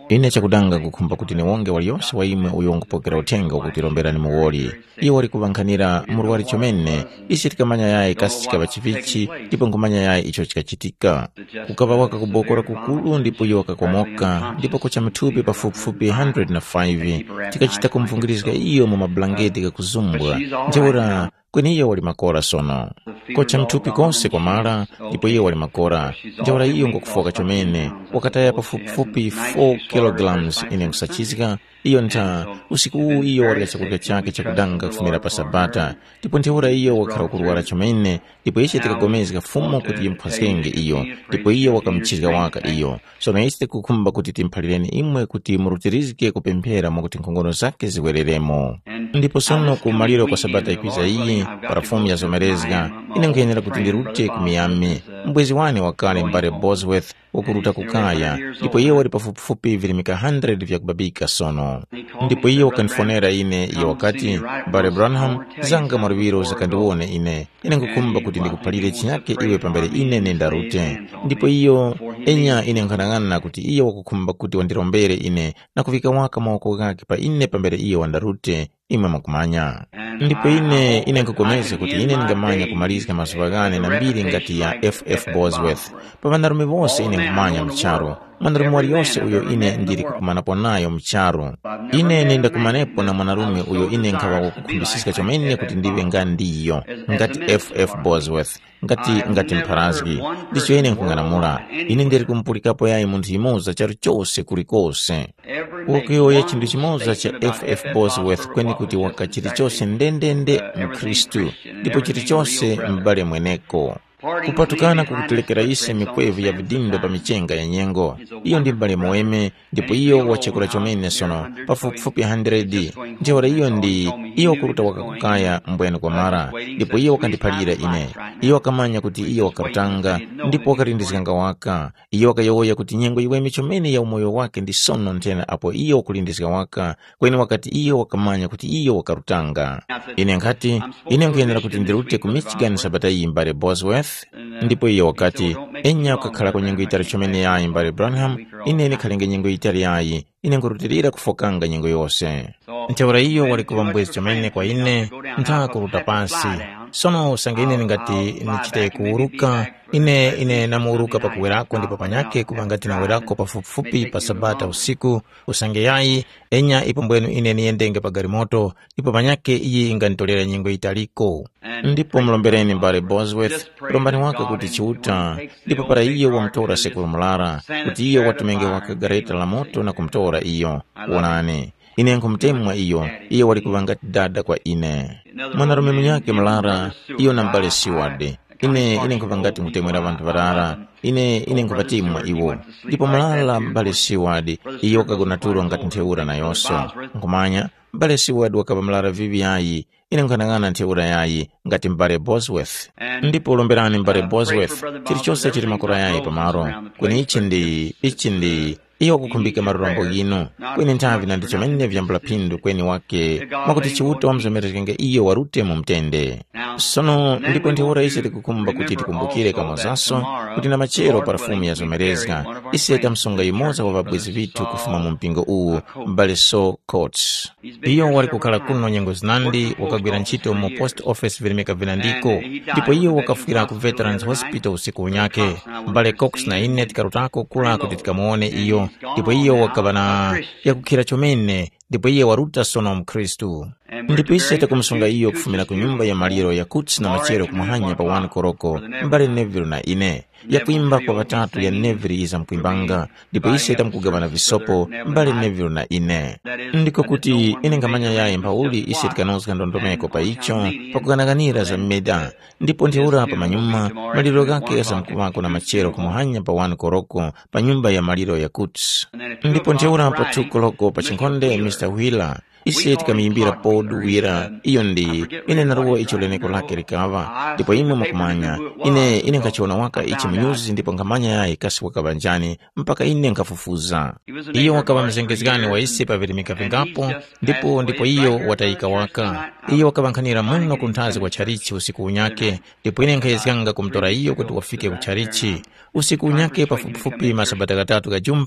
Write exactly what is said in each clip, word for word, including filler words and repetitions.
ine chakudanga kukhumba kuti niwonge waliyonse wa imwe uyo nkupokera uthenga ukutilombera ni muwoli iwo wali kuvankhanira muru wali chomene isi tikamanya yaye kasi chikava chivichi ndipo nkumanya yaye icho chikachitika kukava waka kubokora kukulu ndipo iwo wakakomoka ndipo kucha mithupi pafupifupi one hundred and five tikachita kumvungirizika iyo mu mablangeti kakuzumbwa njewura kweni iyo wali makora sono kocha mthupi konse kwa mala ndipo iyo wali makora njawula iyo ngokufoka chomene wakataya pafupifupi four kilograms ine kusachizika iyo nta usiku huu iyo wali chakudya chake chakudanga kufumira pa sabata ndipo njawula iyo wakhala kuruwala chomene ndipo ichi tikagomezeka fumo kuti imphwasenge iyo ndipo iyo wakamchizika waka iyo sono isi kukumba kuti timphalireni imwe kuti murutirizike kupemphera mwakuti nkhongono zake ziwereremo ndipo sono kumaliro kwa sabata ikwiza iyi parafumu ya zomerezga ine nkuyenera kuti ndirute kumiyami mbwezi wane wakale mbale Bosworth wakuruta kukaya ndipo iye wali pafupifupi vilimika one hundred vya kubabika sono ndipo iye wakanifonera ine iye wakati mbale Branham zanga maruviro zakandiwone ine ine nkukumba kuti ndikupalire chinyake iwe pambele ine nendarute ndipo iyo enya ine nkhanang'ana kuti iye wakukumba kuti wandirombere ine na kuvika waka mawoko gake pa ine pambele iye wandarute imwe makumanya ndipo ine ine nkukomeze kuti ine ningamanya kumalizika masuva gane na mbiri ngati ya F F Bosworth pa vanarume vose ine nkumanya mcharo mwanarume waliyonse uyo ine ndiri kukumanapo nayo mcharo ine nenda kumanepo na mwanarume uyo ine nkhawa kukukhumbisisika chomene kuti ndive nga ndiyo ngati F F Bosworth ngati ngati mpharazgi ndicho ine nkung'anamula ine ndiri kumpulikapo yayi munthu imoza charo chose kulikose ukiyo ya chindu chimoza cha F F Bosworth kweni kuti waka chiri chose ndendende mkristu ndipo chiri chose mbale mweneko kupatukana kukutelekera ise mikwevu ya vidindo pa michenga ya nyengo iyo ndi mbale moeme ndipo iyo wachekula chomene sono pafupifupi one hundred njewala iyo ndi iyo kuruta wakakukaya mbwene kwa mara ndipo iyo wakandiphalira ine iyo wakamanya kuti iyo wakarutanga ndipo wakarindizikanga waka iyo wakayowoya kuti nyengo iweme chomene ya umoyo wake ndi sono ntena apo iyo wakulindizika waka kweni wakati iyo wakamanya kuti iyo wakarutanga ine nkati ine nkuyenera kuti ndirute ku Michigan sabata iyi mbale Bosworth ndipo iyo wakati enya wakakhala kwa nyengo itali chomene yayi mbale Branham ine nikhalenge nyengo itali yayi ine ngurutirira kufokanga nyengo yose ntewura iyo wali kuva mbwezi chomene kwa ine ntha kuruta pansi sono usange ine ningati nichite kuuruka ine ine namuuruka pa kuwerako ndipo panyake kuva ngati nawerako pafupifupi pa sabata usiku usange yayi enya ipo mbwenu ine niyendenge pa garimoto ipo panyake iyi ingantolera nyengo italiko ndipo mlombereni mbale Bosworth lombani wake kuti chiuta ndipo para iyo wamtora sekulu mulara kuti iyo watumenge waka gareta la moto na kumtora iyo wonane ine nkumtemwa iyo iyo wali kuva ngati dada kwa ine mwanarume mnyake mulara iyo na mbale Seward ine ine nkuva ngati nkutemwera vantu varara ine ine nkuvatimwa iwo ndipo mulala mbale Seward iyo wakagonatulwa ngati ntheura na yonso nkumanya mbale Seward wakava mulara vivi yayi ine nkhanang'ana ntheura yayi ngati mbale Bosworth ndipo ulomberani mbale Bosworth chiri chonse chiri makora yayi pamaro kweni ichi ndi ichi ndi iyo kukhumbika marurombo gino kweni nthavi na ndicho mene vyambula phindu kweni wake mwakuti chiuta wamzomerezekenge iyo warute mu mtende sono ndipo ntheura ise tikukumba kuti tikumbukire kamozaso kuti na machero parafumu ya zomerezga ise tamsunga imoza wa vabwezi vitu kufuma mu mpingo uwu mbale So Coates iyo wali kukhala kuno nyengo zinandi wakagwira ntchito mu post office vilimika vinandiko ndipo iyo wakafukira ku Veterans Hospital usiku unyake mbale Cox na ine tikarutako kula kuti tikamuone iyo ndipo iyo wakavana yakukhira chomene ndipo iye waruta sono mkristu ndipo ise takumsunga iyo kufumira ku nyumba ya maliro ya Coates na machero kumuhanya pa one koroko mbale Neville na ine yakuimba kwa vatatu ya Neville iza mkuimbanga ndipo ise tamkugabana visopo mbale Neville na ine ndiko kuti ine ngamanya yaye mpauli ise tikanozika ndondomeko pa icho pakuganaganira za mmeda ndipo ntheura pa manyuma maliro gake za mkumako na machero kumuhanya pa one koroko pa nyumba ya maliro ya Coates ndipo ntheura pa two koroko pa chinkonde Mister Wheeler ise tikamiimbira Paul Wheeler iyo ndi ine naruwa icho leneko lake likava ndipo imwe makumanya ine ine nkachiona waka ichi mnyuzi ndipo nkamanya yaye kasi wakabanjani mpaka ine nkafufuza iyo wakava mzengezgani wa ise pa vilimika vingapo ndipo ndipo iyo wataika waka iyo wakabankhanira muno kunthazi kwa charichi usiku unyake ndipo ine nkayezganga kumtora iyo kuti wafike ku charichi usiku unyake pafupifupi masabata gatatu gajumpa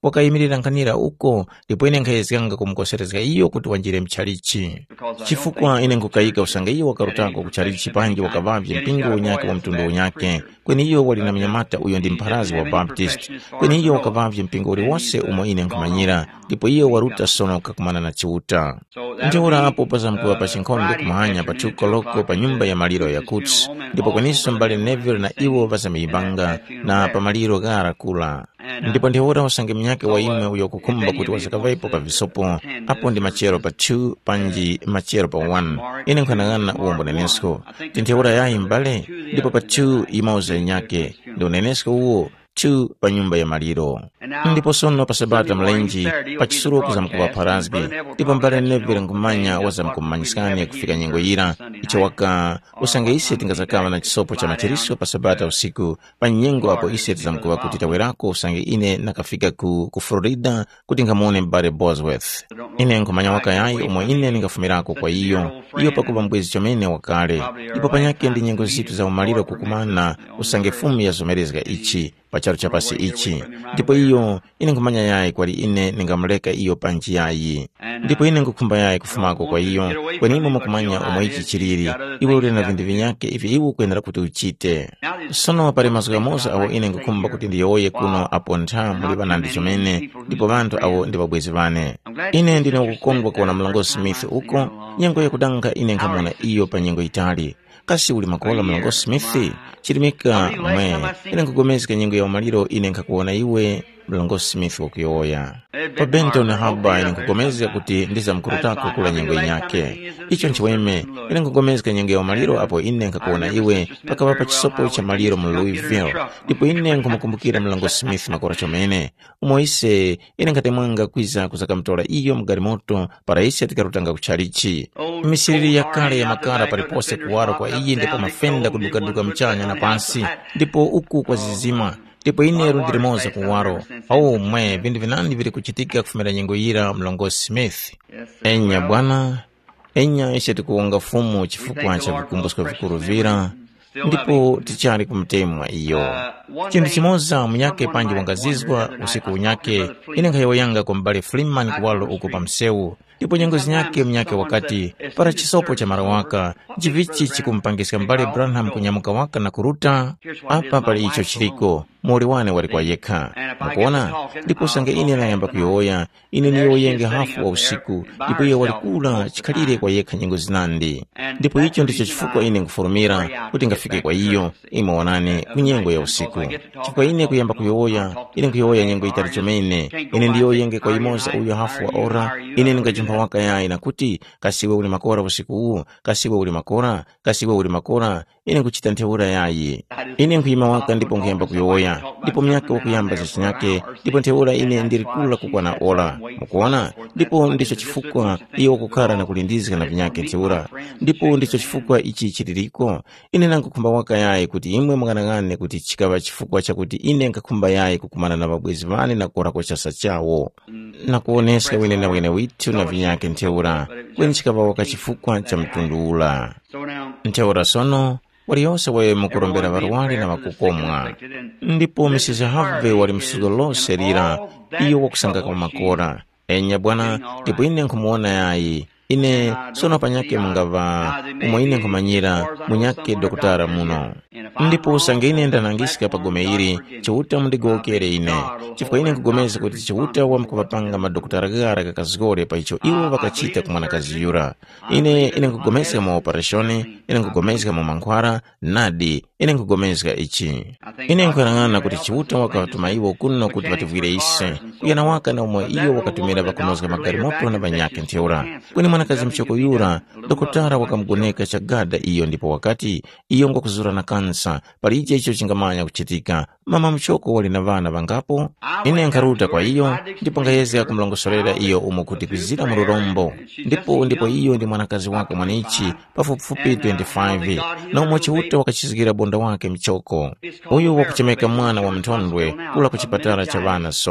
wakayimirira nkhanira uko ndipo ine nkhayezekanga kumukoserezeka iyo kuti wanjire mtchalichi chifukwa ine nkukayika usanga iyo wakarutako kutchalichi panji wakavavye mpingo unyake wa mtundu unyake kweni iyo wali na mnyamata uyo ndi mpharazi wa Baptist kweni iyo wakavavye mpingo uli wonse umwe ine nkhumanyira ndipo iyo waruta sono kakumana na chiuta nteura apo pazamkuwa pa chinkhonde kumahanya pa chukoloko pa nyumba ya maliro ya Kuts ndipo kweniso mbali Neville na iwo vasamiyibanga na pa maliro gara kula ndipo ndiwora usange mnyake wa imwe uyo kukumba kuti wasakavaipo pa visopo apo ndi machero pa two panji machero pa one ine nkhanang'ana uwombo nenesko tintheura yayi mbale ndipo pa two imauza inyake ndi unenesko uwo two pa nyumba ya maliro ndipo sono pa sabata mlenji pa chisuruku za mkuwa Parasbi ndipo mbale Neville nkumanya waza mkumanyiskani kufika nyengo ira icho waka usange ise tingazakama na chisopo cha machiriso pa sabata usiku pa nyengo apo ise tizamkuwa kutita werako usange ine nakafika ku, ku Florida kuti ngamone mbale Bosworth ine nkumanya waka yayi umwe ine ningafumirako kwa iyo iyo pakuba mbwezi chomene wakale ndipo panyake ndi nyengo zitu za umaliro kukumana usange fumu ya zomerezga ichi pacharo chapasi ichi ndipo iyo ine nkumanya yayi kwali ine ningamuleka iyo panji yayi ndipo ine ngukumba yayi kufumako kwa iyo kweni imo mukumanya umwe ichi chiriri iwe uli na vindu vinyake ivi iwe kuendera kuti uchite sono pali mazuka moza awo ine ngukumba kuti ndiyoye kuno apo ntha muli banandi chomene ndipo bantu awo ndi babwezi bane ine ndine ukukondwa kuona mlongo Smith uko nyengo yakudanga ine nkamona iyo pa nyengo itali kasi uli makola mlongo Smith chirimika mwe ine nkugomezeka nyengo ya umaliro ine nkakuona iwe mlongo Smith wakuyoya pa Benton haba ine nkugomezeka kuti ndiza mkurutako kula nyengo inyake icho nchiweme ine nkugomezeka nyengo ya umaliro apo ine nkakuona iwe pakapa pa chisopo cha maliro mu Louisville ndipo ine nkumukumbukira mlongo Smith makora chomene umoise ine nkatemwanga kwiza kuzakamtola iyo mgarimoto para ise tikarutanga kuchalichi misiriri ya kale ya makara palipose kuwaro kwa iyi ndipo mafenda kudukaduka mchanya na pansi ndipo uku kwa zizima ndipo ine rundirimoza kuwaro au mwe vindu vinandi vili kuchitika kufumira nyengo ira mlongo Smith enya bwana enya ishe tikuonga fumu chifukwa cha vikumbusko vikuru vira ndipo tichari kumtemwa iyo chindu chimoza munyake panji wangazizwa usiku unyake ine nkhayoyanga kwa mbali Freeman kuwalo uku pa msewu ndipo nyengo zinyake mnyake wakati para chisopo cha marawaka jivichi chikumpangisika mbali Branham kunyamuka waka na kuruta apa pali icho chiriko mori wane wali kwa yeka mkuona ndipo sange ine nayamba kuyoya ine niyoyenge hafu wa usiku ndipo iyo walikula chikalire kwa yeka nyengo zinandi ndipo icho ndicho chifukwa ine ngufurumira kuti ngafike kwa iyo imo wanane kunyengo ya usiku chifukwa ine kuyamba kuyoya ine kuyoya nyengo itali chomene ine ndiyoyenge kwa imoza uyo hafu wa ora ine ngajumpa waka yayi na kuti kasiwe uli makora usiku uwu kasiwe uli makora kasiwe uli makora ine kuchita ntheura yayi ine nkuyima waka ndipo nkuyamba kuyoya ndipo mnyake wakuyamba zichinyake ndipo ntheura ine ndirikula kukwana ola mukuona ndipo ndicho chifukwa iyo wakukara na kulindizika na vinyake ntheura ndipo ndicho chifukwa ichi chiririko ine nankukumba waka yayi kuti imwe mwanangane kuti chikava chifukwa chakuti ine nkakumba yayi kukumana na babwezi vane na kora kwa chasa chawo na kuoneska wine na wine witu na vinyake ntheura kweni chikava waka chifukwa cha mtundula ntheura sono waliyose waye mukurombera varuwali na wakukomwa ndipo misisi Harvey wali msugolose lira iyo wakusanga kwa makora enya bwana ndipo ine nkumuona yayi ine sono panyake mungava umwe ine nkumanyira munyake dokutara muno ndipo usange ine ndanangisika pagome iri chiuta mundigokere ine chifukwa ine nkugomeza kuti chiuta wamkuvapanga madokutara gara kakazigore pa icho iwo vakachita kumwana kaziyura ine ine nkugomezeka mu operationi ine nkugomezeka mu mankhwara nadi ine nkugomezeka ichi ine nkuyang'ana kuti chiuta wakatuma iwo kuno kuti vativwire ise kuyana waka na umwe iyo wakatumira vakunozga magalimoto na vanyake ntheura kweni mwanakazi mchoko yura dokotara wakamgoneka chagada iyo ndipo wakati iyo ngokuzura na kansa pali ichi icho chingamanya kuchitika mama mchoko wali na vana vangapo ine nkaruta kwa iyo ndipo ngayeze kumlongosolera iyo umo kuti kwizira mulurombo ndipo ndipo iyo ndi mwanakazi wake mwanichi pafupifupi twenty-five na umwe chiuta wakachizikira bonda wake mchoko uyu wakuchemeka mwana wa mtondwe kula kuchipatara cha vana sono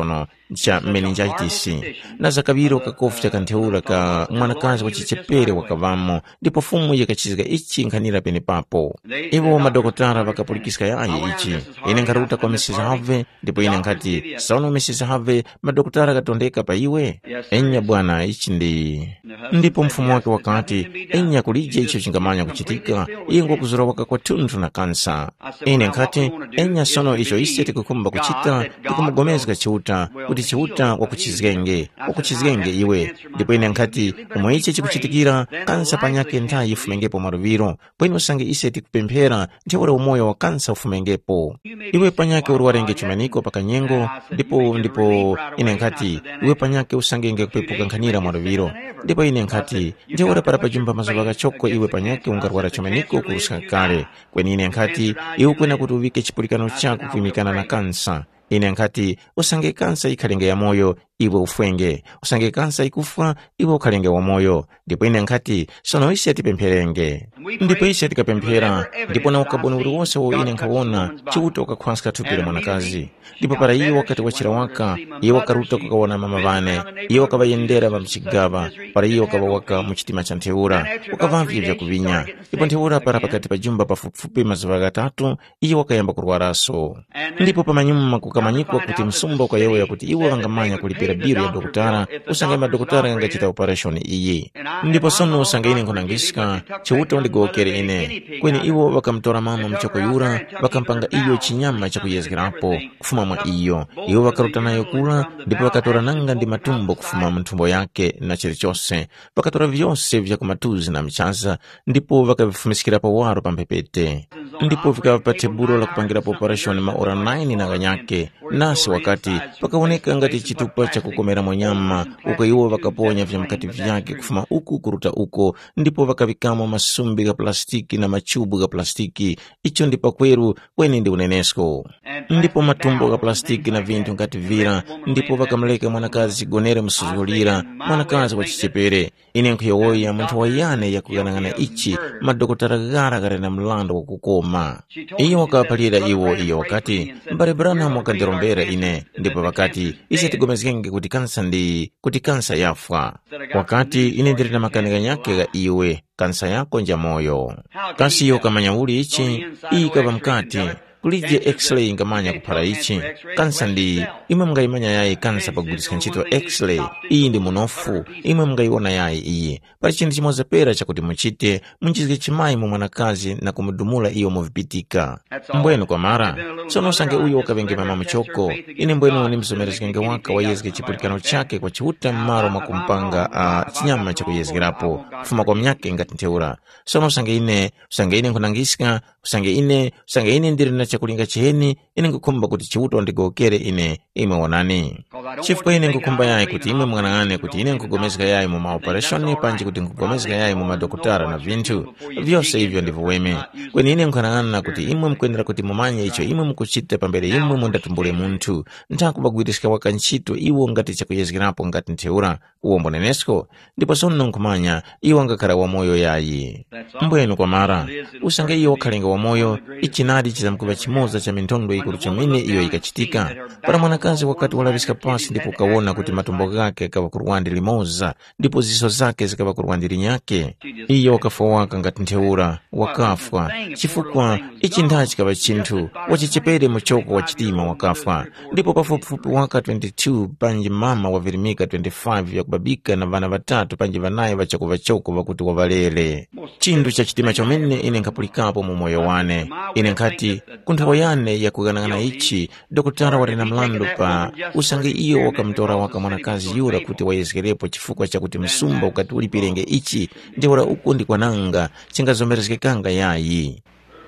cha meningitis na zakaviro kakofu cha kantheula ka mwanakazi wa chichepere wakavamo ndipo fumu yakachizika ichi nkhanira pene papo. Iwo madokotara vakapulikisika yayi ichi ine nkharuta kwa misisi Harvey ndipo ine nkhati sauno misisi Harvey madokotara katondeka pa iwe enya bwana ichi ndi ndipo mfumu wake wakati enya kulije icho chingamanya kuchitika ingo kuzura waka kwa tuntu na kansa. Ine nkhati enya sono icho ise tikukumba kuchita tikumugomezeka chiuta kuti chiuta wakuchizgenge wakuchizgenge iwe ndipo ine nkhati umwe ichi chikuchitikira kansa panyake nthayi ifumengepo maruviro pwene usange ise tikupemphera ndiwore umoyo wa kansa ufumengepo iwe panyake uruwarenge chumaniko pakanyengo ndipo ndipo ine nkhati iwe panyake usangenge kupepuka nkhanira maruviro ndipo ine nkhati ndiwore para pajumba mazuva kachoko iwe panyake ungarwara chumaniko kurusika kale kweni ine nkhati iwe kwena kuti uvike chipulikano chako kuimikana na kansa. Ine nkhati usange kansa ikhalenge ya moyo iwe ufwenge usange kansa ikufa iwe ukhalenge wa moyo ndipo ine nkhati sono isi atipempherenge ndipo isi atikapemphera ndipo na ukaboni uri wonse wo ine nkhawona chiuta ukakhwanska thupile mwanakazi ndipo para iyo wakati wachira waka iyo wakaruta kukawona mama vane iyo wakavayendera va mchigava para iyo wakava waka muchitima cha ntheura ukavamvye vya kuvinya ndipo ntheura para pakati pa jumba pafupifupi mazuva gatatu iyo wakayamba kurwaraso ndipo pamanyuma kukamanyikwa kuti msumba ukayeweya kuti iwo vangamanya kulipira biro ya dokotara usange madokotara ngachita operation iyi ndipo sono usange ine nkhonangisika chiuta undigokere ine kweni iwo vakamtora mama mchoko yura vakampanga iyo chinyama chakuyezgerapo kufuma mwa iyo iwo vakaruta nayo kula ndipo vakatora nanga ndi matumbo kufuma mnthumbo yake na chilichonse vakatora vyonse vya kumatuzi na mchaza ndipo vakavifumisikirapo waro pampepete ndipo vikavapate buro la kupangirapo operation maora nine na ganyake nasi wakati pakawoneka ngati chitupa cha kukomera mwanyama uko iwo vakaponya vya mkati vyake kufuma uku kuruta uko ndipo vakavikamo masumbi ga plastiki na machubu ga plastiki icho ndipo kweru kweni ndi unenesko ndipo matumbo ga plastiki na vintu ngati vira ndipo vakamleka mwanakazi chigonere msuzulira mwanakazi wa chichepere ine nkhuyowoya munthu wayane yakuganangana ichi madokotara gara gare na mlando wakukoma iyo wakapalira iwo iyo wakati mbare Branham wakandirombera ine ndipo wakati ise tigomezgenge kuti kansa ndi kuti kansa yafa wakati ine ndiri na makanika nyake ga iwe kansa yako nja moyo kasi iyo kamanya uli ichi iyi kava mkati kulije x-ray ngamanya kuphara ichi kansa ndi imwe mngayimanya yayi kansa pagwirisika ntchito x-ray iyi ndi munofu imwe mngayiona yayi iyi pali chinthu chimoza pera chakuti muchite munchizike chimayi mu mwanakazi na kumudumula iyo muvipitika mbwenu kwa mara sono usange uyo wakavenge mama mchoko ine mbwenu ni msomeresikenge waka wayezike chipulikano chake kwa chiuta mmaro mwakumpanga uh, chinyama chakuyezikirapo kufuma kwa mnyake ngati ntheura sono usange ine usange ine nkhonangisika usange ine usange ine ndiri na chakulinga chiheni ine ngukumba kuti chiuta ndigokere ine imwe wonani chifukwa ine ngukumba yayi kuti imwe mwanangane kuti ine nkugomezeka yayi mu maoperationi panji kuti nkugomezeka yayi mu madokotara na vinthu vyose hivyo ndivyo weme kweni ine nkhanangana kuti imwe mkwendera kuti mumanye icho imwe mukuchite pambere imwe mundatumbule munthu nthakubagwirisika waka ntchito iwo ngati chakuyezekerapo ngati ntheura uwombo nenesko ndipo sono nkumanya iwo ngakhala wa moyo yayi mbwenu kwa mara usange iyo wakhalenga wa moyo ichinadi chizamkuva chimoza cha mintondo ikulu chomine iyo ikachitika para mwanakazi wakati walavisika pasi ndipo kawona kuti matumbo gake kava kuruwandi limoza ndipo ziso zake zikava kuruwandi linyake iyo wakafa waka ngati ntheura wakafwa chifukwa ichi ndachi kava chinthu wachichepere muchoko wa chitima wakafwa ndipo pafupifupi waka twenty-two panji mama wavirimika twenty-five yakubabika na vana vatatu panji vanayi vachoko vachoko vakuti wavalere chinthu cha chitima chomene ine nkapulikapo mu moyo wane ine nkati kunthawa yane yakuganangana ichi dokotara warena mlandu pa usange iyo wakamtora waka mwanakazi yura kuti wayezekerepo chifukwa chakuti msumba ukati ulipirenge ichi ndiwora uku ndi kwananga chingazomerezekekanga yayi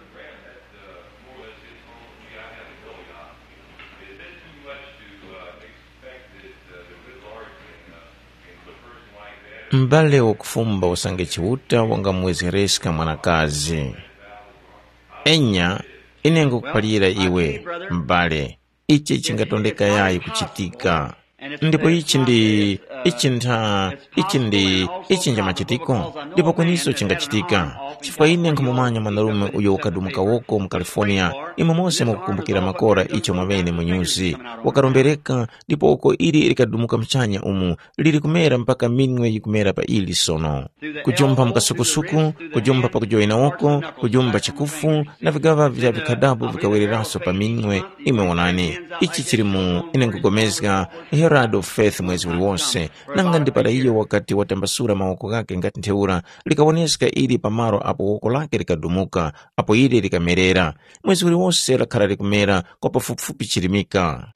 mbale wakufumba usange chiuta wangamwezeresika mwanakazi enya ine ngukupalira iwe mbale ichi chingatondeka yayi kuchitika ndipo ichi ndi ichintha ichi ndi ichinja machitiko ndipo kweniso chingachitika chifukwa ine nkhumumanya mwanalume uyo ukadumuka woko mu California imwe monse mukukumbukira makora icho mwamene munyuzi wakarombereka ndipo uko ili likadumuka mchanya umu lili kumera mpaka minwe yikumera pa ili sono kujumba mkasukusuku kujumba pa kujoina woko kujumba chikufu na vigava vya vikadabu vikawereraso pa minwe imwe wonani ichi chilimu ine nkugomezga Herald of Faith mwezi uliwonse nanga ndipala iyo wakati watambasura mawoko gake ngati ntheura likawoneska ili pamaro apo woko lake likadumuka apo ili likamerera mwezi uliwonse lakhala likumera kwa pafupifupi chilimika.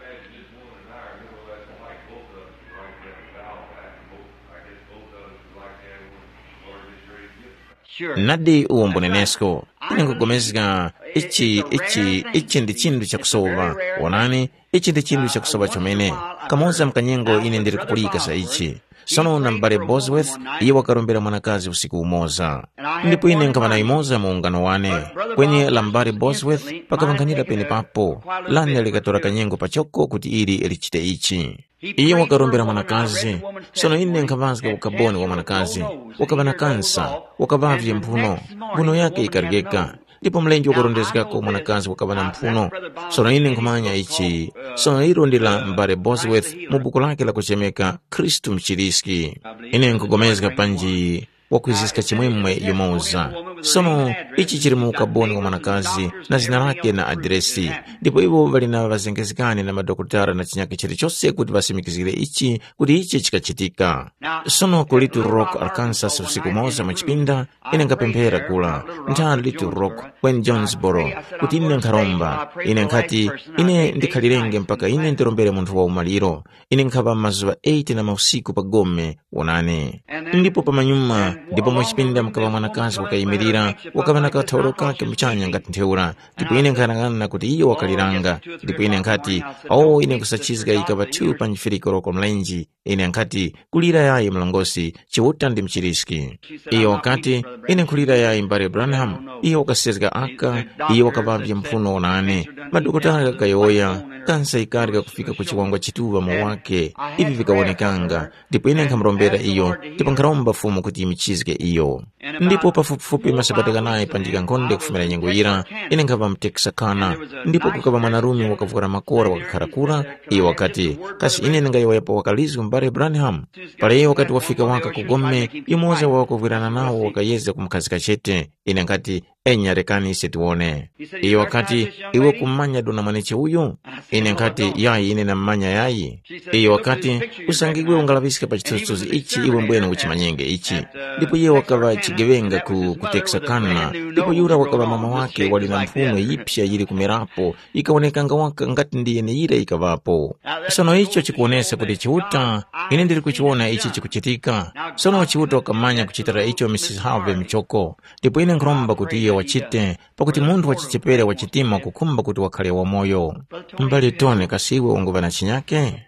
Nadi uwombo nenesko ine nkugomezga ichi ichi ichi ndi chindu chakusowa wonani ichi ndi chindu chakusowa chomene kamoza mkanyengo ine ndiri kupulika za ichi sono na mbale Bosworth iye wakarombera mwanakazi usiku umoza ndipo ine nkamana imoza muungano wane kwenye la mbale Bosworth pakapanganira pene papo lani likatora kanyengo pachoko kuti ili elichite ichi iye wakarombera mwanakazi sono ine nkavazika ukaboni wa mwanakazi wakavana kansa wakavavye mphuno mphuno yake ikarigeka ndipo mlenji wakarondezekako mwanakazi wakavana mphuno sono ine nkumanya ichi sono ilo ndila mbale Bosworth mu buku lake la kuchemeka Kristu mchiriski ine nkugomezeka panji wakuizisika chimwemwe yomoza sono ichi chiri mu ukaboni wa mwanakazi na zina lake na adresi ndipo iwo valina vazengezekani na madokotara na chinyake chilichonse kuti vasimikizire ichi kuti ichi chikachitika sono ku Little Rock, Arkansas usiku moza mwachipinda ine nkapemphera kula ntali Little Rock Wayne Jonesboro kuti ine nkharomba ine nkati ine ndikhalirenge mpaka ine ndirombere munthu wa umaliro ine nkhapa mazuva eight na mausiku pa gome wonane ndipo pamanyuma ndipo mwachipinda mkava mwanakazi wakayimirira wakavana kathauro kake mchanya ngati ntheura ndipo ine nkhanang'ana kuti iyo wakaliranga ndipo ine nkhati awo ine kusachizika ikava two panjifiriko roko mlenji ine nkhati kulira yayi mlongosi chiwuta ndi mchiriski iyo wakati ine nkulira yayi mbale Branham iyo wakasezeka aka iyo wakavavye mphuno wonane madokotala kayoya kansa ikarika kufika ku chiwangwa chituva mu wake ivi vikawonekanga ndipo ine nkhamrombera iyo ndipo nkharomba fumu kuti imichizike iyo ndipo pafupifupi masabata naye panjika nkhonde kufumira nyengo ira ine nkhava mtekisakana ndipo kukava mwanarume wakavukira makora wakakharakura iyo wakati kasi ine ningayiwayapo wakalizwi mbale Branham pala iyo wakati wafika waka kugome imoza wakavukirana nawo wakayeza kumkhazika chete ine nkati enyarekani setiwone iyo wakati iwe kumanya dona mwaneche uyu ine nkati yayi ine na mmanya yayi iyo wakati usangigwe ungalavisika pa chitsuzuzi ichi iwe mbwene uchimanyenge ichi ndipo iye wakava chigevenga ku kutekisakana ndipo yura wakava mama wake wali na mphuno yipsha yili kumerapo ikawonekanga waka ngati ndiyene ira ikavapo sono icho chikuonesa kuti chiuta ine ndiri kuchiona ichi chikuchitika sono chiuta wakamanya kuchitara icho Missus Harvey mchoko ndipo ine nkromba kuti iye wachite pakuti munthu wachichepere wachitima kukumba kuti wakhale wa moyo mbali tone kasiwe unguvana chinyake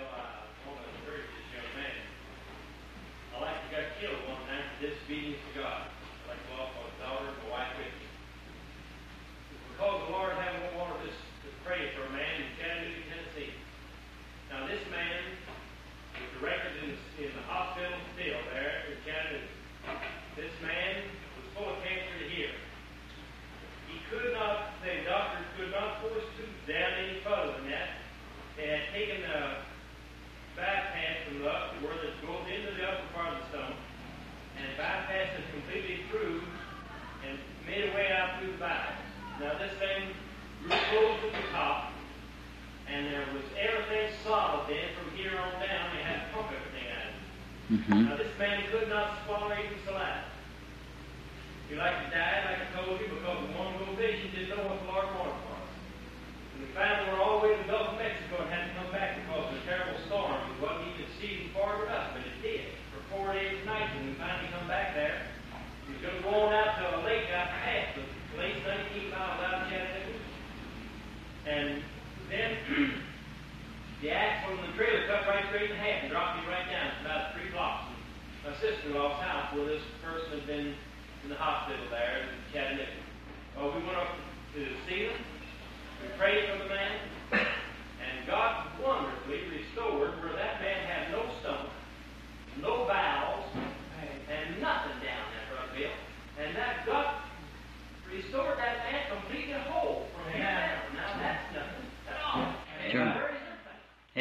Mm-hmm. Now this man could not swallow even saliva. He like to die, like I told you, because of one little vision, didn't know what the Lord wanted for us. And we found we were all the way to the Gulf of Mexico and had to come back because of a terrible storm. It wasn't even season forward up, but it did for four days and nights. And we finally come back there. He was going to go on out to a lake out past the place, nineteen miles out of Chattanooga. And then the axe from the trailer cut right straight in half and dropped him right down. It's about three blocks from my sister-in-law's house where this person had been in the hospital there in Chattanooga. Well, we went up to see him. We prayed for the man. And God wonderfully restored where that man had no stomach.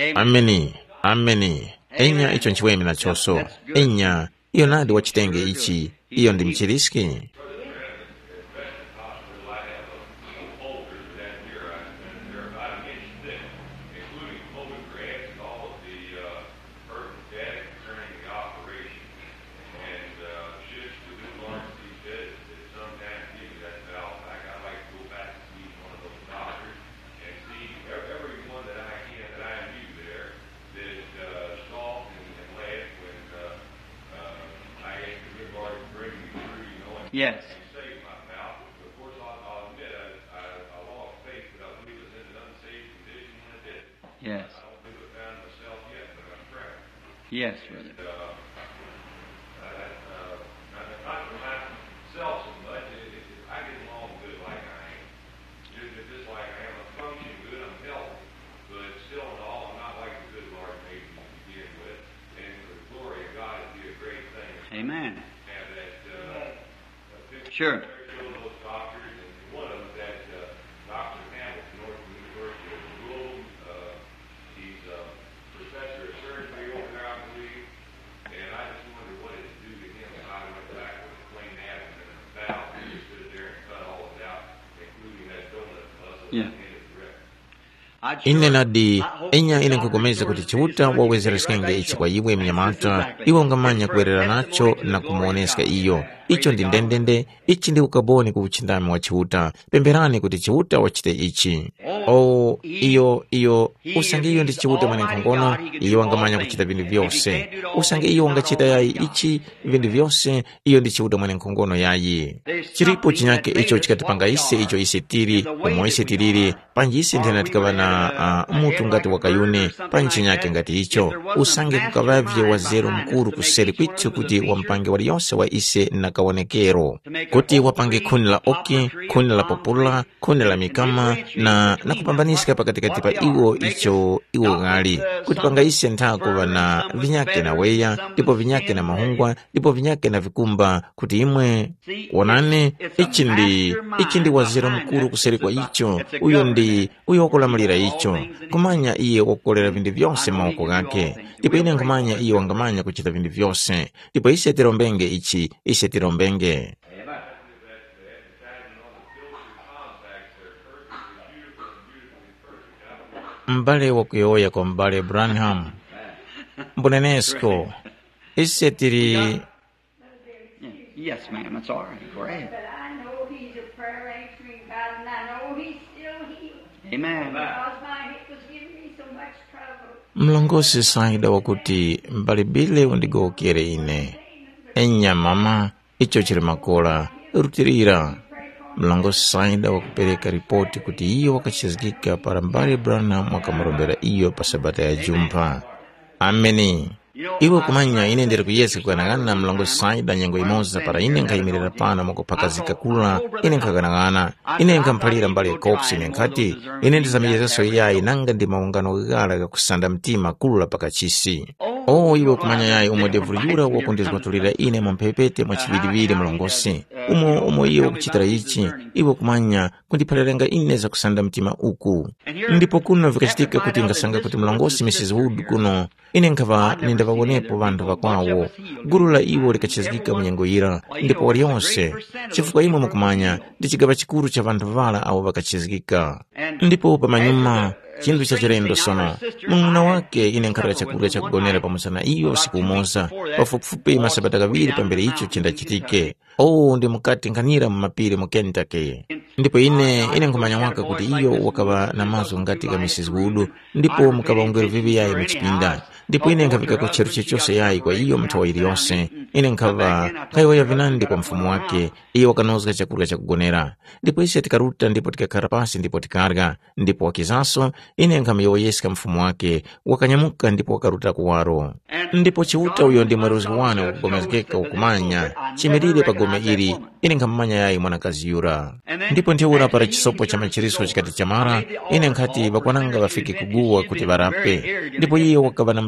ameni ameni enya icho nchiwemi nachoso enya iyo nadi wachitenge ichi iyo ndi mchiriski. Yes. Yes. Yes, brother. Amen. Sure. Yeah. ine nadi enya ine nkukomeza kuti chiuta wawezera sikenge ichi kwa iwe mnyamata iwe ungamanya kuwerera nacho na kumuoneska iyo icho ndi ndendende ichi ndi ukaboni kuuchindami wa chiuta pemberani kuti chiuta wachite ichi. O iyo iyo usange iyo ndi chiuta mwene nkongono iyo wangamanya kuchita vindu vyose usange iyo wangachita yayi ichi vindu vyose iyo ndi chiuta mwene nkongono yayi. Chiripo chinyake icho chikatipanga ise icho ise tiri umo ise tiriri panji ise ndena tikavana uh, mutu ngati wakayune panchi nyake ngati icho usange kukavavye wazero mkuru kuseri kwitu kuti wampange wali yonse wa ise na kawanekero kuti wapange kuni la oki kuni la popula kuni la mikama na na kupambanisika pakatikati pa iwo icho iwo gali kuti panga ise ntako vana vinyake na weya ndipo vinyake na mahungwa ndipo vinyake na vikumba kuti imwe wanane ichi ndi ichi ndi wazero mkuru kuseri kwa icho uyo ndi uyo wakulamulira icho kumanya iye wakukolera vindu vyose maoko gake ndipo ine nkumanya iye wangamanya kuchita vindu vyose ndipo ise tirombenge ichi ise tirombenge. Mbale wakuyoya kwa mbale Branham mbunenesko ise tiri. Yes, ma'am, that's all right. Go ahead. But I know he's a prayer answering God, and I know he's still healed. Amen. Because my hip was giving me so much trouble. Mlongosi saida wakuti mbali bile undigokere ine enya mama icho chiri makola rutirira. Mlongosi saida wakupeleka ripoti kuti iyo wakachizgika para mbali Branham wakamurombera iyo pasabata ya jumpa. Ameni. Iwo kumanya ine ndiri kuyesi kuganagana mlongosi saida nyengo imoza para ine nkaimirira pana mukupakazika kula ine nkaganagana ine nkampalira mbali ya kopsi ine nkati ine ndizamijezaso yayi nanga ndi maungano gala kusanda mtima kula pakachisi. O iwo kumanya yayi umo devuliyura wakundizwatulira ine mumpepete mwachivilivili mlongosi umo umo iwo kuchitara ichi iwo kumanya kundipalerenga ine za kusanda mtima uku ndipo kuno vikachitika kuti ngasanga kuti mlongosi missus Wood kuno ine nkava nindavawonepo vandu vakwawo gulu la iwo likachizgika munyengo ira ndipo wali yonse chifukwa imwe mukumanya ndi chigaba chikuru cha vandu vala awo vakachizgika ndipo pamanyuma chindu cha chilendo sono mung'una wake ine nkharaka chakudya chakugonera pamusana iyo siku umoza pafupifupi masabata kaviri pambere icho chindachitike. O ndi mukati nkhanira mmapiri mu Kentucky ndipo ine ine nkumanya waka kuti iyo wakava na mazo ngati ka missus Wood ndipo mukava ungwero vivi yayi muchipinda ndipo ine nkavika kwa cheru chechose yayi kwa iyo mtawa ili yonse ine nkava kaiwa ya vinandi kwa mfumu wake iyo wakanozga chakudya chakugonera ndipo ise tikaruta ndipo tikakhala pasi ndipo tikarga ndipo wakizaso ine nkamiyoyeska mfumu wake wakanyamuka ndipo wakaruta kuwaro ndipo chiuta uyo ndi mweruzi wane wakugomezgeka ukumanya chimirire pa gome iri ine nkamanya yayi mwanakazi yura ndipo ndiura para chisopo cha machiriso chikati cha mara ine nkati bakwananga bafike kuguwa kuti barape ndipo iyo wakava na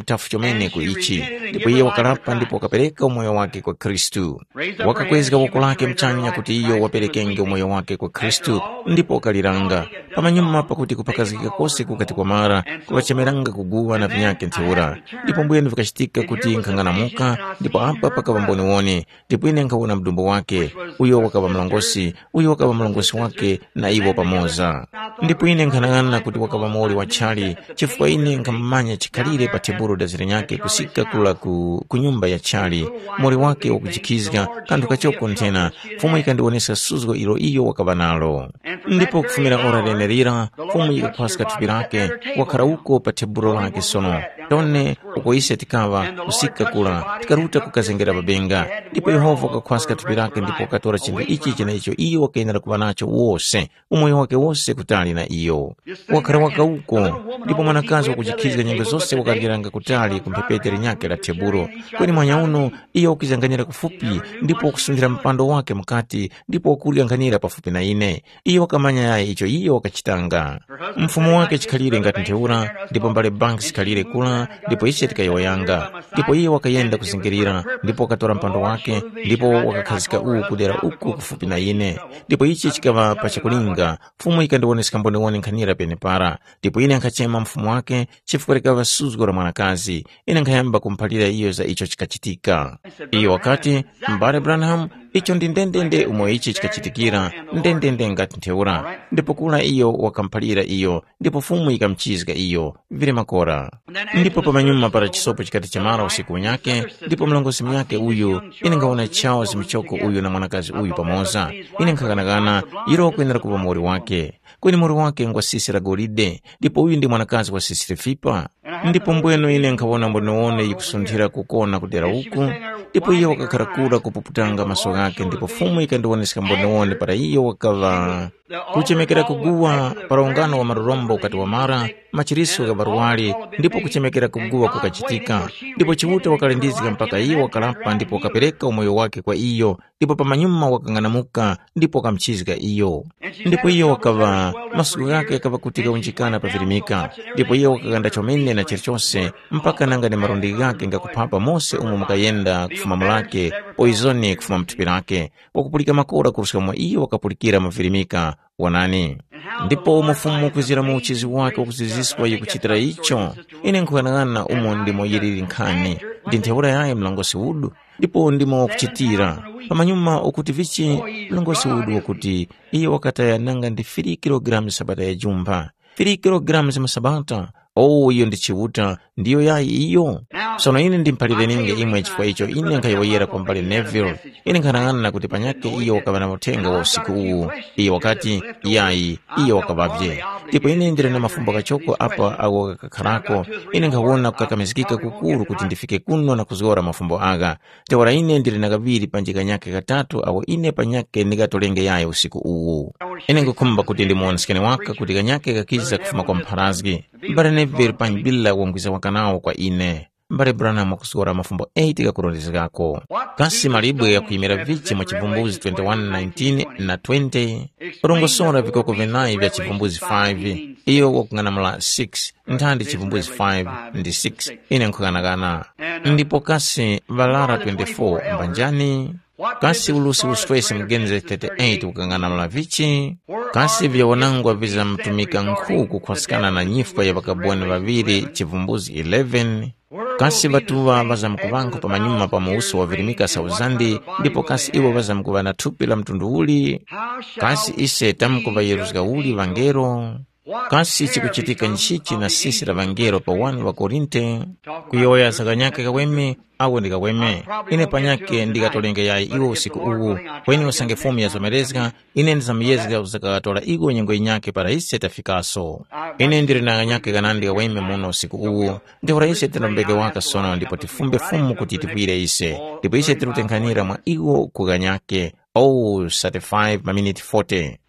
mtafu chomene kuichi, ndipo iye wakalapa ndipo wakapereka umoyo wake kwa Kristu. Wakakwezeka woko lake mchanya kuti iyo waperekenge umoyo wake kwa Kristu, ndipo wakaliranga pamanyuma pakuti kupakazika kose kukati kwa mara kukachemeranga kuguwa na vinyake ntheura, ndipo mbwenu vikachitika kuti nkanganamuka, ndipo apa pakava mboni wone, ndipo ine nkawona mdumbo wake, uyo wakava mlongosi, uyo wakava mlongosi wake na iwo pamoza. Ndipo ine nkhanangana kuti wakava moli wa chali, chifukwa ine nkamamanya chikalire pa teburo dazire nyake kusika kula ku, ku nyumba ya chali, moli wake wakuchikizika kandu kachoko ntena, fumu ikandionesa suzgo ilo iyo wakava nalo. Ndipo kufumira ora lenerira, fumu ikakwasika thupi lake, wakara uko pa teburo lake sono, tone uko ise tikava kusika kula, tikaruta kukazengera babenga, ndipo Yehova wakakwasika thupi lake, ndipo wakatora chindu ichi china icho iyo wakaenera kuva nacho wose, umoyo wake wose kutali na iyo. Wakara waka uko, ndipo mwanakazi wakuchikizika nyembe zose wakaliranga kutali kumpepeteri nyake la teburo, kweni mwanya uno iyo wakizanganyira kufupi, ndipo wakusundira mpando wake mkati, ndipo wakulianganira pafupi na ine, iyo wakamanya yae icho iyo wakachitanga. Mfumo wake chikalire ngati ntheura, ndipo mbale banki chikalire kula, ndipo ise tikayoyanga, ndipo iyo wakayenda kuzingirira, ndipo wakatora mpando wake, ndipo wakakhazika uku kudera uku kufupi na ine, ndipo ichi chikava pachakulinga, fumu ikandioneseka mbonewone nkhanira pene para, ndipo ine nkachema mfumo wake, chifukwa likava suzgo la mwanakazi, ine nkayamba kumpalira iyo za icho chikachitika. Iyo wakati, mbale Branham, icho ndi ndendende umoyo ichi chikachitikira, ndendende ngati ntheura, ndipo kula iyo wakampalira iyo, ndipo fumu ikamchizika iyo, vile makora. Ndipo pamanyuma para chisopo chikati chamara usiku nyake, ndipo mlongosi mnyake uyu, ine ngaona chao zimichoko uyu na mwanakazi uyu pamoza, ine nkaganagana, iro kuenera kuva mori wake, kweni mori wake ngwa sisi la golide, ndipo uyu ndi mwanakazi wa sisi fipa. Ndipo mbweno ine nkawona mbonewone ikusundhira kukona kudera uku, ndipo iyo wakakarakura kupuputanga maso gake, ndipo fumu ikandioneseka mbonewone para iyo wakava kuchemekera kuguwa para ungano wa marorombo ukati wa mara, machiriso ya baruwali, ndipo kuchemekera kuguwa kukachitika, ndipo chivuta wakalendizika mpaka iyo wakalapa, ndipo wakapereka umoyo wake kwa iyo, ndipo pamanyuma wakanganamuka, ndipo wakamchizika iyo. Ndipo iyo wakava masuku yake yakava kutika unjikana pavirimika, ndipo iyo wakaganda chomene na chirichose, mpaka nanga ni marundi yake nga kupapa mose umu mukayenda kufuma mulake, poizoni kufuma mtupi lake, wakupulika makora kurusika mwa iyo wakapulikira mavirimika wanani. Ndipo umufumu kuzira mu uchizi wake wakuziziswa yu kuchitira icho, ine nkuhanagana umo ndimo yiriri nkhani, ndintheura yae mlongosi udu, ndipo ndimo kuchitira. Pamanyuma okuti vichi mlongosi udu wakuti, iyo wakataya nanga ndi firi kilogramu sabata ya jumba, firi kilogramu za masabata, oh iyo ndi chivuta, ndiyo yae iyo. Sono ine ndimpalire ninge imwe chifukwa icho, ine nkayawayera kwa mbali Neville, ine nkanangana kuti panyake iyo wakavana motenga wa usiku uu, iyo wakati yae iyo wakavavye. Tipo ine ndire na mafumbo kachoko apa ago kakarako, ine nkawona kukakamizikika kukuru kuti ndifike kuno na kuzgora mafumbo aga. Tewara ine ndire na gaviri panjika nyake katatu, awo ine panyake nigatolenge yae usiku uu. Ine nkukumba kuti ndimuoneskene waka kuti kanyake kakiza kufuma kwa mparazgi, mbare Neville panjibila wangwiza wakanao kwa ine. Mbare Branham wakusugora mafumbo eight kakurondizikako. Kasi malibwe ya kuimira vichi mwa chivumbuzi twenty-one nineteen na twenty, urongosora vikoko venai vya chivumbuzi five, iyo wakunganamula six, ntandi chivumbuzi five ndi six, ine nkuganagana. Ndipo kasi valara twenty-four mbanjani, kasi ulusi uswesi mgenze thirty-eight ukanganamula vichi, kasi vya wanangwa viza mtumika nkuu kukwasikana na nyifwa ya wakabwane vaviri chivumbuzi eleven, kasi vatuwa vaza mkuvanko pa manyuma pa muusu wa virimika sauzandi, ndipo kasi iwo vaza mkuva na tupi la mtundu uli, kasi ise tamkuva yeruzga uli vangero, kasi chikuchitika nchichi na sisi la vangero pa one wa Korinte, kuyoya sakanyake kaweme, awo ndi kaweme, ine panyake ndigatolenge yae iwo usiku uwu, kweni usange fomu ya zomerezga, ine ndizamiyezga uzakatola igo nyengo inyake para ise tafikaso. Ine ndiri na nyake kanandi kaweme muno usiku uwu, ndihora ise tinambeke waka sono, ndipo tifumbe fumu kuti tipwire ise, ndipo ise tirutenkanira mwa igo kuganyake. Oh, thirty-five minute forty.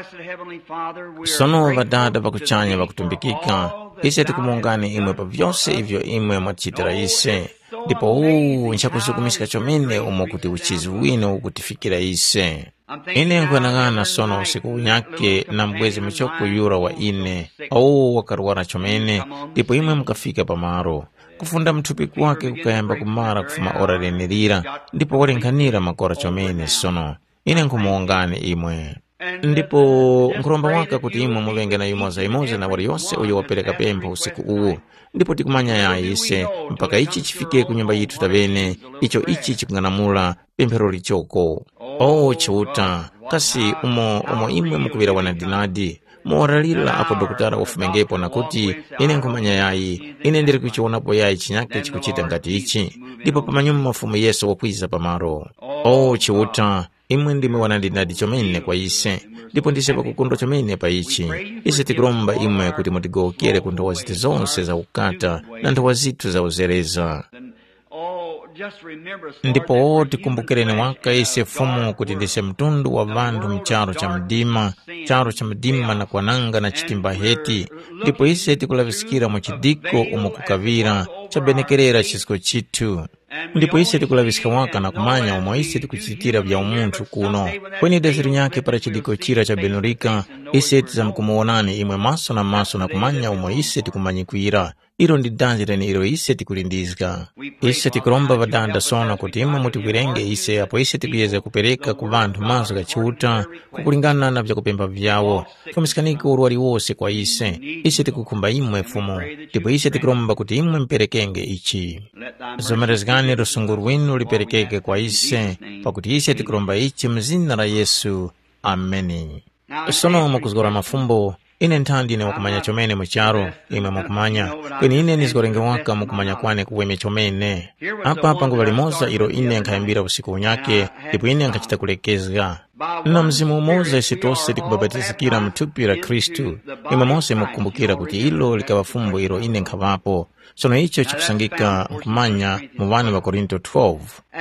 Sono vadada vakuchanya vakutumbikika, ise tikumungani imwe pa vyose ivyo imwe machitira ise, ndipo uu nchakusukumisika chomene umo kuti uchizi wino ukutifikira ise. Ine nkwanagana sono usiku unyake na mbwezi mchoko yura wa ine, au wakaruwana chomene, ndipo imwe mkafika pamaro. kufunda mthupi kwake kukayamba kumara kufuma ora lenirira ndipo walenkhanira makora chomene sono ine nkumuongani imwe ndipo nkulomba waka kuti imwe mulenge na imoza-imoza na wali yonse uyo wapereka pempho usiku uwu ndipo tikumanya ya ise mpaka ichi chifike ku nyumba yithu tabene icho ichi chikung'anamula pemphero lichoko. O chiuta kasi umo umo imwe mukuvira wanadinadi muoralira apo dokutara ufumengepo na kuti ine nkumanya yayi ine ndiri kuchionapo yayi chinyake chikuchita ngati ichi ndipo pamanyuma mafumu Yesu wakwiza pamaro. O chiuta imwe ndime wanadinadi chomene kwa ise ndipo ndisepa kukundo chomene pa ichi ise tikulomba imwe kuti mutigokere ku nthawi zithu zonse za ukata na nthawi zithu za uzereza. Ndipo tikumbukireni waka ise fumu kuti ndise mtundu wa vandu mcharo cha mdima charo cha mdima na kwananga na chitimba heti ndipo ise tikulavisikira mu chidiko umo kukavira cha benekerera chisiko chithu ndipo ise tikulavisika waka na kumanya umo ise tikuchitira vya umunthu kuno kweni desiri nyake para chidiko chira cha benurika ise tizamkumuonani imwe maso na maso na kumanya umo ise tikumanyikwira iro ndi danjireni iro ise tikulindizika. Ise tikulomba vadanda sona kuti imwe mutikwirenge ise apo ise tikuyeza kupereka ku vanthu mazo kachiuta kukulingana na vyakupemba vyawo kumisikaniko uruwali wose kwa ise ise tikukhumba imwe fumu ndipo ise tikulomba kuti imwe mperekenge ichi zomerezgani rusunguru winu liperekeke kwa ise pakuti ise tikulomba ichi mzina la Yesu. Ameni. Sono mukuzgora mafumbo ine nthandi ine wakumanya chomene mucharo imwe mukumanya kweni ine nizgorenge waka mukumanya kwane kuweme chomene apa apa nguva limoza iro ine nkhayambira usiku unyake ndipo ine nkhachita kulekezga na mzimu umoza isi tose tikubabatizikira mthupi la Kristu imwe mose mukumbukira kuti ilo likava fumbo iro ine nkhavapo sono icho chikusangika nkumanya mu vanu va Korinto twelve.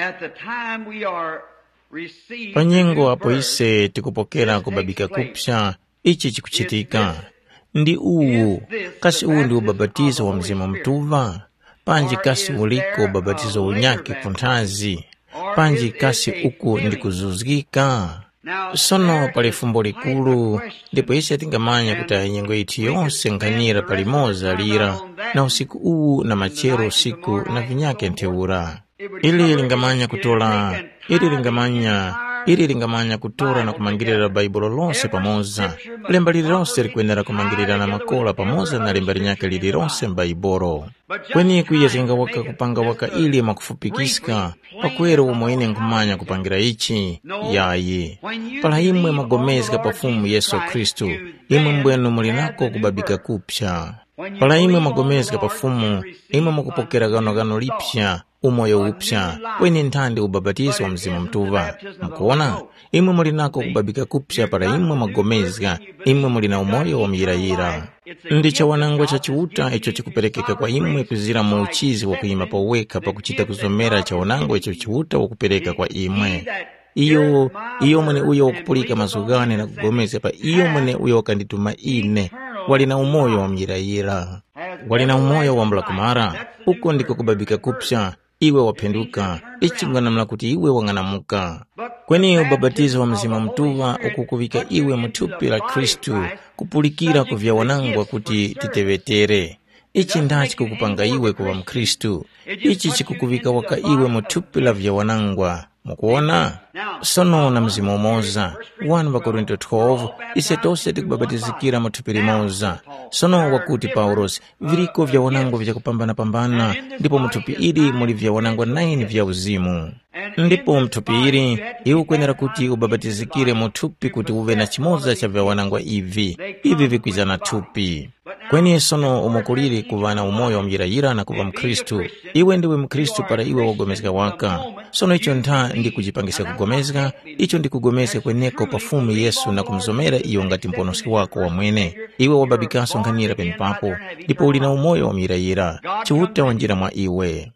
Panyengo apo ise tikupokera kubabika kupsha ichi chikuchitika ndi uwu kasi uwu ndi ubabatizo wa mzimu mtuva panji kasi uliko ubabatizo unyake kunthazi panji kasi uku ndi kuzuzgika. Sono pali fumbo likulu ndipo ise tingamanya kuti ayengo iti yonse nkanyira palimoza lira na usiku uwu na machero usiku na vinyake nteura ili lingamanya kutola ili lingamanya ili lingamanya kutora na kumangirira Baibulo lonse pamoza lemba lili lonse likuendera kumangirira na makola pamoza na lemba linyake lili lonse m'Baibolo kweni kuyezenga waka kupanga waka ili makufupikisika pakwero umoine nkumanya kupangira ichi yayi pala imwe magomezga pafumu Yesu Kristu imwe mbwenu mulinako kubabika kupsha pala imwe magomezga pafumu imwe mukupokera gano gano lipsha umoyo upsha kweni nthandi ubabatizo wa mzimu mtuva mkuona imwe mulinako kubabika kupsha pala imwe magomezga imwe mulina umoyo wa miyirayira ndicho wanango cha chiuta icho chikuperekeka kwa imwe kuzira mu uchizi wa kuyima poweka pa kuchita kuzomera cha wanango icho chiuta wa kupereka kwa imwe iyo iyo mwene uyo wakupulika mazugane na kugomeza pa iyo mwene uyo wakandituma ine walina umoyo wa miyirayira walina umoyo wa mbulakumara uko ndiko kubabika kupsha iwe wapenduka ichi mwanamla kuti iwe wang'anamuka kweni ubabatizo wa mzimu mtuva ukukuvika iwe mthupi la Kristu kupulikira kuvya wanangwa kuti titevetere ichi ndachi kukupanga iwe kuwa mkristu ichi chikukuvika waka iwe mthupi la vya wanangwa mukuona sono na mzimu umoza one Korinto twelve ise tose tikubabatizikira mthupi limoza sono wakuti Paulos viriko vya wanangwa vya kupambana pambana ndipo mthupi ili muli vya wanangwa nine vya uzimu ndipo mthupi ili iwe kwenera kuti ubabatizikire mthupi kuti uve na chimoza cha vya wanangwa ivi ivi vikwizana thupi kweni sono umukuliri kuvana umoyo wa mjirayira na kuva mkristu iwe ndiwe mkristu para iwe wagomezga waka sono icho ntha ndi kujipangisa kugomezga icho ndi kugomezga kweneko pafumu Yesu na kumzomera iyo ngati mponosi wako wa mwene iwe wababikaso nkhanira penipapo ndipo uli na umoyo wa mjirayira chiuta wanjira mwa iwe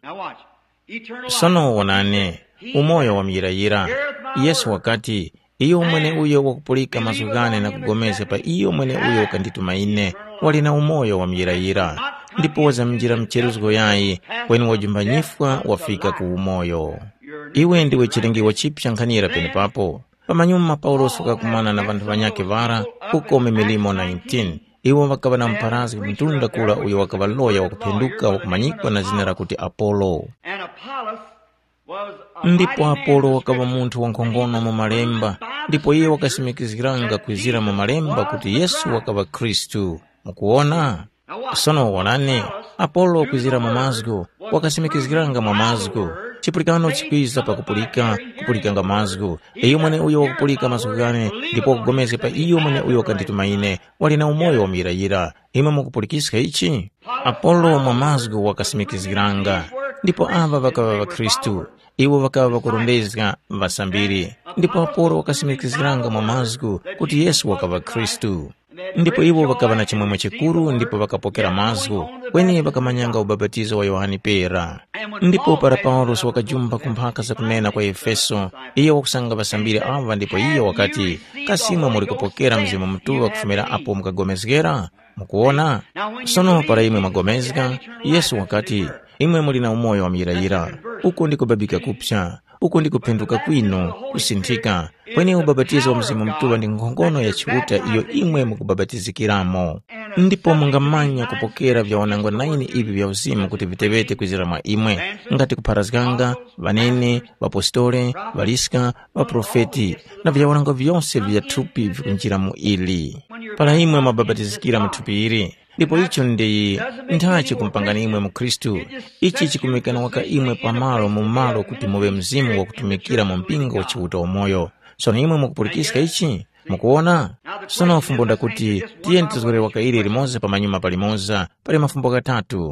sono wanane umoyo wa mjirayira Yesu wakati iyo mwene uyo wakupulika mazugane na kugomeza pa iyo mwene uyo kanditumaine walina umoyo wa mjirayira ndipo wazamjira mcheruzgo yayi kweni wajumbanyifwa wafika ku umoyo iwe ndiwe chilingiwa chipsha nkhanira penipapo pamanyuma Paulo suka kumana na vantu vanyake vara uko milimo nineteen iwo vakava na mparazi kumtunda kula uyo wakava loya wakuphenduka wakumanyikwa na zina rakuti Apolo. Ndipo Apolo wakava munthu wankhongono mu malemba, ndipo iye wakasimikiziranga kwizira mu malemba kuti Yesu wakava Khristu. Mukuona? Sono wonani Apolo kwizira mu mazgu wakasimikiziranga mu mazgu, chipulikano chikwiza pa kupulika kupulikanga mazgu, iyo mwene uyo wakupulika mazgu gane ndipo kugomeze pa iyo mwene uyo wakanditumaine wali na umoyo wamirayira. Imwe mukupulikisika ichi Apolo mu mazgu wakasimikiziranga, ndipo ava vakava va Kristu, iwo vakava vakurondezga vasambiri. Ndipo Apolo wakasimikiziranga mu mazgu kuti Yesu wakava Kristu, ndipo iwo vakava na chimwemwe chikuru, ndipo vakapokera mazgu kweni vakamanyanga ubabatizo wa Yohani pera. Ndipo para Paulo wakajumba kumphaka za kunena kwa Efeso, iyo wakusanga vasambiri ava, ndipo iyo wakati kasima muri kupokera mzimu mtuwa kufumira apo mukagomezgera. Mukuona? Sono para imwe magomezga Yesu wakati imwe muri na umoyo wa mirayira, uko ndiko babika kupsha, uko ndiko penduka kwino kusinthika, kweni ubabatizo wa mzimu mtuwa ndi nkhongono ya chiuta iyo imwe mukubabatizikiramo. Ndipo mungamanya kupokera vya wanangwa naini ivi vya uzimu kuti vitevete kwizira mwa imwe, ngati kupharazganga vanene, vapostole, valiska, vaprofeti na vya wanangwa vyonse vya thupi vikunjira mu ili. Pala imwe mababatizikira mu thupi ili, ndipo icho ndi nthachi kumpangani imwe mu Kristu. Ichi chikumikana waka imwe pamalo mu malo kuti muwe mzimu wa kutumikira mu mpingo wa chiuta umoyo. Sono imwe mukupulikisika ichi. Mukuona? Sono ufumbonda kuti tiye ntizgore waka ili limoza pamanyuma palimoza pali mafumbo katatu.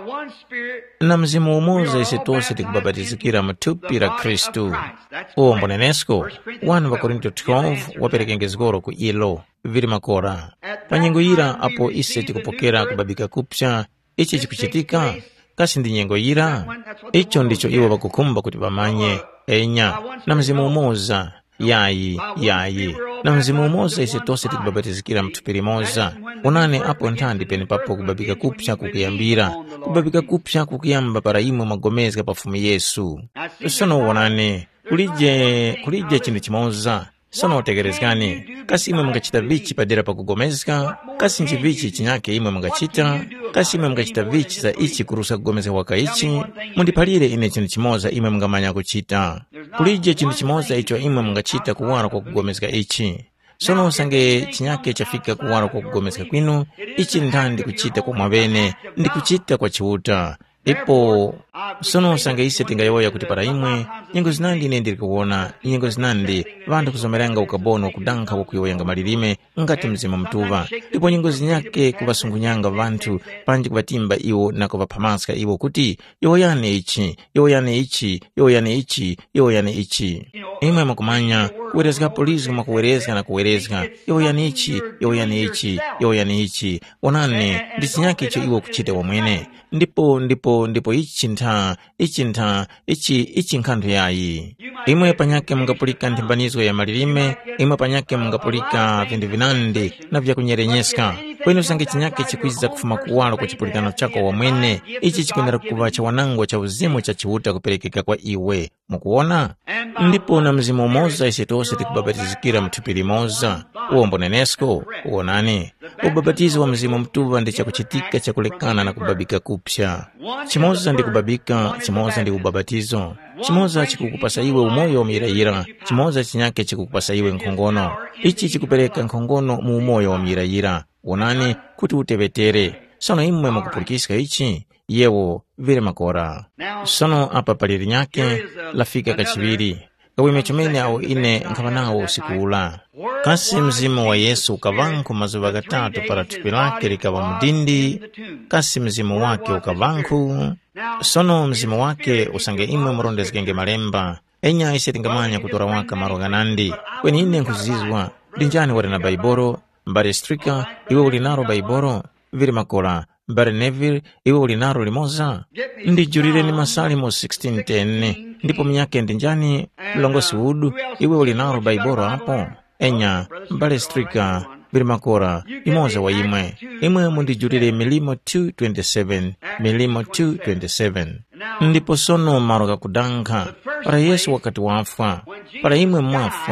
Na mzimu umoza ise tose tikubabatizikira mu thupi la Kristu. Uwo mbonenesko wanu wa Korinto twelve waperekengezgoro ku ilo vili makora. Panyengo ira apo ise tikupokera kubabika kupsha, ichi chikuchitika kasi ndi nyengo ira. Icho ndicho iwo wakukumba kuti pamanye enya na mzimu umoza yayi yayi na mzimu umoza ise tose tikubabatizikira mthupi limoza. Onane apo nthandi pene papo kubabika kupsha kukuyambira, kubabika kupsha kukuyamba para imwe magomezga pafumu Yesu. Sono wonane kulije kulije chinthu chimoza. Sono utegerezgani kasi imwe mungachita vichi padera pa kugomezga, kasi nchivichi chinyake imwe mungachita, kasi imwe mungachita vichi za ichi kurusa kugomeza waka ichi. Mundipalire ine chinthu chimoza imwe mungamanya kuchita. Kulije chinthu chimoza icho imwe mungachita kuwala kwa kugomezga ichi. Sono usange chinyake chafika kuwala kwa kugomezga kwinu, ichi nthandi kuchita kwa mwavene, ndi kuchita kwa chiuta. Ipo sono usange ise tingayoya kuti para imwe nyengo zinandi ine ndiri kuona nyengo zinandi vandu kuzomeranga ukabono kudanka wakuyoyanga malilime ngati mzimu mtuva. Ipo nyengo zinyake kuvasungunyanga vantu panji kuvatimba iwo na kuvapamaska iwo kuti yoyane ichi yoyane ichi yoyane ichi yoyane ichi. Imwe mukumanya kuwerezga polisi kumakuwerezga na kuwerezga yoyane ichi yoyane ichi yoyane ichi. Onane ndi chinyake icho iwo kuchita wamwene. Ndipo ndipo ndipo ichi ntha ichi ntha ichi ichi nkhandu yayi. Imwe panyake mungapulika ntimbanizo ya malilime, imwe panyake mungapulika vindu vinandi na vya kunyerenyeska. Kwenu usange chinyake chikwiza kufuma kuwala kwa chipulikano chako wamwene, ichi chikwendera kuva cha wanango cha uzimu cha chiuta kuperekeka kwa iwe. Mukuona? Ndipo na mzimu umoza ise tose tikubabatizikira mthupi limoza. Uwo mbonenesko uonani ubabatizo wa mzimu mtuva ndi chakuchitika chakulekana na kubabika kupsha. Chimoza ndi kubabika, chimoza ndi ubabatizo. Chimoza chikukupasa iwe umoyo wa mirayira, chimoza chinyake chikukupasa iwe nkhongono. Ichi chikupereka nkhongono mu umoyo wa mirayira. Onani kuti utevetere. Sono imwe mukupulikisika ichi yewo vile makora. Sono apa paliri nyake lafika kachiviri kawime chumene au ine nkavanawo sikuula. Kasi mzimu wa Yesu ukavanku mazuva gatatu para thupi lake likava mudindi, kasi mzimu wake ukavanku. Sono mzimu wake usange imwe murondezgenge malemba, enya ise tingamanya kutora waka maroganandi. Kweni ine nkuzizwa dinjani wari na baiboro, mbare strika iwe ulinaro baiboro vile makora. Mbare Neville iwe ulinaro limoza. Ndijurire ni Masalimo sixteen ten. Ndipo mnyake ndinjani mlongosi udu iwe ulinaro baiboro hapo. Enya mbare strika vile makora imoza wa imwe. Imwe mundijurire Milimo two twenty-seven. Milimo two twenty-seven. Ndipo sono maroga kudanka para Yesu wakati wafa, para imwe mwafa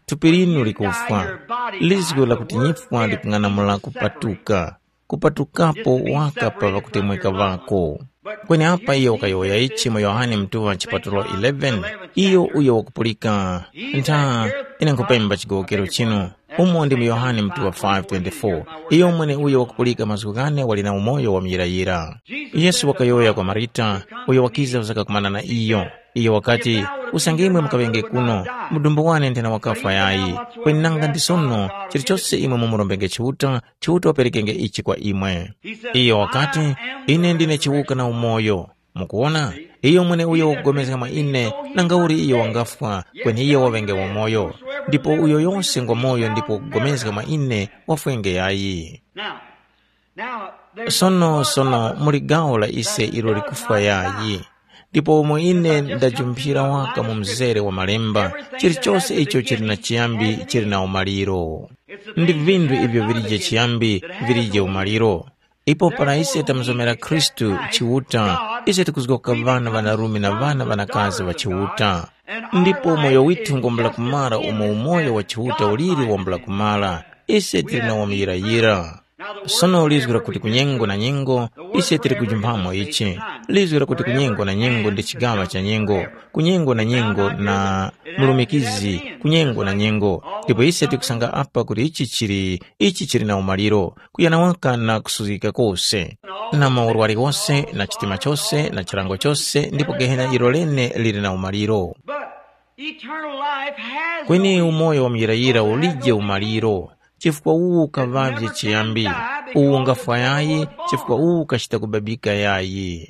thupi linu likufa, liziko lakutinyifa likung'anamula kupatuka, kupatukapo wakapa vakutemweka vako. Kweni apa iyo wakayoya ichi mu Yohane mtuwa chipatulo eleven, iyo uyo wakupulika nta inankupemba chigokero chino. Umo ndi mu Yohane mtuwa five twenty-four, iyo mwene uyo wakupulika mazukane walina umoyo wa mirayira. Yesu wakayoya kwa Marita, uyo wakiza uzaka kumana na iyo. Iyo wakati usangimwe mukavenge kuno, mudumbu wane ntena wakafa yayi. Kweni nanga ndisono, chiri chose imwe mumurombenge chiuta, chiuta waperikenge ichi kwa imwe. Iyo wakati, ine ndine chiuka na umoyo. Mukuona? Iyo mwene uyo wakugomeza kama ine, nangauri iyo wangafwa, kweni iyo wavenge umoyo. Ndipo uyo yonse ngomoyo ndipo wakugomeza kama ine, wafwenge yayi. Sono sono muligao la ise ilo likufa yayi. Ndipo umo ine ndajumpira waka mu mzere wa malemba, chiri chose icho chiri na chiyambi chiri na umaliro. Ndi vindu ivyo virije chiyambi virije umaliro. Ipo para ise tamzomera Kristu chiuta, ise tukuzukoka vana vanarumi na vana vanakazi wa chiuta. Ndipo umoyo witu ngombla kumara umo umoyo wa chiuta uliri wombla kumara, ise tiri na wamirayira. Sono lizwira kuti kunyengo na nyengo, ise tiri kujumpamo ichi. Lizwira kuti kunyengo na nyengo ndi chigawa cha nyengo, kunyengo na nyengo na mulumikizi, kunyengo na nyengo. Ndipo ise tiri kusanga apa kuti ichi chiri, ichi chiri na umaliro, kuyana waka na kusuzika kose. Na maurwari kose, na chitima chose, na chirango chose, ndipo gehena irolene liri na umaliro. Kweni umoyo wa mirayira ulije umaliro. Chifukwa uu ukavavye chiyambi, uu ungafa yayi, chifukwa uu ukashita kubabika yayi.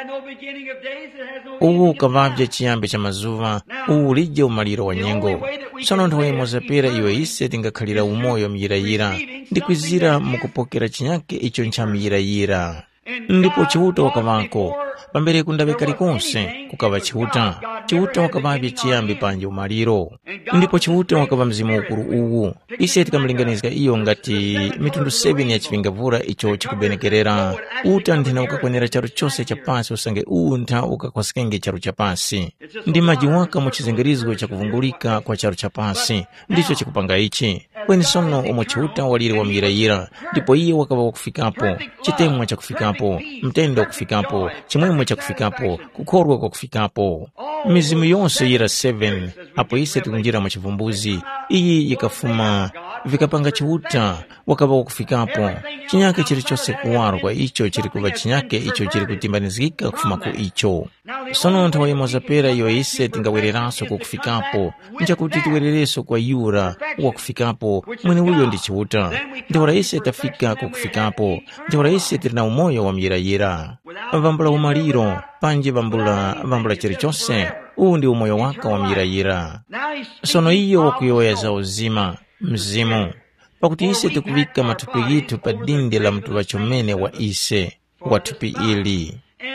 Uu ukavavye chiyambi cha mazuva, uu ulije umaliro wa nyengo. Sono nthawi mozapera iwe ise tingakhalira umoyo mirayira, ndikwizira mukupokera chinyake icho ncha mirayira. Ndipo chiuta wakavako, pambere kundaveka likonse, kukava chiuta. Chiuta wakavavye chiyambi panje umaliro. Ndipo chiuta wakava mzimu ukuru uwu. Ise tikamlinganizika iyo ngati mitundu seven ya chivingavura icho chikubenekerera. Uta nthina ukakwenera charu chose cha pasi usange uu ntha ukakwasikenge charu cha pasi. Ndi maji waka muchizengerizgo cha kuvungulika kwa charu cha pasi. Ndicho chikupanga ichi. Kweni sono umo chiuta waliri wa mirayira. Ndipo iyo wakava wakufikapo, chitemwa cha kufikapo, mtendo kufikapo, chimwemwe cha kufikapo, kukorwa kwa kufikapo. Mizimu yonse yira seven, hapo ise tikunjira machivumbuzi, iyi yikafuma, vikapanga chiuta, wakava wakufikapo, chinyake chiri chose kuwaro kwa icho chiri kuva chinyake icho chiri kutimbanizika kufuma ku icho. Sono nthawi mozapera iyo ise tingawereraso kukufikapo, nja kuti tiwerereso kwa yura, wakufikapo, mwene uyo ndi chiuta. Ndiwara ise tafika kukufikapo, ndiwara ise tirina umoyo wa mirayira. Vambula umaliro, panje vambula, vambula chiri chose, uu ndi umoyo waka wa mirayira. Sono iyo wakuyoya za uzima, mzimu. Pakuti ise tikuvika matupi gitu pa dindi la mtu wachomene wa ise, watupi ili.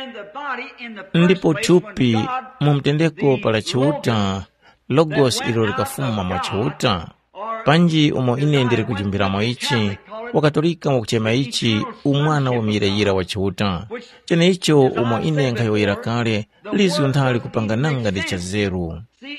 Ndipo tupi mumtendeko pala chiuta, logos ilo likafuma mwa chiuta. Panji umo ine ndiri kujumbiramo ichi, wakatolika wakuchema ichi umwana wa mirayira wa chiuta. Chene icho umo ine nkayoyera kale, lizi unthali kupangananga ndi chazeru.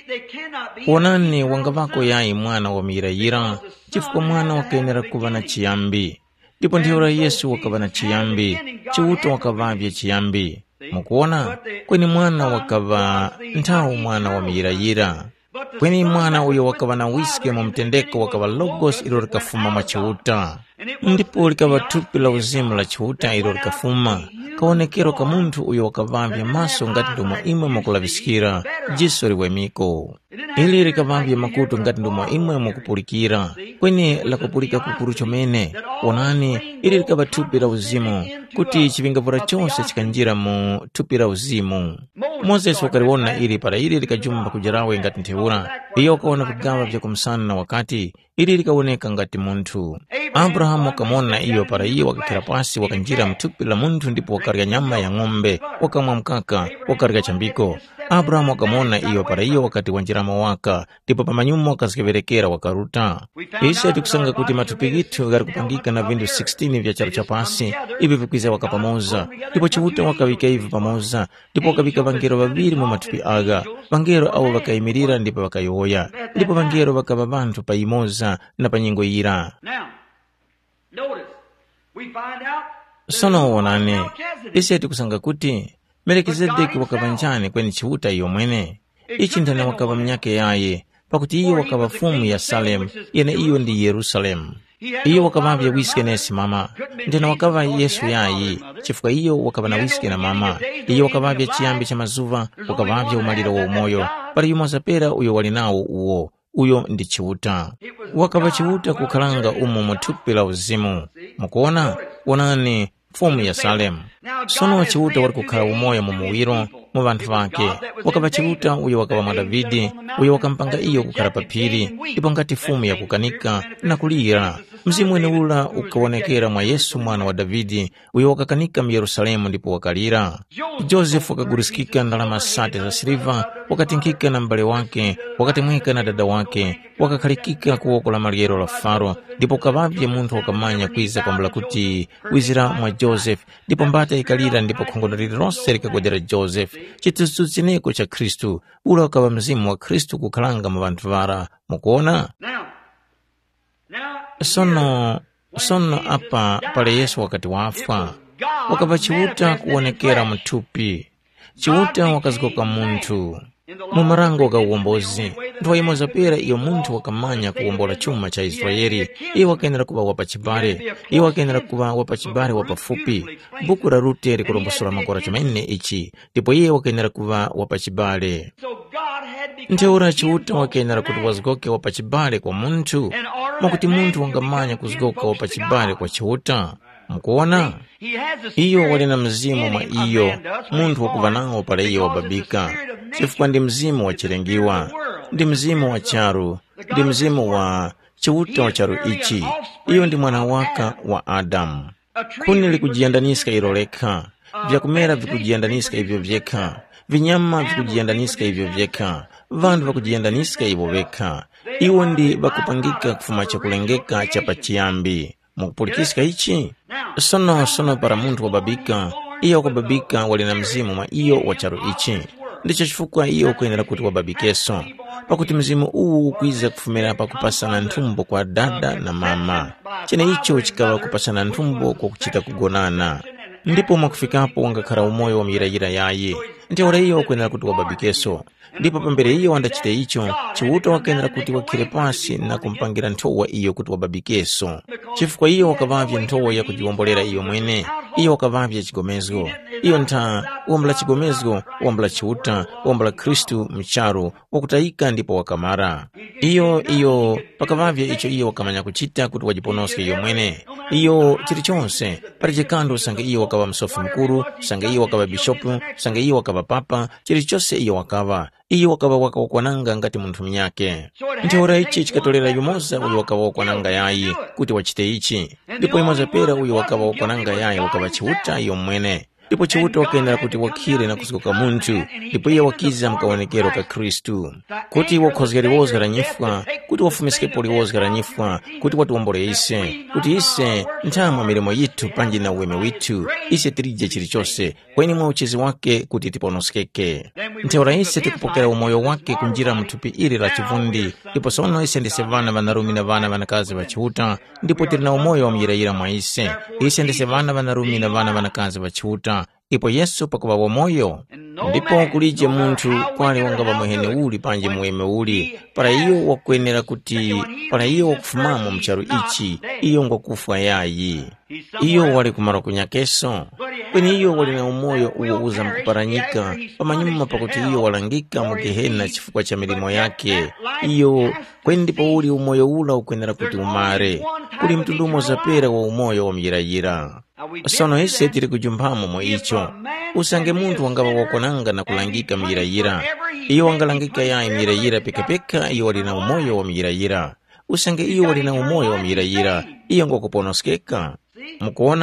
Wonani wangavako yayi mwana wa mirayira, chifukwa mwana wakayenera kuva na chiyambi. Ndipo ndiora Yesu wakava na chiyambi, chiuta wakavavye chiyambi. Mukuona? Kweni mwana wakava nthawu mwana wa mirayira. Kweni mwana uyo wakava na wiske mumtendeko wakava logos ilo likafuma mwa chiuta. Ndipo likava tupi la uzimu la chiuta ilo likafuma. Kaonekero ka munthu uyo wakavavye maso ngati ndumo imwe mukulavisikira, jiso liwemiko. Ili likavavye makutu ngati ndumo imwe mukupulikira, kweni lakupulika kukuru chomene. Onani, ili likava tupi la uzimu, kuti chivingavura chonse chikanjira mu tupi la uzimu. Moses wakaliwona ili para ili likajumba kujarawe ngati ntheura, iyo wakaona vigawa vya kumsana na wakati, ili likawoneka ngati munthu. Abrahamu wakamona iyo para iyo wakakira pasi wakanjira mtupi la munthu ndipo wakarika nyama ya ng'ombe, wakamwa mkaka, wakarika chambiko. Abrahamu akamona iyo para iyo wakati wanjirama waka ndipo pamanyuma wakazikeverekera wakaruta. Isi atikusanga kuti matupi gitu gari kupangika na vindu sixteen vya charo cha pasi ivi vikwiza waka pamoza. Ndipo chivuta wakawika ivi pamoza ndipo wakawika vangero vaviri mu matupi aga. Vangero awo wakaimirira ndipo wakayoya. Ndipo vangero wakava bantu pa imoza na panyingo ira. Sono wonane isi atikusanga kuti Melkizedeki wakava njani kweni chivuta iyo mwene. Ichi ndane wakava mnyake yaye pakuti iyo wakava fumu ya Salem yene iyo ndi Yerusalemu. Iyo wakavavya wiske nesi mama ndena wakava Yesu yayi chifuka iyo wakava na wiske na mama. Iyo wakavavya chiyambi cha mazuva wakavavya umaliro wa umoyo para yumoza pera uyo walinawo uwo uyo ndi chivuta. Wakava chivuta kukalanga umu mutupi la uzimu. Mukuona wonani fumu ya Salem. Sono chivuta wali kukhala umoya mu muwiro mu bantu vake. Wakava chivuta uyo wakava mwa Davidi uyo wakampanga iyo kukhala papiri ndipo ngati fumu ya kukanika na kulira. Mzimu ene ula ukawonekera mwa Yesu mwana wa Davidi uyo wakakanika mu Yerusalemu ndipo wakalira. Joseph wakagurusikika ndalama sate za siliva wakatinkika na mbale wake wakatimwika na dada wake wakakalikika kuwokola maliyero la Faro ndipo kavavye muntu wakamanya kwiza kwambula kuti wizira mwa Joseph ndipo mbata ikalira ndipo khongono lililonse likagwedera Joseph. Chitsutsu chineko cha Kristu ula wakava mzimu wa Kristu kukhalanga mu bantu vara. Mukuona? Sono sono apa pale Yesu wakati wafa wakava chivuta kuonekera mtupi. Chivuta wakazikoka muntu mu marango waka uwombozi. Ntwa imoza pera iyo muntu wakamanya kuwombola chuma cha Israeli. Iyo wakaenera kuwa wapachibare. Iyo wakaenera kuwa wapachibare wapafupi. Buku la Rute likulombosola makora chumene ichi. Ndipo iye wakaenera kuwa wapachibare. Nteura chivuta wakaenera kuti wazikoke wapachibare kwa muntu. Makuti muntu wangamanya kuzikoka wapachibare kwa chivuta. Mukuona? Iyo walina mzimu mwa iyo muntu wakuva nawo pale iyo wababika. Chifukwa ndi mzimu wa chirengiwa, ndi mzimu wa charu, ndi mzimu wa chivuta wa charu ichi. Iyo ndi mwana waka wa Adamu. Kuni likujiandaniska iloleka, vyakumera vikujiandaniska hivyo vyeka, vinyama vikujiandaniska hivyo vyeka, vandu vakujiandaniska hivyo veka. Iwo ndi bakupangika kufuma cha kulengeka cha pachiyambi. Mukupulikisika ichi? Sono sono para muntu wababika, iyo wakababika walina mzimu ma iyo wacharu ichi. Ndicho chifukwa iyo kuenera kuti wababikeso. Pakuti mzimu uu kuiza kufumira pa kupasana ntumbo kwa dada na mama. Chene icho chikawa kupasana ntumbo kwa kuchita kugonana. Ndipo mwakufikapo wangakara umoyo wa mirayira yaye. Nteora iyo kuenera kuti wababikeso. Ndipo pambere iyo wandachite icho, chivuta wakaenera kuti wakire pasi na kumpangira ntowa iyo kuti wababikeso. Chifukwa iyo wakavavya ntowa ya kujiwombolera iyo mwene. Iyo wakavavya chigomezgo. Iyo nta uombla chigomezgo, uombla chivuta, uombla Kristu mcharu, wakutaika ndipo wakamara. Iyo iyo pakavavya icho iyo wakamanya kuchita kuti wajiponoske iyo mwene. Iyo chiri chonse, parijekando sange iyo wakava msofi mkuru, sange iyo wakava bishopu, sange iyo wakava papa, chiri chose iyo wakava. Iyo wakava waka wakwananga ngati muntu mnyake. Nteora ichi chikatolera yumoza uyo wakava wakwananga yayi kuti wachite ichi. Ndipo imoza pera uyo wakava wakwananga yayi wakava chivuta iyo mwene. Ndipo chivuta wakaenera kuti wakire na kuzikoka muntu. Ndipo iye wakiza mkaonekero ka Kristu. Kuti wakhozgeri wozgara nyifwa, kuti wafumisikepo liwozgara nyifwa, kuti watuombole ise, kuti ise ntama milimo yitu panji na uweme witu, ise tirije chiri chose, kweni mwa uchezi wake kuti tiponoskeke. Nteora ise tikupokera umoyo wake kunjira mtupi iri la chivundi. Ndipo sono ise ndise vana vanarumi na vana vanakazi wa chivuta. Ndipo tirina umoyo wa mjirayira mwa ise. Ise ndise vana vanarumi na vana vanakazi wa chivuta. Ipo Yesu pakuva wa moyo. Ndipo kulije muntu kwali wangava muhene uli panje muweme uli. Para iyo wakwenera kuti, para iyo wakufumamo mcharu ichi, iyo ngokufwa yayi. Iyo wali kumara kunyakeso. Kweni iyo wali na umoyo uwo uza mkuparanyika. Pamanyuma pakuti iyo walangika mugehena chifukwa cha milimo yake. Iyo kweni ndipo uli umoyo ula ukwenera kuti umare. Kuli mtundumo za pera wa umoyo wa mjirayira. Sono ise tiri kujumpamo mwa icho. Usange muntu wangava wakonanga na kulangika mjirayira. Iyo wangalangika ya mjirayira peka peka iyo walina umoyo wa mjirayira. Usange iyo walina umoyo wa mjirayira. Iyo ngokuponoskeka. Mukuona,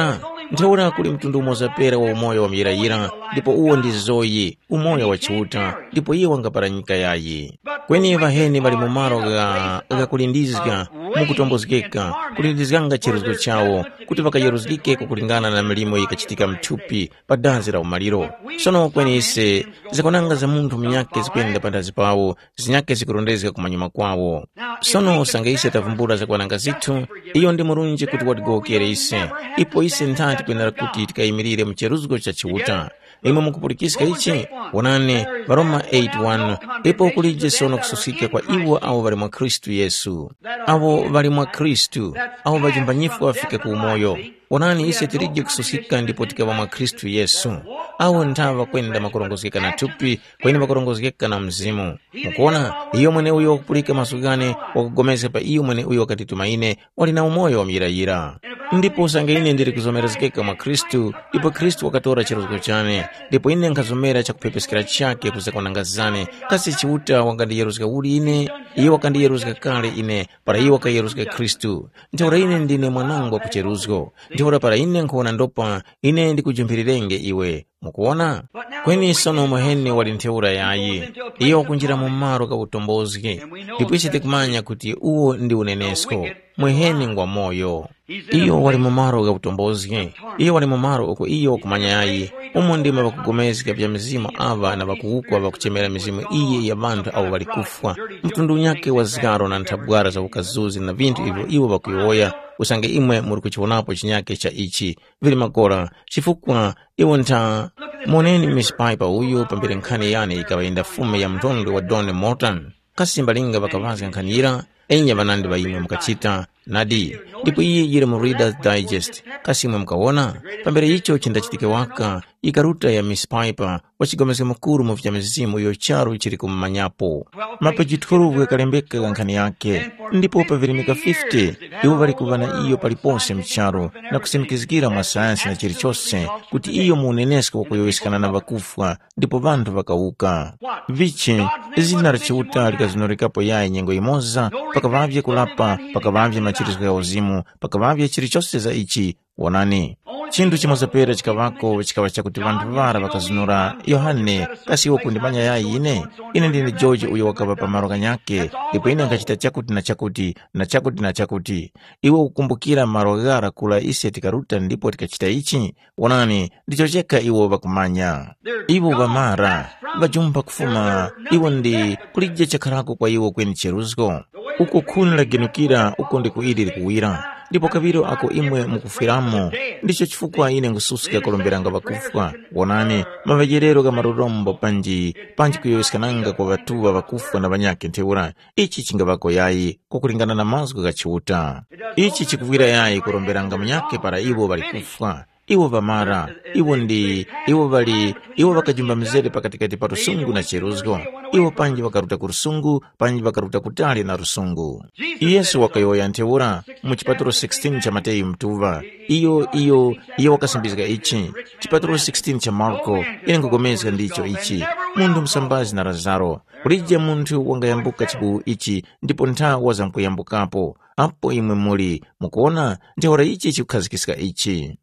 ntheura kuli mtundu umodzi pera wa umoyo wa miyirayira ndipo uwo ndi zoyi umoyo wa chiuta ndipo iye wangaparanyika yayi kweni vaheni bali mumaro ga gakulindizika mukutombozekeka kulindizikanga chiruzo chawo kuti vakayeruzikeko kulingana na milimo ikachitika mthupi pa dazi la umaliro sono kweni ise zikonanga za munthu mnyake zikuyenda pandazi pawo zinyake zikurondezeka kumanyuma kwawo sono sanga ise tavumbula zakwananga zithu iyo ndi mulunji kuti watigokere ise ipo ise nthati kwenera kuti tikayimirire mcheruzo cha chiuta imwe mukupulikisika ichi wonane Varoma eight one ipo kulije sono kususika kwa iwo awo bali mwa Kristu Yesu awo bali mwa Kristu awo bajimbanyifu afike ku umoyo wonani ise tirije kususika ndipo tikaba mwa Kristu Yesu awo ntava kwenda makorongozeka na tupi kweni makorongozeka na mzimu mukuona iyo mwene uyo wakupulika masugane wakugomeza pa iyo mwene uyo wakati tumaine wali na umoyo wa miyirayira ndipo sanga ine ndiri kuzomerezekeka mwa Kristu ipo Kristu wakatora chiruzo chane ndipo ine nkazomera chakupepeskera chake kuzakonangazane kasi chiuta wakandiyeruzika uli ine iye wakandiyeruzika kale ine para iye wakayeruzika Kristu ntheura ine ndine mwanangu wa kucheruzgo ntheura para ine nkuona ndopa ine ndikujumbirirenge iwe mukuona kweni sono muheni wali ntheura yayi iyo wakunjira mumaro ka utombozi ndipo ise tikumanya kuti uwo ndi unenesko muheni ngwa moyo iyo wali mumaro ka utombozi iyo wali mumaro uko iyo kumanya yayi umo ndima bakugomezeka bya mizimu ava na bakuukwa bakuchemera mizimu iye ya bantu abo bali kufwa mtundu nyake wa zigaro na ntabwara za ukazuzi na vintu hivyo iwo bakuyoya usange imwe muri kuchiwonapo chinyake cha ichi vili makora chifukwa iwo nta moneni Miss Piper uyu pambire nkhani yani ikawaenda fume ya mtondo wa Don Morton kasimbalinga bakavazi nkhanira enya banandi bayimwe mukachita nadi ndipo iye yire mu Reader's Digest kasimwe mukawona pambere icho chindachitike waka ikaruta ya Miss Piper wachigomeze mukuru mu vya mizimu yo charo chiri kumanyapo mapachithuruwe kalembeka nkhani yake ndipo pavirimika fifty iwo bali kuvana iyo palipose mcharo na kusimikizikira mwa sayansi na chilichose kuti iyo muunenesko wakuyowisikana na vakufwa ndipo vantu vakauka vichi zina rachiuta likazinorikapo yaye nyengo imoza pakavavye kulapa pakavavye machirizo ya uzimu pakavavye chilichose za ichi wonani chindu chimozapera chikavako chikava chakuti vantu vara vakazinura Yohane kasi iwo kundimanya yayi ine ine ndine George uyo wakava pamaro kanyake ndipo ine nkachita chakuti na chakuti na chakuti na chakuti iwo ukumbukira maro gara kula ise tikaruta ndipo tikachita ichi wonani ndichocheka iwo vakumanya iwo vamara vajumba kufuma iwo ndi kulije chakarako kwa iwo kweni cheruzgo uko khuni lagenukira uko ndikuili likuwira ndipo kaviro ako imwe mukufiramo ndicho chifukwa ine ngususika kolomberanga vakufwa wonani mavajerero ga marurombo panji panji kuyowiskananga kwa vatuwa vakufwa na vanyake ntheura ichi chingavako yayi kukulingana na mazgu gachiuta ichi chikuwira yayi kulomberanga mnyake para iwo bali kufwa iwo vamara iwo ndi iwo bali iwo vakajumba mzere pakatikati pa rusungu na cheruzgo iwo panji vakaruta ku rusungu panji vakaruta kutali na rusungu Yesu wakayoya ntheura mu chipaturo sixteen cha Mateyu mtuva iyo iyo iyo wakasimbizika ichi chipaturo sixteen cha Marko ine ngogomezeka ndicho ichi mundu msambazi na Lazaro kulije munthu wangayambuka chibu ichi ndipo nthawi wazankuyambukapo apo imwe muli mukuona ntheura ichi chikukhazikisika ichi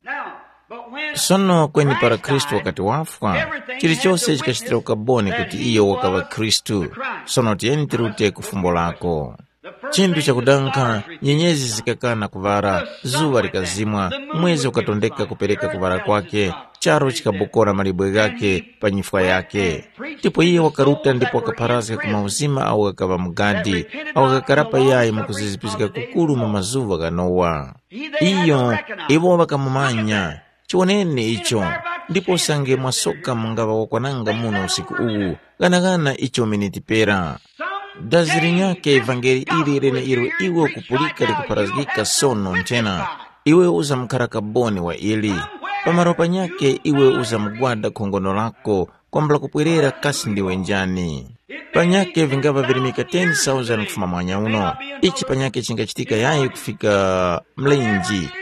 sono kweni para Kristu wakati wafwa chilichose chikachitira ukaboni kuti iyo wakava Kristu sono tiyeni tirute kufumbo lako chindu chakudanka nyenyezi zikakana kuvara zuwa likazimwa mwezi ukatondeka kupereka kuvara kwake charo chikabokora malibwe gake panyifwa yake ndipo iye wakaruta ndipo wakaparazika kumauzima au akava mgadi au akakarapa yaye mukuzizipizika kukulu mamazuva ganowa iyo iwo wakamumanya chioneni icho ndipo sange mwasoka mungava wakwananga muno usiku uwu ganagana icho minitipera daziri nyake evangeli ili irene iro iwe kupulika likuparazika sono ntena iwe uza mkarakaboni wa ili pamaropa nyake iwe uza mgwada kongono lako kwambla kupwerera kasi ndiwe njani panyake vingava virimika ten thousand kufuma mwanya uno ichi panyake chingachitika yayi kufika mlenji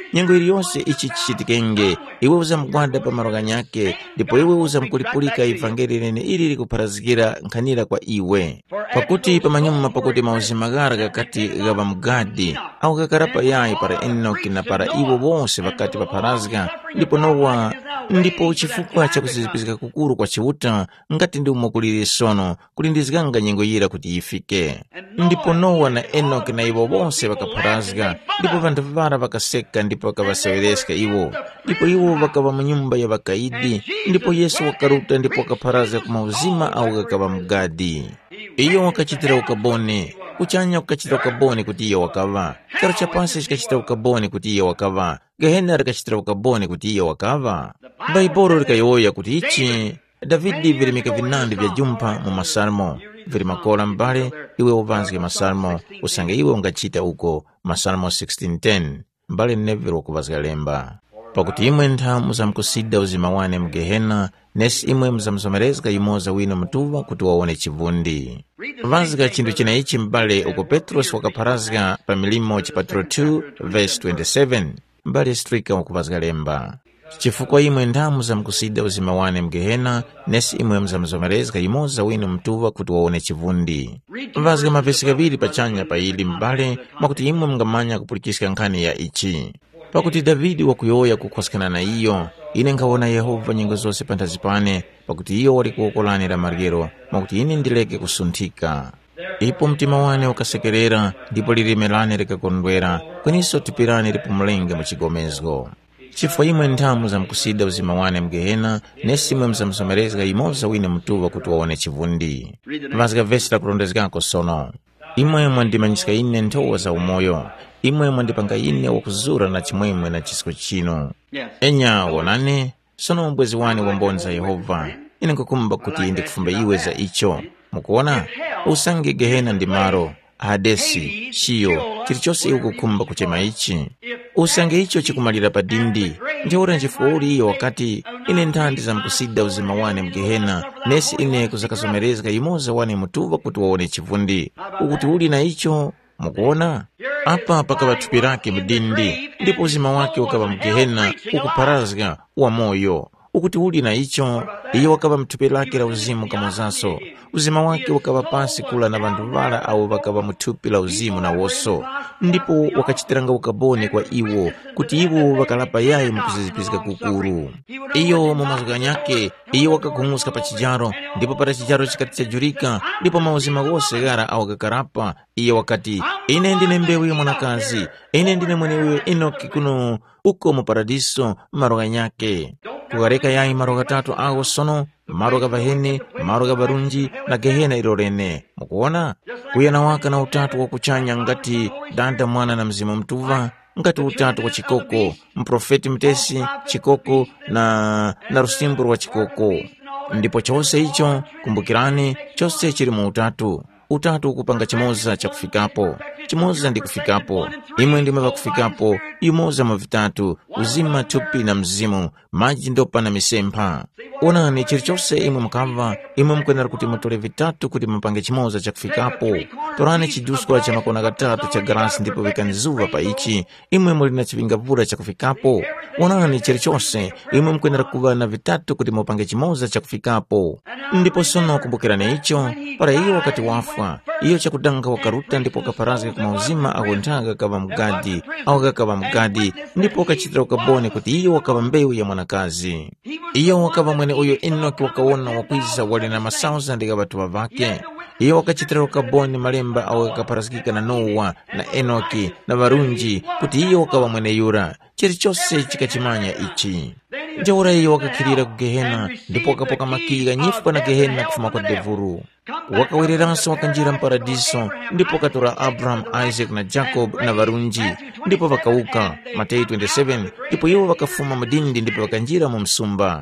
nyengo iliyonse ichi chichitikenge iwe uzamugwada pa maroga nyake ndipo iwe uzamkulipulika ivangeli lene ili likupharazikira nkhanira kwa iwe pakuti pamanyuma pakuti mauzima gara kakati gaba mugadi au kakarapa yayi para Enoki na para iwo bonse vakati papharazika ndipo Nowa ndipo chifukwa cha kusizipizika kukuru kwa chiuta ngati ndi umokuliri sono kulindizikanga nyengo yira kuti ifike ndipo Nowa na Enoki na iwo bonse vakapharazika ndipo vanthu vara vakaseka ndipo vakavasewereska iwo ndipo iwo vakava munyumba ya vakaidi ndipo Yesu wakaruta ndipo wakapharaza kumauzima au kakava mugadi iyo wakachitira ukabone kuchanya ukachitira ukabone kuti iyo wakava charo cha pansi chikachitira ukabone kuti iyo wakava Gehena rikachitira ukabone kuti iyo wakava Baibolo rikayoya kuti ichi Davidi vilimika vinandi vya jumpa mu masalmo vilimakola mbale iwe uvanzike masalmo usange iwe ungachita uko masalmo sixteen ten mbale neville wakuvazika lemba pakuti imwe ntha muzamkusida uzima wane mgehena nesi imwe muzamsomerezeka imoza wino mtuva kuti waone chivundi vazika chindu china ichi mbale uko Petros wakapharazika pa milimo chipatiro two verse twenty-seven mbale strika wakuvazika lemba chifukwa imwe ntha muzamkusida uzima wane mgehena nesi imwe muzamsomerezeka imoza wino mtuva kuti waone chivundi vazika mavesi kaviri pachanya pa ili mbale makuti imwe mngamanya kupulikisika nkhani ya ichi pakuti Davidi wakuyoya kukhosikana na iyo ine nkaona Yehova nyengo zonse panthazi pane pakuti iyo wali kuokolanira margero makuti ine ndileke kusunthika ipo mtima wane ukasekerera ndipo lilime lane likakondwera kweniso tipirani lipo mlenga muchigomezgo chifukwa imwe ntha muzamkusida uzima wane mgehena nesi imwe muzamsomerezeka imoza wine mtuva kuti waone chivundi vazika vesi lakulondezekako sono imwe mwandimanyisika ine nthowa za umoyo imwe mwandipanga ine wakuzura na chimwemwe na chisiko chino enya wonane sono mbwezi wane wambonza Yehova ine nkukumba kuti ndikufumba iwe za icho mukuona usange Gehena ndi maro Hadesi chiyo chilichonse iwe kukumba kuchema ichi usange icho chikumalira pa dindi ndiora nchifukwa uli iyo wakati ine nthandi zamkusida uzima wane mgehena nesi ine kuzakasomerezeka imoza wane mutuva kuti waone chivundi ukuti uli na icho mukuona apa pakava thupi lake mdindi ndipo uzima wake ukava mgehena ukupharazika wa moyo ukuti uli na icho iyo wakava mthupi lake la uzimu kamozaso uzima wake wakava pasi kula na vandu vala au wakava mthupi la uzimu na woso ndipo wakachitiranga ukabone kwa iwo kuti iwo wakalapa yayi mukuzizipizika kukuru iyo mumazuka nyake iyo wakagumuska pa chijaro ndipo para chijaro chikati chajurika ndipo mauzima wose gara au kakarapa iyo wakati ine ndine mbewu ya mwanakazi ine ndine mwenewe Enoki kuno uko mu paradiso maroga nyake kugareka yayi maroga tatu ago sono maroga vahene maroga barunji na Gehena ilorene mukuona kuyana waka na utatu wa kuchanya ngati danda mwana na mzima mtuva ngati utatu wa chikoko mprofeti mtesi chikoko na na rusimburu wa chikoko ndipo chose icho kumbukirani chose chiri mu utatu utatu kupanga chimoza cha kufikapo chimoza ndi kufikapo imwe ndime vakufikapo imoza mavitatu uzima thupi na mzimu maji ndopa na misempha onani chilichonse imwe mukava imwe mukwenera kuti mutole vitatu kuti mupange chimoza cha kufikapo torani chiduskwa cha makona katatu cha garasi ndipo vikanizuva pa ichi imwe muli na chivingavura cha kufikapo onani chilichonse imwe mukwenera kuva na vitatu kuti mupange chimoza cha kufikapo ndipo sono kumbukirani icho para iyo wakati wafa iyo chakudanga wakaruta ndipo kaparazika kumauzima au nthaga kava mgadi au kakava mgadi ndipo kachitira ukabone kuti iyo wakava mbewu ya mwanakazi iyo wakava mwene uyo Enoki wakaona wakwiza wali na masauza ndika vatu vavake iyo wakachitira ukabone malemba au kaparazikika na Nowa na Enoki na varunji kuti iyo wakava mwene yura chilichonse chikachimanya ichi njaura iyo wakakhilira ku Gehena ndipo wakapoka makiga nyifukwa na Gehena kufuma kwa devuru wakawereranso wakanjira mparadiso ndipo wakatora Abraham, Isaac na Jacob na varunji ndipo wakauka Mateyu twenty-seven ndipo iwo wakafuma madindi ndipo wakanjira mu msumba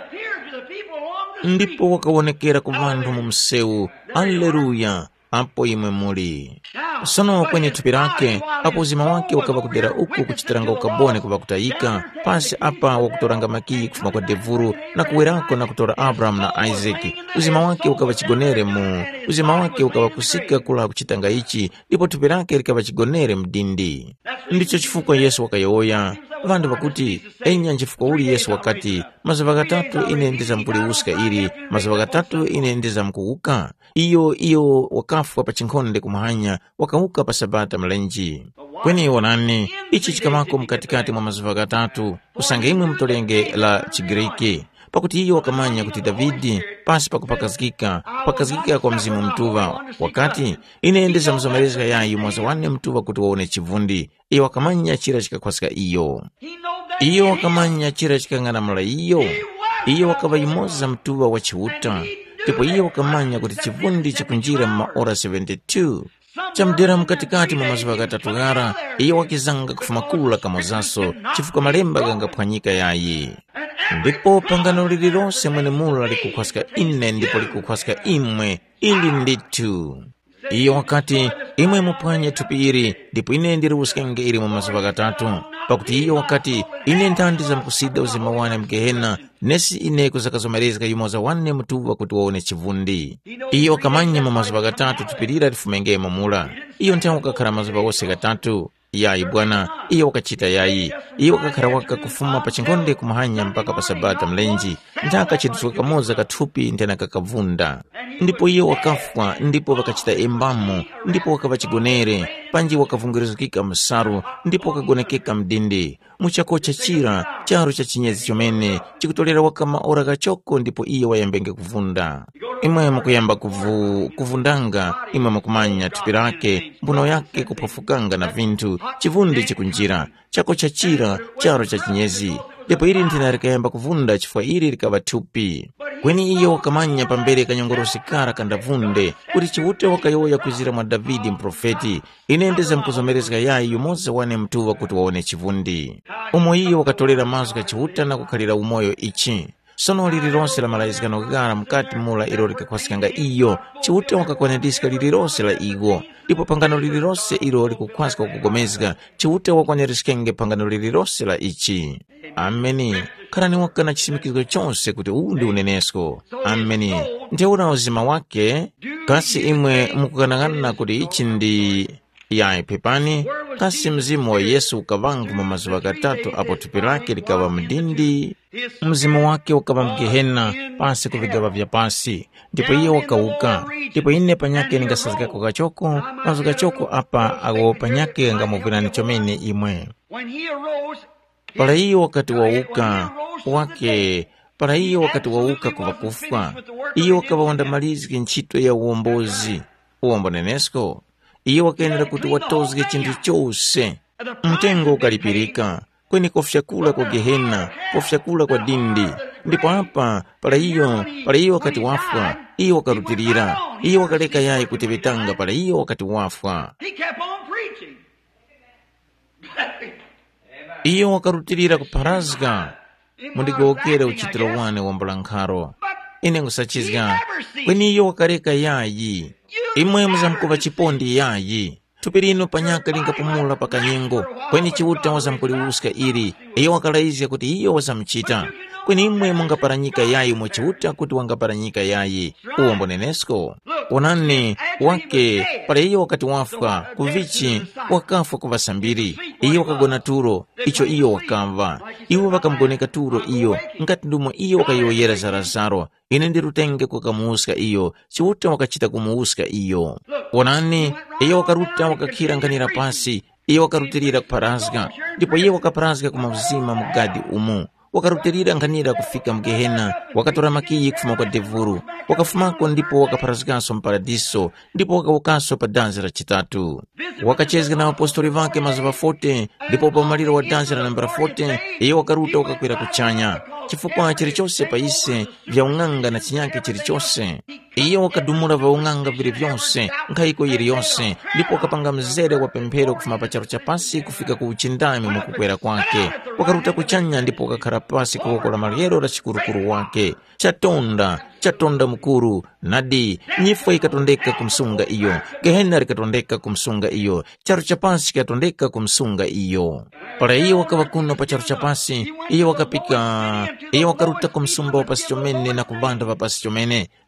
ndipo wakaonekera ku vanthu mu msewu Alleluya apo imwe muli sono kwenye thupi lake apo uzima wake wakava kudera uku kuchitiranga ukabone kuva kutayika pasi apa wakutoranga makiyi kufuma kwa devuru na kuwerako na kutora Abraham na Isaac uzima wake ukava chigonere mu uzima wake ukava kusika kula kuchitanga ichi ndipo thupi lake likava chigonere mdindi ndicho chifukwa Yesu wakayoya vandu vakuti enya nchifukwa uli Yesu wakati mazuva katatu ine ndizamkuliuska ili mazuva katatu ine ndizamkuuka iyo iyo wakafwa pa chinkhonde kumahanya wakauka pa sabata mlenji kweni wonani ichi chikamako mkatikati mwa mazuva katatu usange imwe mtolenge la Chigiriki pakuti iyo wakamanya kuti Davidi pasi pakupakazikika pakazikika kwa mzimu mtuva wakati ine ndizamzomerezeka yayi mwaza wane mtuva kuti waone chivundi iyo wakamanya chira chikakwasika iyo iyo wakamanya chira chikang'anamula iyo iyo wakavayimoza mtuva wa chiuta ndipo iyo wakamanya kuti chivundi chikunjira maora seventy-two chamdera mkatikati mwa mazuva katatu gara iyo wakizanga kufuma kula kamozaso chifuka malemba gangaphwanyika yayi ndipo pangano lililonse mwene mula likukwasika ine ndipo likukwasika imwe ili nditu iyo wakati imwe muphwanye thupi iri ndipo ine ndiriusikenge iri mwa mazuva katatu pakuti iyo wakati ine nthandiza mkusida uzima wane mgehena nesi ine kuzakazomerezeka yumoza wane mtuva kuti waone chivundi iyo wakamanya mwa mazuva katatu thupirira lifumenge mamula iyo nthawi wakakhala mazuva wose katatu yayi bwana iyo wakachita yayi iyo wakakhala waka kufuma pa chinkhonde kumahanya mpaka pa sabata mlenji nthaka chidutsuka kamoza kathupi ntena kakavunda ndipo iyo wakafwa ndipo wakachita embamo ndipo wakavachigonere panji wakavungirizikika msaru ndipo wakagonekeka mdindi muchako cha chira charo cha chinyezi chomene chikutolera wakama ora kachoko ndipo iyo wayambenge kuvunda imwe mukuyamba kuvu, kuvundanga imwe mukumanya thupi lake mbuno yake kuphofukanga na vinthu chivundi chikunjira chako cha chira charo cha chinyezi ndipo ili nthina likayamba kuvunda chifukwa ili likava thupi kweni iyo wakamanya pambere kanyongorosikara kandavunde kuti chiwute wakayoya kwizira mwa Davidi mprofeti ine ndizamkuzomerezeka yayi yumoza wane mtuva kuti waone chivundi umo iyo wakatolera mazu kachiwuta na kukhalira umoyo ichi sono lililonse la malaizikano gara mkati mula ilo likakwasikanga iyo chiwute wakakwanedisika lililonse la igo ndipo pangano lililonse ilo likukwasika kukugomezeka chiwute wakwanerisikenge pangano lililonse la ichi ameni khalani wakana chisimikiziko chonse kuti uwu ndi unenesko ameni ndiye uzima wake kasi imwe mukukanakana kuti ichi ndi yayi pepani kasi mzimu wa Yesu ukavangu mwa mazuva katatu apo thupi lake likava mdindi mzimu wake ukava mgehena pasi kuvigava vya pasi ndipo iyo wakauka ndipo ine panyake ningasazikako kachoko mazu kachoko apa ago panyake ngamuvirani chomene imwe para iyo wakati wauka wake para iyo wakati wauka kuva kufwa iyo wakava wandamalizike ntchito ya uombozi uombo nenesko iyo wakaenera kuti watozike chinthu chose mtengo ukalipirika kweni kofyakula kwa gehena kofyakula kwa dindi ndipo apa para iyo para iyo wakati wafwa iyo wakarutirira iyo wakaleka yayi kuti vitanga para iyo wakati wafwa iyo wakarutirira kuparazga mundigokera uchitiro wane wambulankharo ine ngusachizga kweni iyo wakaleka yayi imwe muzamkuva chipondi yayi thupi lino panyaka linkapumula pakanyengo kweni chiwuta wazamkuliuska ili iyo wakalaizya kuti iyo wazamchita kweni imwe mungaparanyika yayi mwe chiwuta kuti wangaparanyika yayi uombo nenesko onani wake para iyo wakati wafwa kuvichi wakafwa kuvasambiri iyo wakagona turo icho iyo wakamva iwo wakamgoneka turo iyo ngati ndumo iyo wakayoyera zarazaro ine ndirutenge kukamuuska iyo chiwuta wakachita kumuuska iyo onani iyo wakaruta wakakhira nganira pasi iyo wakarutirira kuparazga ndipo iyo wakaparazga kumavuzima mugadi umu wakarutirira nganira kufika mgehena wakatora makiyi kufuma kwa devuru wakafumako ndipo wakaparazgaso mparadiso ndipo wakawukaso pa danzi la chitatu wakachezga na apostoli vake mazuva forty ndipo pa umaliro wa danzi la nambara forty iyo wakaruta wakakwera kuchanya chifukwa chilichonse paise vya ung'anga na chinyake chilichonse iyo wakadumula va ung'anga vili vyonse nkhayiko yili yonse ndipo wakapanga mzere wa pemphero kufuma pa charo cha pasi kufika ku uchindami mukukwera kwake wakaruta kuchanya ndipo wakakhala pasi kuokola maliyero la chikurukuru wake chatonda chatonda mukuru nadi nyifwa ikatondeka kumsunga iyo gehena likatondeka kumsunga iyo charo cha pasi kikatondeka kumsunga iyo para iyo wakava kuno pa charo cha pasi iyo wakapika iyo wakaruta kumsumba wa pasi chomene na kubanda va pasi chomene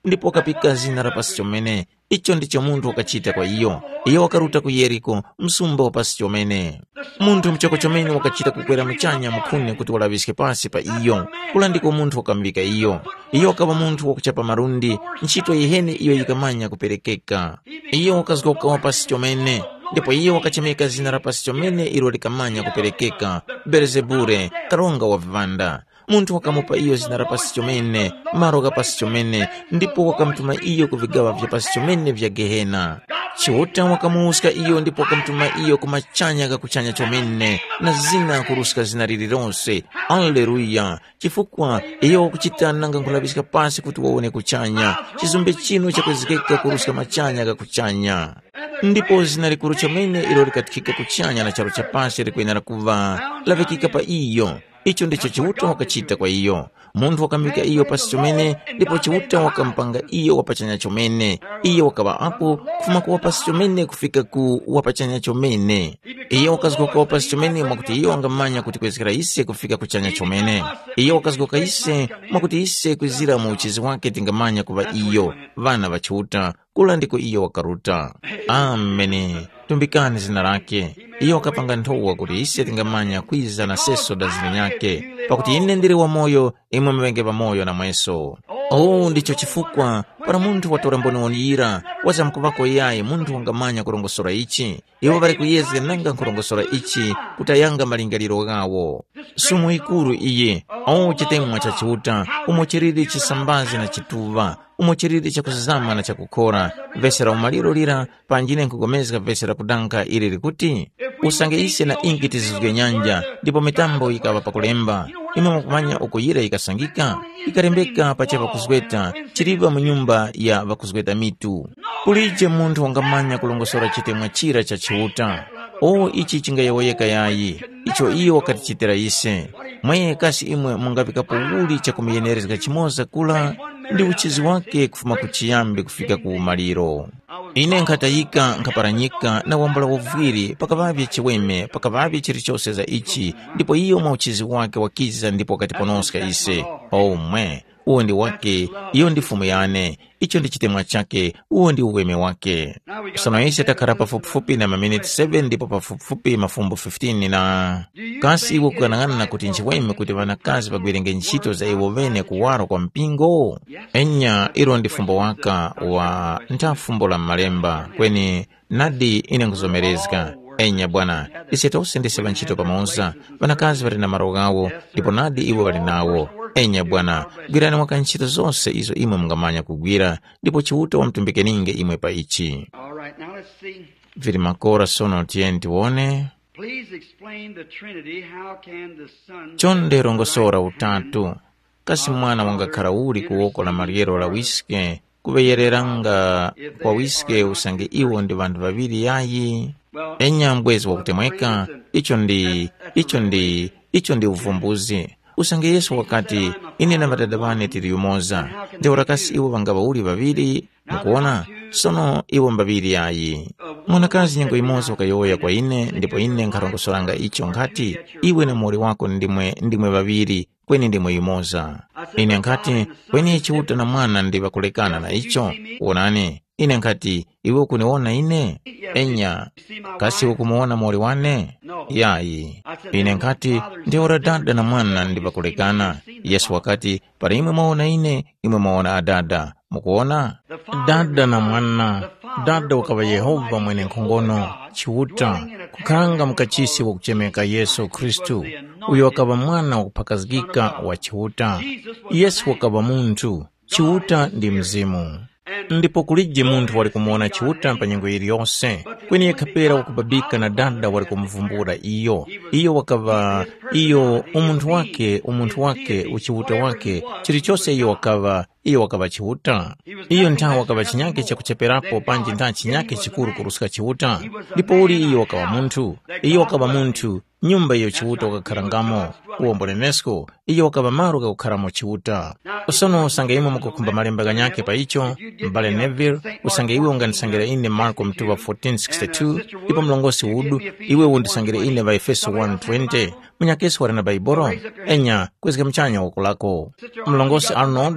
ndipo wakapika zina lapasi chomene. Icho ndicho munthu wakachita kwa iyo. Iyo wakaruta ku Yeriko, msumba wa pasi chomene. Munthu mchoko chomene wakachita kukwera mchanya mkhune kuti walaviske pasi pa iyo. Kula ndiko munthu wakambika iyo. Iyo wakaba munthu wakuchapa marundi, ntchito yehene iyo yikamanya kuperekeka. Iyo wakazuka wa pasi chomene. Ndipo iyo wakachemeka zina lapasi chomene ilo likamanya kuperekeka. Beelzebule, karonga wa vivanda. Munthu wakamupa iyo zina lapasi chomene, maro kapasi chomene, ndipo wakamtuma iyo kuvigawa vya pasi chomene vya Gehena. Chiuta wakamuuska iyo ndipo wakamtuma iyo kumachanya kakuchanya chomene, na zina kuruska zina lililonse. Alleluya! Chifukwa iyo wakuchita nanga nkulabisika pasi kuti waone kuchanya. Chizumbe chino chakwezekeka kuruska machanya kakuchanya. Ndipo zina likuru chomene ilo likatikika kuchanya na charo cha pasi likuyenera kuva lavikika pa iyo. Icho ndicho chiuta wakachita kwa iyo. Munthu wakamika iyo pasi chomene, ndipo chiuta wakampanga iyo wapachanya chomene. Iyo wakaba apo kufuma kuwa pasi chomene kufika ku wapachanya chomene. Iyo wakazuka wa pasi chomene mwakuti iyo wangamanya kuti kwezekera ise kufika kuchanya chomene. Iyo wakazuka ise mwakuti ise kwezira mu uchizi wake tingamanya kuva iyo vana va chiuta. Kula ndiko iyo wakaruta. Ameni. Tumbikani zina lake. Iyo wakapanga nthowa kuti ise tingamanya kwiza na seso da zili nyake. Pakuti ine ndiri wa moyo, imwe mwenge wa moyo na mweso. Oh, ndicho chifukwa para munthu watora mboni woniyira waza mkuvako yaye munthu wangamanya kurongosora ichi. Iwo bali kuyeze nanga kurongosora ichi kutayanga malingaliro gawo. Sumu ikuru iye. Oh, chitemwa cha chiuta, umochiriri chisambazi na chituva. Umochiriri cha kuzama na cha kukora. Vesera umaliro lira, panjine nkugomezga vesera kudanka ili likuti. Usange ise na ingiti zizwe nyanja, ndipo mitambo ikawa pakulemba. Ima mkumanya ukuyira ikasangika, ikarembeka pachepa kuzweta, chiriba munyumba ya vakuzweta mitu. Kulije munthu wangamanya kulongosora chitemwa chira cha chiuta. O ichi chingayawoyeka yayi, icho iyo wakati chitera ise. Mwaye kasi imwe mungavika puguli cha kumiyenerezga chimoza kula, ndi uchizi wake kufuma kuchiyambi kufika ku maliro. Ine nkatayika nkaparanyika na wambala wovwiri pakavavye chiweme pakavavye chirichose za ichi, ndipo iyo mauchizi wake wakiza ndipo wakatiponoska ise. Oh mwe, uo ndi wake, iyo ndi fumu yane, icho ndi chitemwa chake, uo ndi uweme wake. Usano isi takara pafupifupi na maminiti saba ndipo pafupifupi mafumbu fifteen na kasi iwo kukanangana kuti nchiweme kuti vanakazi pagwirenge nchito za iwo vene kuwaro kwa mpingo. Enya ilo ndi fumbo waka wa ntafumbo la malemba kweni nadi ine nguzomerezga. Enya bwana, isi tose ndiseba nchito pamoza, vanakazi vari na marogawo, ndipo nadi iwo vari nawo. Enya bwana, gwirani waka nchito zonse izo imwe mungamanya kugwira, ndipo chiuta wa mtumbike ninge imwe pa ichi. Vili makora sono tienti wone. Chonde rongosora utatu. Kasi mwana wanga karauli kuwoko la mariero la wiske, kuveyereranga kwa wiske usange iwo ndi vandu vaviri yayi. Enya mbwezi wa kutemweka, icho ndi, icho ndi, icho ndi uvumbuzi. Usange Yesu wakati ine na matadabane tiriyumoza, ndeora kasi iwo vangava uli vaviri, mkuona, sono iwo mbaviri yayi. Mwanakazi nyengo imoza wakayoya kwa ine, ndipo ine nkarongosoranga icho ngati, iwe na mori wako ndimwe, ndimwe vaviri, kweni ndimwe imoza. Ine ngati, kweni chiuta na mwana ndiva kulekana na icho, uonane. Ine ngati, iwe kuniona ine? Enya, kasi ukumuona mori wane? Yayi. Ine ngati, ndeora dada na mwana ndiva kulekana. Yesu wakati, para imwe maona ine, imwe maona adada. Mukuona? Dada na mwana, dada wakava Yehova mwene nkongono, chiuta, kukanga mkachisi wa kuchemeka Yesu Kristu. Uyo wakava mwana wakupakazgika wa chiuta. Yesu wakava muntu, chiuta ndi mzimu. Ndipo kulije munthu wali kumuona chiuta pa nyengo iliyonse, kweni yakapera wakubabika na dada wali kumvumbura iyo. Iyo wakava, iyo umunthu wake, umunthu wake, uchiuta wake, chilichose iyo wakava, iyo wakava chiuta. Iyo ntaha wakava chinyake cha kucheperapo panji ntaha chinyake chikuru kuruska chiuta. Ndipo uli iyo wakava munthu, iyo wakava munthu, nyumba iyo chiuta wakakarangamo, uombolenesko, iyo wakava maru kakukaramo chiuta. Usono usange imwe mukukumba malemba ganyake pa icho, mbale Neville, usange iwe unganisangire ine Marko mtuwa fourteen sixty-two, ipo mlongosi udu, iwe undisangire ine va Efeso one twenty, mnyakesi warina baiboro, enya, kwezike mchanya wakulako. Mlongosi Arnold,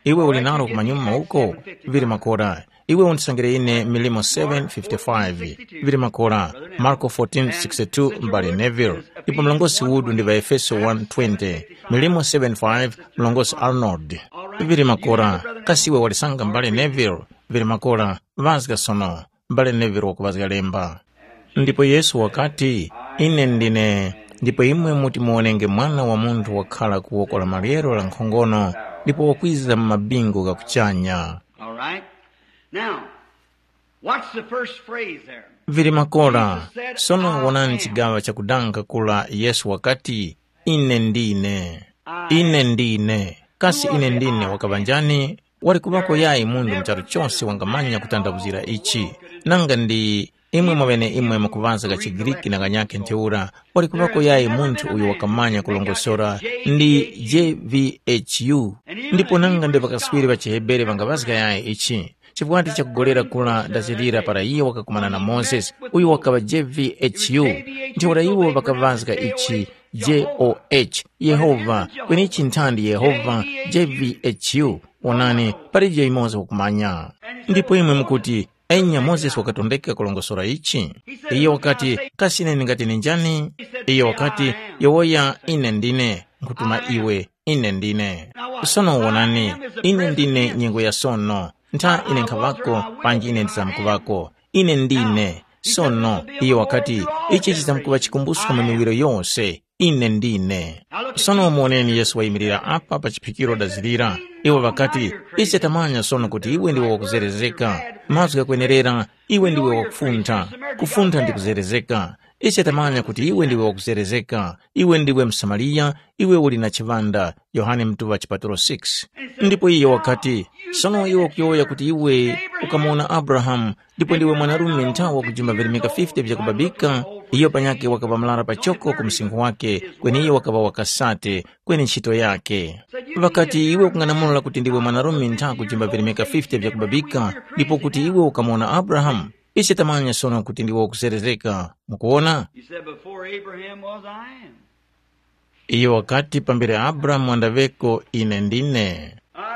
iwe uli nalo kumanyuma uko vili makora. Iwe unisangire ine milimo seven fifty-five vili makora. Marko fourteen sixty-two mbali Neville. Ipo mlongosi Wood ndiva Efeso one twenty. Milimo seven five mlongosi Arnold vili makora. Kasiwe walisanga mbali Neville vili makora. Vazga sono mbali Neville wakuvazga lemba. Ndipo Yesu wakati ine ndine ndipo imwe muti muonenge mwana wa muntu wakhala kuokola malyero la nkhongono ndipo wakwiza mabingu gakuchanya. All right. Now, what's the first phrase there? Vili makora. Sono wonani chigawa cha kudanga kula Yesu wakati ine ndine. Ine ndine. Kasi ine ndine wakabanjani wali kubako yai mundu mcharu chonsi wangamanya kutandabuzira ichi. Nanga ndi imwe mwabene imwe makuvanza ga Chigiriki na ganyake nteura wali kubako yai muntu uyu wakamanya kulongosora ndi J V H U. Ndipo nanga ndi bakaswiri ba Chihebere bangabazga yai ichi. Chifuati cha kugolera kula dazilira para iyo wakakumana na Moses uyu wakaba J V H U. Nteura iwo bakavazga ichi J O H Yehova kweni ichi ntandi Yehova J V H U onani parije imoza wakumanya. Ndipo imwe mkuti enya Moses wakatondeka kulongosora ichi. Iyo wakati kasine ningati ninjani. Iyo wakati yowoya ine ndine nkutuma iwe ine ndine. Sono wonani ine ndine nyingo ya sono. Nta ine nkavako panji ine ndizamkuvako. Ine ndine sono. Iyo wakati ichi chizamkuva chikumbusu kama miwiro yose. Ine ndine. Sono muoneni Yesu waimirira apa pa chipikiro dazilira. Iwe wakati ise tamanya sono kuti iwe ndiwe wakuzerezeka. Mazu ya kwenerera iwe ndiwe wakufunta. Kufunta ndi kuzerezeka. Ise tamanya kuti iwe ndiwe wakuzerezeka. Iwe ndiwe Msamaria. Iwe uli na chivanda. Yohane mtuva chipaturo six. Ndipo iyo wakati sono iwe kuyoya kuti iwe ukamona Abraham. Ndipo ndiwe mwanarume ntawa kujumba virimika fifty vya kubabika. Iyo panyake wakaba mlara pachoko kumsingu wake. Kweni iyo wakaba wakasate kweni nchito yake. Wakati iwe kunganamula kuti ndiwe mwanarume ntawa kujumba virimika fifty vya kubabika. Ndipo kuti iwe ukamona Abraham. Ise tamanya sono kuti ndiwe wakuzerezeka. Mukuona? Iyo wakati pambire Abraham wandaveko ine ndine.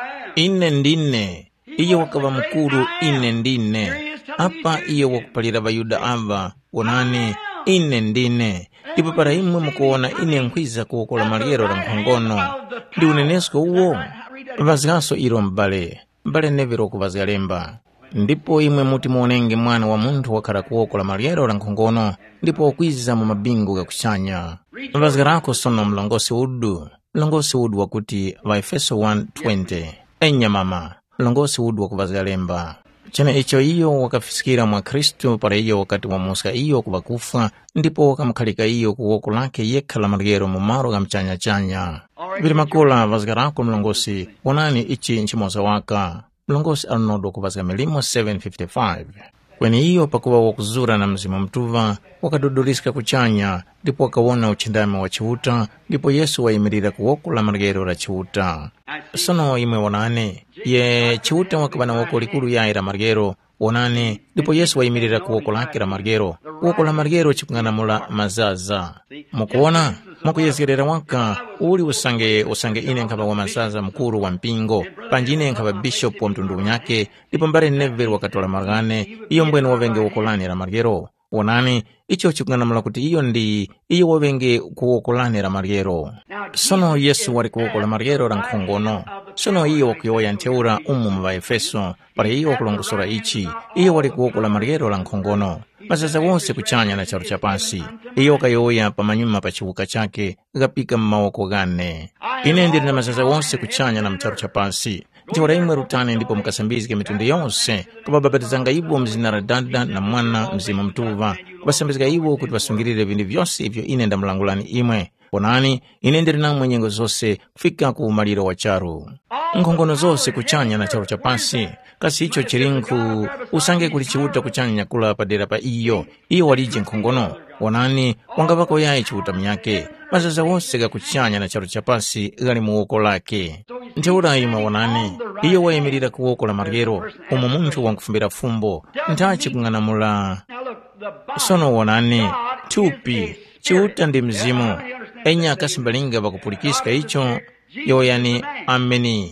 Ine ndine. Iyo wakaba mkuru ine ndine. Apa iyo wakupalira bayuda ava. Wonani ine ndine. Ipo para imwe mukuona ine nkwiza kuokola malyero la nkhongono. Ndi unenesko uwo. Vazgaso iro mbale. Mbale nevero kuvazga lemba. Ndipo imwe muti muonenge mwana wa muntu wakhala kuokola malyero la nkhongono. Ndipo wakwiza mu mabingu gakuchanya. Vazgarako sono mlongosi Udu. Mlongosi Udu wakuti va Efeso one twenty. Enya mama. Mlongosi Udu wakuvazga lemba. Chene icho iyo wakafisikira mwa Kristu para iyo wakati wa muska iyo kubakufa. Ndipo wakamkalika iyo kuwoko lake yekhala malyero mumaro gamchanya chanya. Vili makula vazgarako mlongosi wonani ichi nchimoza waka. Mlongosi Arnold wakuvazga milimo seven fifty-five. Kweni iyo pakuwa wakuzura na mzima mtuva wakadodoriska kuchanya. Ndipo wakawona uchindame wa chiuta. Ndipo Yesu waimirira kuwoko la malyero la chiuta. Sono imwe wonane ye chiuta wakabana woko likulu ya ira malyero wonane. Ndipo Yesu waimirira kuwoko lake la malyero. Kuwoko la malyero chikungana mula mazaza. Mukuona? Mukuyezgerera waka uli usange usange ine nkaba wa mazaza mkuru wa mpingo. Panjine nkaba bishop wa mtundu nyake. Ndipo mbare Neville wakatola margane. Iyo mbwenu wavenge wokolani la malyero. Wonani icho chikungana mula kuti iyo ndi iyo wavenge kuwokolani la malyero. Sono Yesu wali kuwokola malyero la nkhongono. Sono iyo wakuyoya nteura umu mwa Efeso. Para iyo wakulongosora ichi. Iyo wali kuwokola malyero la nkhongono. Mazaza wonse kuchanya na charu chapasi. Iyo wakayoya pamanyuma pa chiwuka chake. Gapika mmawoko gane. Ine ndiri na mazaza wonse kuchanya na mcharu chapasi. Ntiwara imwe rutane ndipo mukasambizike mitundu yonse. Kubababatizanga iwo mzinara dada na mwana mzima mtuva. Kubasambizika iwo kuti basungirire vindi vyose ivyo ine ndamulangulani imwe. Wonani ine ndiri namwe nyengo zose kufika ku maliro wa charu. Nkhongono zose kuchanya na charu chapasi. Kasi icho chirinku usange kulichiuta kuchanya kula padera pa iyo. Iyo walije nkhongono. Wonani wangavako yae chiuta miyake. Mazaza wose ga kuchanya na charu chapasi gali muwoko lake. Nteura ima wonani iyo waimirira kuwoko la malyero. Umu muntu wankufumbira fumbo. Ntachi kungana mula. Sono wonani tupi chiuta ndi mzimu. Enya kasimbalinga bakupulikiska icho yoyani ameni.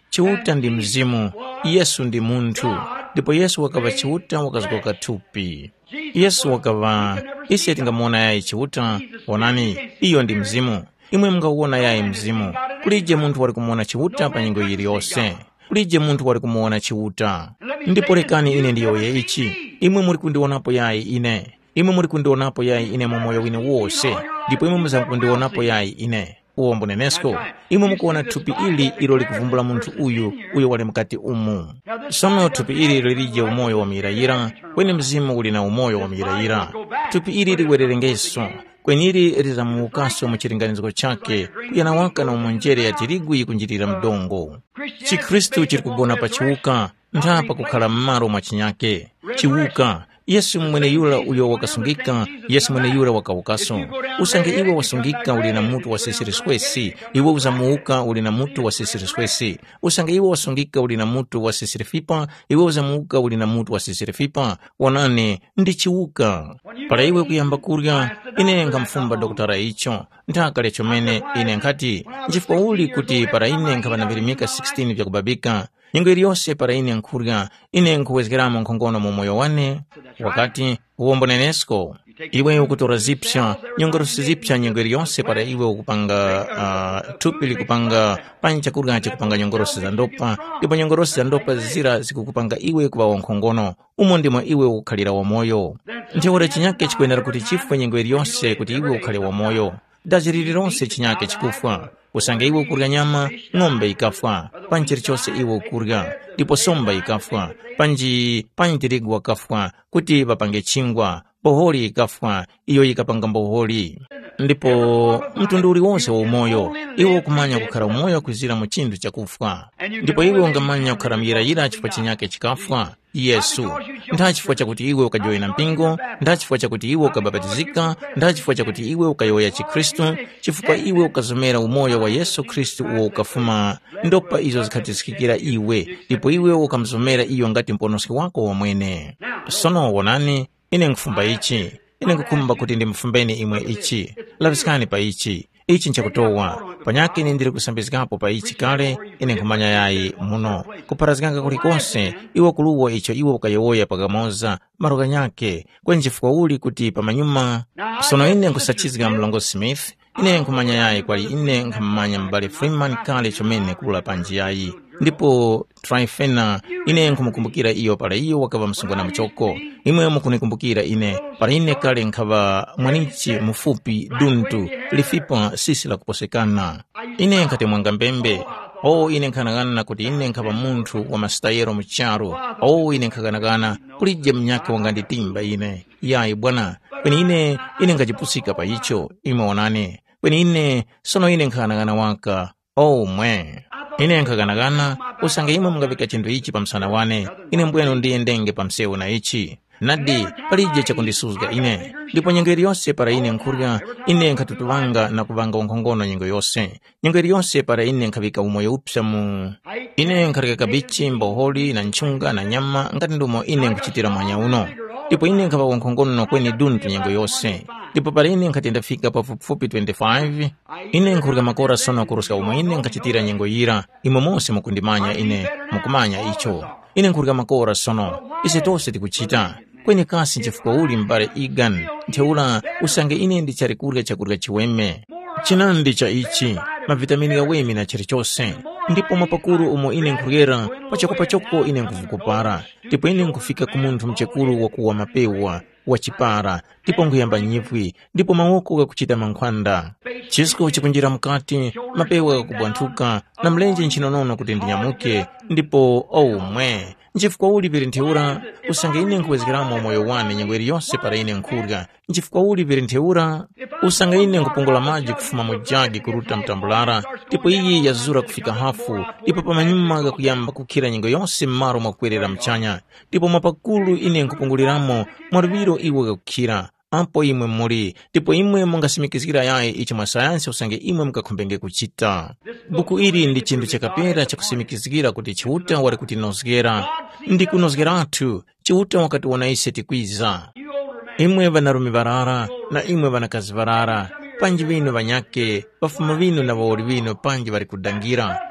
chiuta ndi mzimu, Yesu ndi munthu, ndipo Yesu wakava chiuta wakazuka thupi. Yesu wakava ise tingamuona yayi chiuta, onani iyo ndi mzimu. Imwe mungauona yayi mzimu. Kulije munthu wali kumuona chiuta pa nyengo iliyonse. Kulije munthu wali kumuona chiuta. Ndipo lekani ine ndiyoye ichi. Imwe muli kundionapo yayi ine. Imwe muli kundionapo yayi ine mu moyo wine wonse. Ndipo imwe muzakundionapo yayi ine. Uwo mbunenesko. Imwe mukuona thupi ili ilo likuvumbula munthu uyu, uyu wali mkati umu. Sono thupi ili lilije umoyo wa mirayira, kweni mzimu uli na umoyo wa mirayira. Thupi ili liwererengeso, kweni ili lizamuukaso mu chilinganizo chake, kuyana waka na umonjere ya tirigu ikunjirira mdongo. Chikristu chiri kugona pa chiuka, ndapa kukhala mmaro mwa chinyake. Chiuka. Yesu mwene yula uyo wakasungika, Yesu mwene yula wakaukaso. Usange iwe wasungika uli na mutu wa sisiriswesi, iwe uzamuuka uli na mutu wa sisiriswesi. Usange iwe wasungika uli na mutu wa sisirifipa, iwe uzamuuka uli na mutu wa sisirifipa. Wanane ndi chiuka. Para iwe kuyamba kurya, ine nkamfumba doktora icho, ntaka lecho mene ine nkati, nchifukwa uli kuti para ine nkavanavirimika sixteen vya kubabika. Nyengo iliyonse para ine nkurya, ine nkuwezekeramu nkongono mu moyo wane, wakati uwombonenesko. Iwe ukutora zipsha, nyongo rusizipsha nyengo iliyonse para iwe ukupanga uh, tupili kupanga pancha kurgache kupanga nyongo rusi za ndopa, ipo nyongo rusi za ndopa zira zikukupanga iwe kuwa wankongono, umo ndimo iwe ukhalira wa moyo. Ntiwore chinyake chikuendera kuti chifwe nyengo iliyonse kuti iwe ukhali wa moyo. Dajiriri ronse chinyake chikufwa. Usange iwe ukurya nyama, ng'ombe ikafwa, panchiri chose iwe ukurya, ndipo somba ikafwa, panji panjirigu wakafwa, kuti papange chingwa, boholi ikafwa, iyo ikapanga boholi. Ndipo mtundu uli wonse wa umoyo, iwe ukumanya kukhala umoyo kuzira mu chinthu chakufwa. Ndipo iwe ungamanya kukhala mirayira chifukwa chinyake chikafwa, Yesu. Nda chifukwa chakuti iwe ukajoyina mpingo, nda chifukwa chakuti iwe ukababatizika, nda chifukwa chakuti iwe ukayoya chikristu, chifukwa iwe ukazomera umoyo wa Yesu Kristu uwo ukafuma, ndopa izo zikatisikikira iwe, ndipo iwe ukamzomera iyo ngati mponoski wako wa mwene. Sono wonani, ine nkufumba ichi, ine nkukumba kuti ndi mfumbeni imwe ichi, lavisikani pa ichi, ichi nchakutowa, panyake ine ndiri kusambizikapo pa ichi kale, ine nkumanya yayi muno, kuparazikanga kulikonse, iwe kuluwa icho iwe ukayowoya pagamoza, maroga nyake, kwenjifukwa uli kuti pamanyuma. Sono ine nkusachizika mlongo Smith, ine nkumanya yayi kwali ine nkamanya mbali Freeman kale chomene kula panji yayi. Ndipo Trifena, ine nkumukumbukira iyo para iyo wakava msungwana mchoko. Imwe mkunikumbukira ine, para ine kale nkava mwanichi mufupi duntu, lifipa sisi la kuposekana. Ine nkate mwanga mbembe. O ine nkanagana kuti ine nkava muntu wa mastayero mcharo. O ine nkaganagana kulije mnyake wanganditimba ine. Yai bwana, kweni ine ine nkajipusika pa icho, ime wanane. Kweni ine sono ine nkanagana waka. Oh mwe. Ine nkaganagana, usange imwe mungavika chintu ichi pa msana wane, ine mbwenu ndiye ndenge pa msewu na ichi. Nadi, palije chakundisuzga ine. Ndipo nyengeri yose para ine nkurya, ine nkatutuvanga na kuvanga wankongono nyengo yose. Nyengeri yose para ine nkavika umoyo upsa mu. Ine nkarika kabichi, mboholi, na nchunga, na nyama, ngatindumo ine nkuchitira mwanya uno. Ndipo ine nkava wankongono kweni duntu nyengo yose. Ndipo para ine nkatindafika pa fupi twenty-five, ine nkurga makora sono kuruska umwe ine nkachitira nyengo yira, imo mose mukundimanya ine, mukumanya icho. Ine nkurga makora sono, ise tose tikuchita. Kwenye kasi nchifukwa uli mbare igan, nteula usange ine ndi chari kurga chakurga chiweme. Chinandi cha ichi, mavitamini ya wemi na chari chose. Ndipo mapakuru umo ine nkurgera, pachoko pachoko ine nkufukupara. Ndipo ine nkufika kumuntu mchekuru wakuwa mapewa, wachipara, ndipo nkuyamba nyivwi, ndipo mawoko ga kuchita mankwanda. Chisko chikunjira mkati, mapewa ga kubwantuka, na mlenje nchinonono kuti ndinyamuke, ndipo oh mwe. Nchifukwa uli viri nteura, usange ine nkuwezekeramu moyo wane nyengweri yose para ine nkurga. Nchifukwa uli viri nteura, usange ine nkupungula maji kufuma mujagi kuruta mtambulara, tipo iyi yazura kufika hafu, tipo pamanyuma ga kuyamba kukira nyengo yose mmaro mwakwerera mchanya, tipo mapakulu ine nkupunguliramo, mwaruviro iwe ga kukira. Ampo imwe muri, tipo imwe mungasimikizira yae ichi mwa sayansi usange imwe mkakumbenge kuchita. Buku iri ndi chindu chakapera chakusimikizira kuti chiuta wari kuti nozgera. Ndi kunozgeratu, chiuta wakati wanaise tikwiza. Imwe vanarume varara, na imwe vanakazi varara. Panji vino vanyake, vafuma vino na vaori vino panji vari kudangira.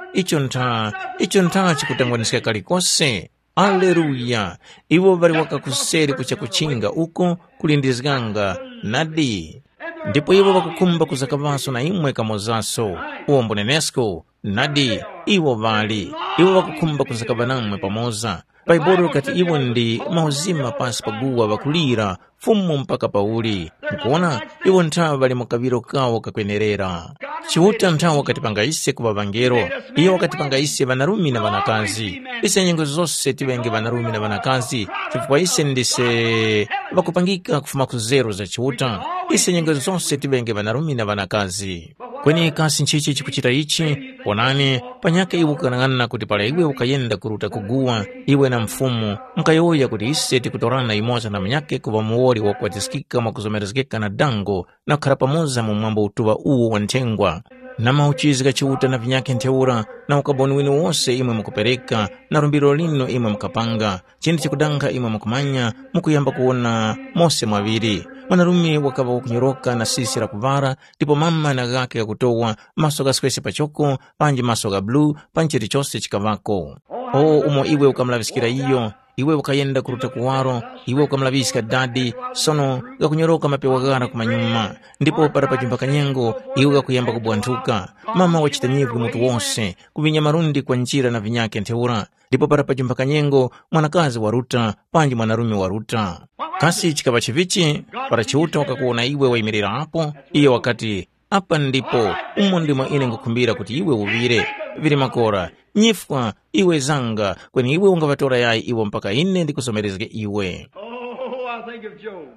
icho ntha icho ntha chikutangwanisika kalikonse. Aleluya! Iwo bali wakakuseri kuchakuchinga uko kulindizikanga nadi. Ndipo iwo bakukumba kuzakabaso na imwe kamozaso uombo nenesko nadi. Iwo bali iwo bakukumba kuzakabanamwe pamoza. Baibolo kati iwo ndi mauzima pasi paguwa bakulira fumu mpaka pauli. Mkuona iwo nthawa bali mukabiro kawo kakwenerera. Chiuta nthawa wakati pangaise kuba bangero. Iyo wakati pangaise banarumi na banakazi. Ise nyengo zose tibenge banarumi na banakazi. Chifukwa ise ndise bakupangika kufuma kuzero za chiuta. Ise nyengo zose tibenge banarumi na banakazi. Kweni kasi nchichi chikuchita ichi, onani, panyake iwo kanangana kuti pala iwe ukayenda kuruta kuguwa, iwe na mfumu, mkayoya kuti ise tikutorana imoza na mnyake kuwa muori wa kwatisikika makuzomerezekeka na dango na karapamoza mumambo utuwa uo wantengwa. Na mauchizika chiuta na vinyake nteura, na ukaboni winu wose imwe mkupereka, na rumbiro lino imwe mkapanga, chini chikudanga imwe mkumanya, mkuyamba kuona mose mwaviri. Manarumi wakaba wakunyoroka na sisi la kuvara, tipo mama na gake ya kutowa, masoga skwesi pachoko, panji masoga blue, panchiri chose chikavako. O umo iwe ukamlavisikira iyo, iwe ukayenda kuruta kuwaro, iwe ukamlavisika dadi, sono gakunyoroka mapewa gara kumanyuma, ndipo para pajimbaka nyengo, iwe gakuyamba kubuantuka, mama wachitanyivu mutu wose, kubinya marundi kwa njira na vinyake nteura, ndipo para pajimbaka nyengo, mwanakazi waruta, panji mwanarumi waruta. Kasi chikaba chivichi, para chiuta wakakuona iwe waimirira hapo, iyo wakati, hapa ndipo, umo ndimo ine ngukumbira kuti iwe uvire, viri makora, nyifwa, iwe zanga, kweni iwe ungabatora yai iwe mpaka ine ndikusomerezeke iwe. Oh, I think of Job.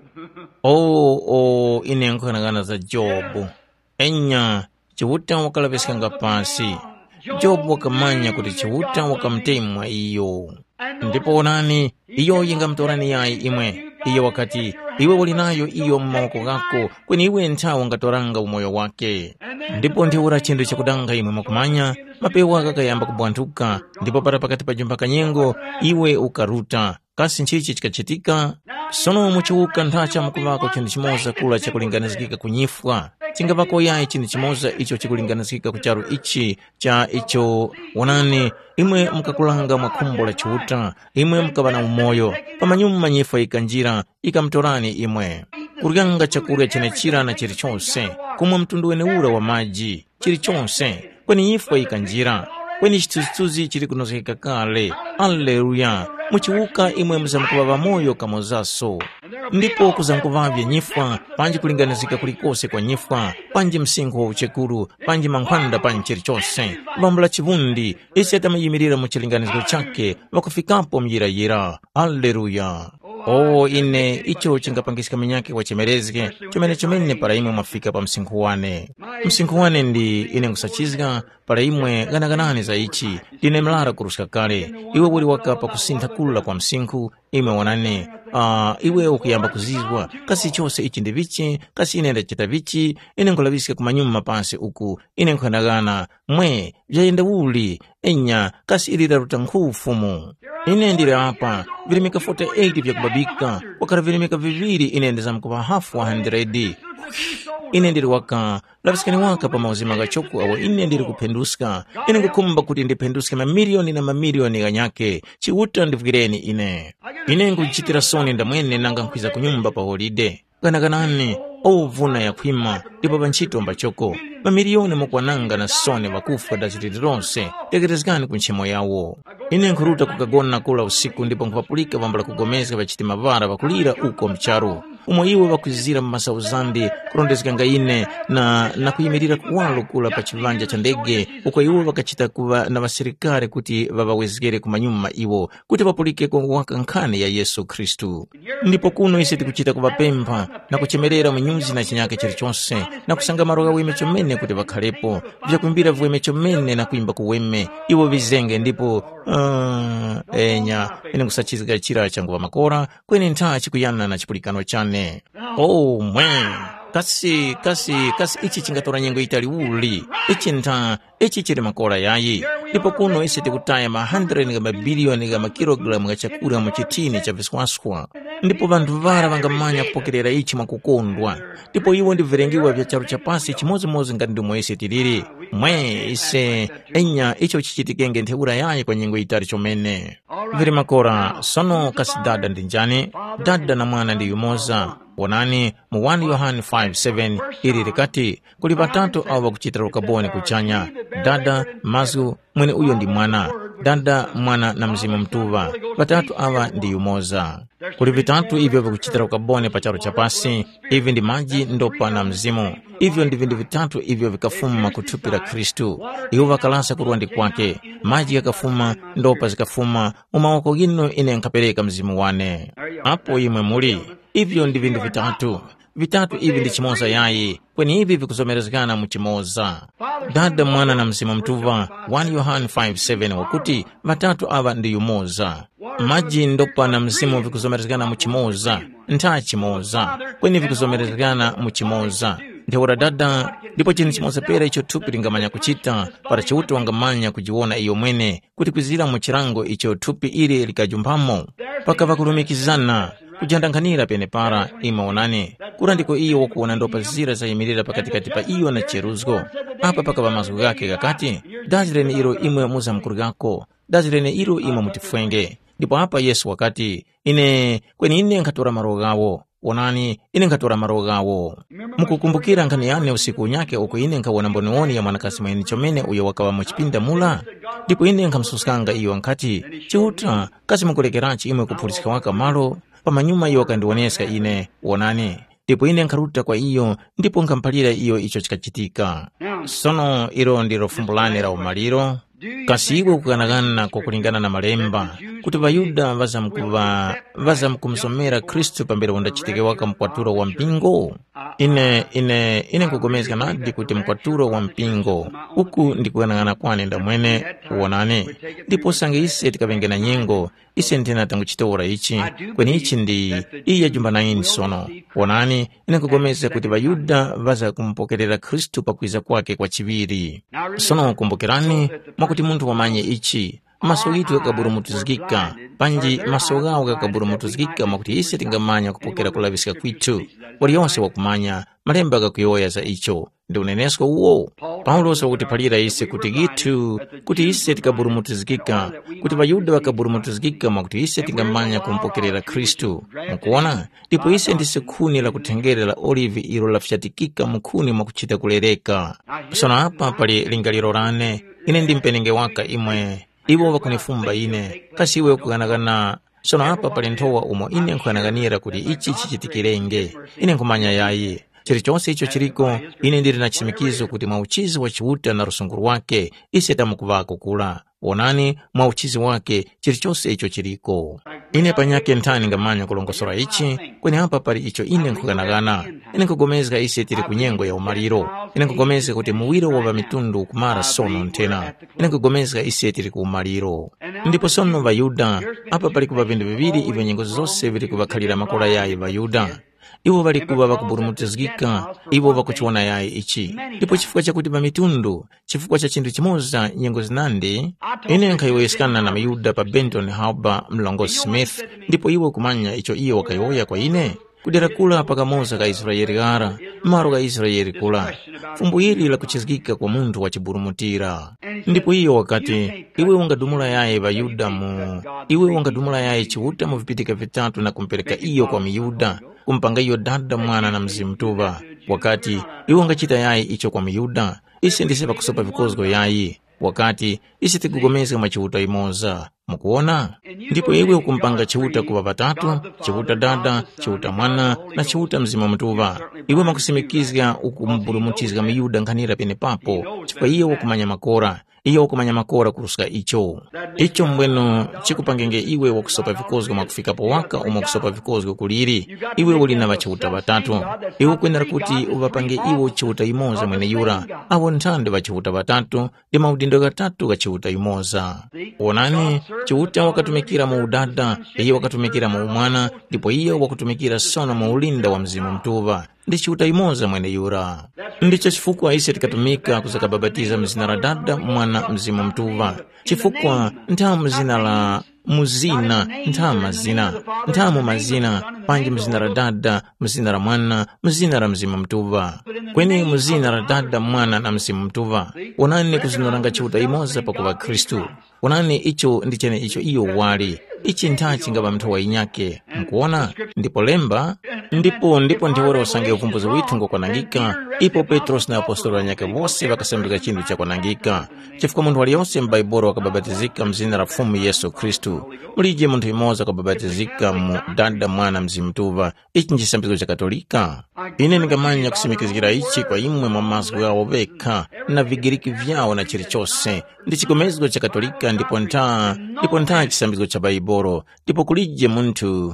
Oh, oh, ine nkuhanagana za Jobu. Enya, chiuta wakalabesikanga pasi. Jobu wakamanya kuti chiuta wakamtemwa iyo. Ndipo onani, iyo yinga mtorani yai imwe. Iyo wakati, iwe walinayo iyo mmawako gako, kweni iwe nthawa ngatoranga umoyo wake. Ndipo ndiura chindu chakudanga imwe makumanya, mapewa kakayamba kubuantuka, ndipo para pakati pajumbaka nyengo, iwe ukaruta. Kasi nchichi chikachitika, sono muchiuka nthacha mkuvako chindu chimoza kula chakulinganizikika kunyifwa. Chinga vako yai chindu chimoza icho chikulinganizikika kucharu ichi, cha icho wanani, imwe mkakulanga mwakumbo la chiuta, imwe mkabana umoyo, pamanyuma nyifwa ikanjira, ikamtorani imwe. Kuriganga chakurya chenechira na chirichonse, kumwa mtundu wene ura wa maji, chirichonse, kweni nyifwa ikanjira, kweni chituzuzi chiri kunozeka kale. Alleluya, muchiuka imwe mzamkubaba moyo kamozaso. Ndipo kuzamkubavya nyifwa, panji kulinganizika kulikose kwa nyifwa, panji msingu wa uchekuru, panji mankwanda panji chirichonse, bambula chivundi, isi atamayimirira muchilinganiziko chake, wakufikapo mjirayira. Alleluya. Oh, ine icho chingapangisika minyake kwa chemerezike, chomene chomene para imwe mafika pa msinku wane. Msinku wane ndi ine ngusachizga, para imwe ganaganani za ichi, dine mlara kurushka kale, iwe wuli wakapa kusintha kula kwa msinku, imwe wanane, uh, iwe ukuyamba kuzizwa, kasi chose ichi ndi vichi, kasi ine ndachita vichi, ine ngulavisika kumanyuma pansi uku, ine nkuhanagana, mwe, vyayenda uli, enya, kasi ilira rutankufumu. Ine ndire hapa, vilimika arobaini vya kubabika, wakara vilimika viviri ine ndeza mkuwa hafu wa hundredi. Ine ndiri waka, lavisikani waka pa mauzima gachoku awa ine ndiri kupenduska, ine ngukumba kuti ndipenduska mamilioni na mamilioni ganyake, chiuta ndivugireni ine. Ine ngujichitira soni ndamwene nanga nkwiza kunyumba pa holide. Ganaganani, ovuna ya kwima, ndipo banchito mbachoko. Mamilioni mokwananga na sone wakufa dazitironse, tegerezgani kunchimo yawo. Ine nkuruta kukagona kula usiku ndipo nkupapulika bambala kugomeza bachitima vara bakulira uko mcharu. Umo iwe bakuzira mmasa uzandi kurondezganga ine na na kuyimirira kuwalo kula pa chivanja cha ndege uko iwe bakachita kuwa na basirikare kuti babawezgere kumanyuma iwo kuti bapulike kwa wakankane ya Yesu Kristu. Ndipo kuno isi tikuchita kubapempa na kuchemerera mnyuzi na chinyake chirichonse na kusanga maroga wime chomene kuti bakhalepo vya kuimbira vweme chomene na kuimba kuweme iwo bizenge ndipo uh, enya ine kusachizika chira changu wa makora kweni ntaa chikuyana na chipulikano chane. Oh mwen, kasi kasi kasi ichi chingatora nyengo itali uli ichi ntaa ichi chiri makora yayi ndipo kuno isi tikutaya ma hundred nga mabilioni nga makilogramu nga chakura mchitini cha viswaswa ndipo bantu vara vangamanya kupokerera ichi makukondwa ndipo iwo ndivirengiwa vya charu chapasi chimozi mozi nga ndi moesi tiriri mwe ise enya icho chichitikenge ntheura yaye kwa nyengo itali chomene vili makora sono kasi dada ndi njani dada na mwana ndi yumoza wonani mu first Yohane five seven ili likati kuli patatu awa kuchitira ukaboni kuchanya dada mazu mwene uyo ndi mwana dada mwana na mzimu mtuva patatu awa ndi yumoza kuli vitatu ivyo vikuchitira ukaboni pacharo chapasi ivi ndi maji ndopa na mzimu ivyo ndi vindu vitatu ivyo vikafuma kuthupi la Kristu iwo vakalasa kuruwandi kwake maji yakafuma ndopa zikafuma umawoko gino ine nkapereka mzimu wane apo imwe muli ivyo ndi vindu vitatu vitatu ivi ndi chimoza yayi kweni ivi vikusomerezekana mu chimoza dada mwana na mzimu mtuva first Yohane five seven wakuti vatatu ava ndi yumoza maji ndopa na mzimu vikusomerezekana mu chimoza ntha chimoza kweni vikusomerezekana mu chimoza ntheura dada ndipo chini chimoza pera icho thupi lingamanya kuchita para chiuti wangamanya kujiwona iyo mwene kuti kwizira mu chirango icho thupi ili likajumbamo paka vakulumikizana kujandankhanira pene para imaonani kura ndiko iyo wakuona ndopa zira zayimirira pakatikati pa iyo na cheruzgo apa paka pamazu gake kakati dazirene iro imwe muza mkuru gako dazirene iro imwe mutifwenge ndipo apa Yesu wakati ine kweni ine nkatora maro gawo wonani ine nkatora maro gawo mukukumbukira nkhani yane usiku unyake uko ine nkawona mboniwoni ya mwanakasi mweni chomene uyo wakawa muchipinda mula ndipo ine nkamsuskanga iyo nkati chiuta kasi mukulekerachi imwe kuphulisika waka malo pamanyuma iyo kandiwoneska ine wonani ndipo ine nkaruta kwa iyo ndipo nkampalira iyo icho chikachitika sono ilo ndilo fumbulane la umaliro kasi iwe kukanagana kukulingana na malemba kuti vayuda vazamkuva vazamkumsomera Kristu pambere undachitike waka mkwaturo wa mpingo ine ine ine nkugomezeka nadi kuti mkwaturo wa mpingo uku ndikukanagana kwane ndamwene uwonane ndipo sange ise tikavengena nyengo ise ntena tangu chiteura ichi kweni ichi ndi iya jumba na ini sono wonani ine nkugomezeka kuti vayuda vaza kumpokerera Kristu pakwiza kwake kwa chiviri sono kumbukirani mwakuti muntu wamanye ichi maso gitu yakaburumutuzikika panji maso gawo yakaburumutuzikika mwakuti ise tingamanya kupokera kulavisika kwitu wali yonse wakumanya malemba gakuyoya za icho ndi unenesko uwo Paulo sakutiphalira ise kuti gitu kuti ise tikaburumutuzikika kuti vayuda wakaburumutuzikika mwakuti ise tingamanya kumpokerera Kristu mukuona ndipo ise ndise khuni la kuthengere la olivi ilo lafyatikika mukhuni mwakuchita kulereka sono apa pali lingaliro lane ine ndi mpenenge waka imwe iwo wakunifumba ine kasi iwe kukanagana sono apa pali nthowa umo ine nkukanaganira kuti ichi chichitikirenge ine nkumanya yayi chilichonse icho chiliko ine ndili na chimikizo kuti mwauchizi wa chiuta na rusunguru wake ise tamukuvako kula wonani mwauchizi wake chilichonse icho chiliko ine panyake nthani ngamanya kulongosora ichi kweni apa pali icho ine nkukanagana ine nkugomezeka ise tili kunyengo ya umaliro ine nkugomezeka kuti muwiro wa mitundu kumara sono ntena ine nkugomezeka ise tili ku umaliro ndipo sono vayuda apa pali kuva vindu viviri ivyo nyengo zonse vili kuvakhalira makola yaye vayuda iwo valikuva vakuburumutuzikika iwo vakuchiona yaye ichi ndipo chifukwa chakuti vamitundu chifukwa cha chinthu chimoza nyengo zinandi ine nkhayiwesikana na mayuda pa Benton Harbor mlongo Smith ndipo iwo kumanya icho iyo wakayoya kwa ine kudera kula pakamoza ka Israeli gara maro ka Israeli kula fumbu ili la kuchizikika kwa muntu wachiburumutira ndipo iyo wakati iwe ungadumula yaye vayuda mu iwe ungadumula yaye chiuta mu vipitika vitatu na kumpereka iyo kwa miyuda kumpanga iyo dada mwana na mzimu mtuva wakati iwe ungachita yaye icho kwa miyuda isi ndise pakusopa vikozgo yaye wakati isi tikugomeza machiuta imoza mukuona ndipo iwe ukumpanga chiuta kuva vatatu chiuta dada chiuta mwana na chiuta mzimu mtuva iwe makusimikizga ukumburumutizga miyuda nkhanira pene papo chifukwa iye wakumanya makora iyo wakumanya makora kuruska icho icho mbweno chikupangenge iwe wakusopa vikozgo makufika waka uma kusopa vikozgo kuliri iwe ulina vachiuta vatatu iwe kwenera kuti uvapange iwo chiuta imoza mwene yura awo nthande vachiuta vatatu ndi maudindo gatatu gachiuta imoza onani chiuta wakatumikira mu udada iye wakatumikira mu umwana ndipo iye wakutumikira sono mu ulinda wa mzimu mtuva ndi chiuta imoza mwene yura ndicho chifukwa ise tikatumika kuzakababatiza mzina la dada mwana mzimu mtuva chifukwa nthamu zina la muzina nthamu mazina nthamu mazina panji mzina ra dada, mzina ra mwana, mzina ra mzimu mtuva. Kweni mzina ra dada, mwana na mzimu mtuva. Onani kuzinaranga chiuta imoza pakuva Kristu. Onani icho ndichene icho iyo wali. Ichi ntachi ngaba mtu wa inyake. Mkuona? Ndipo lemba. Ndipo ndipo ndiwora usange ukumbuzi witu ngo kwanangika. Ipo Petros na apostolo wa nyake wose wakasembika chindu cha kwanangika. Chifuka muntu wali yose mbaiboro wakababatizika mzina ra fumu Yesu Kristu. Mulije muntu imoza wakababatizika mu dada mwana mzimtuva. Ichi njisambizo cha katolika. Ine nigamanya kusimikizira ichi kwa imwe mamazgu yao veka na vigiriki vyao na chirichose. Ndichikomezgo cha katolika ndipo nta, ndipo nta chisambizo cha baiboro. Ndipo kulije muntu.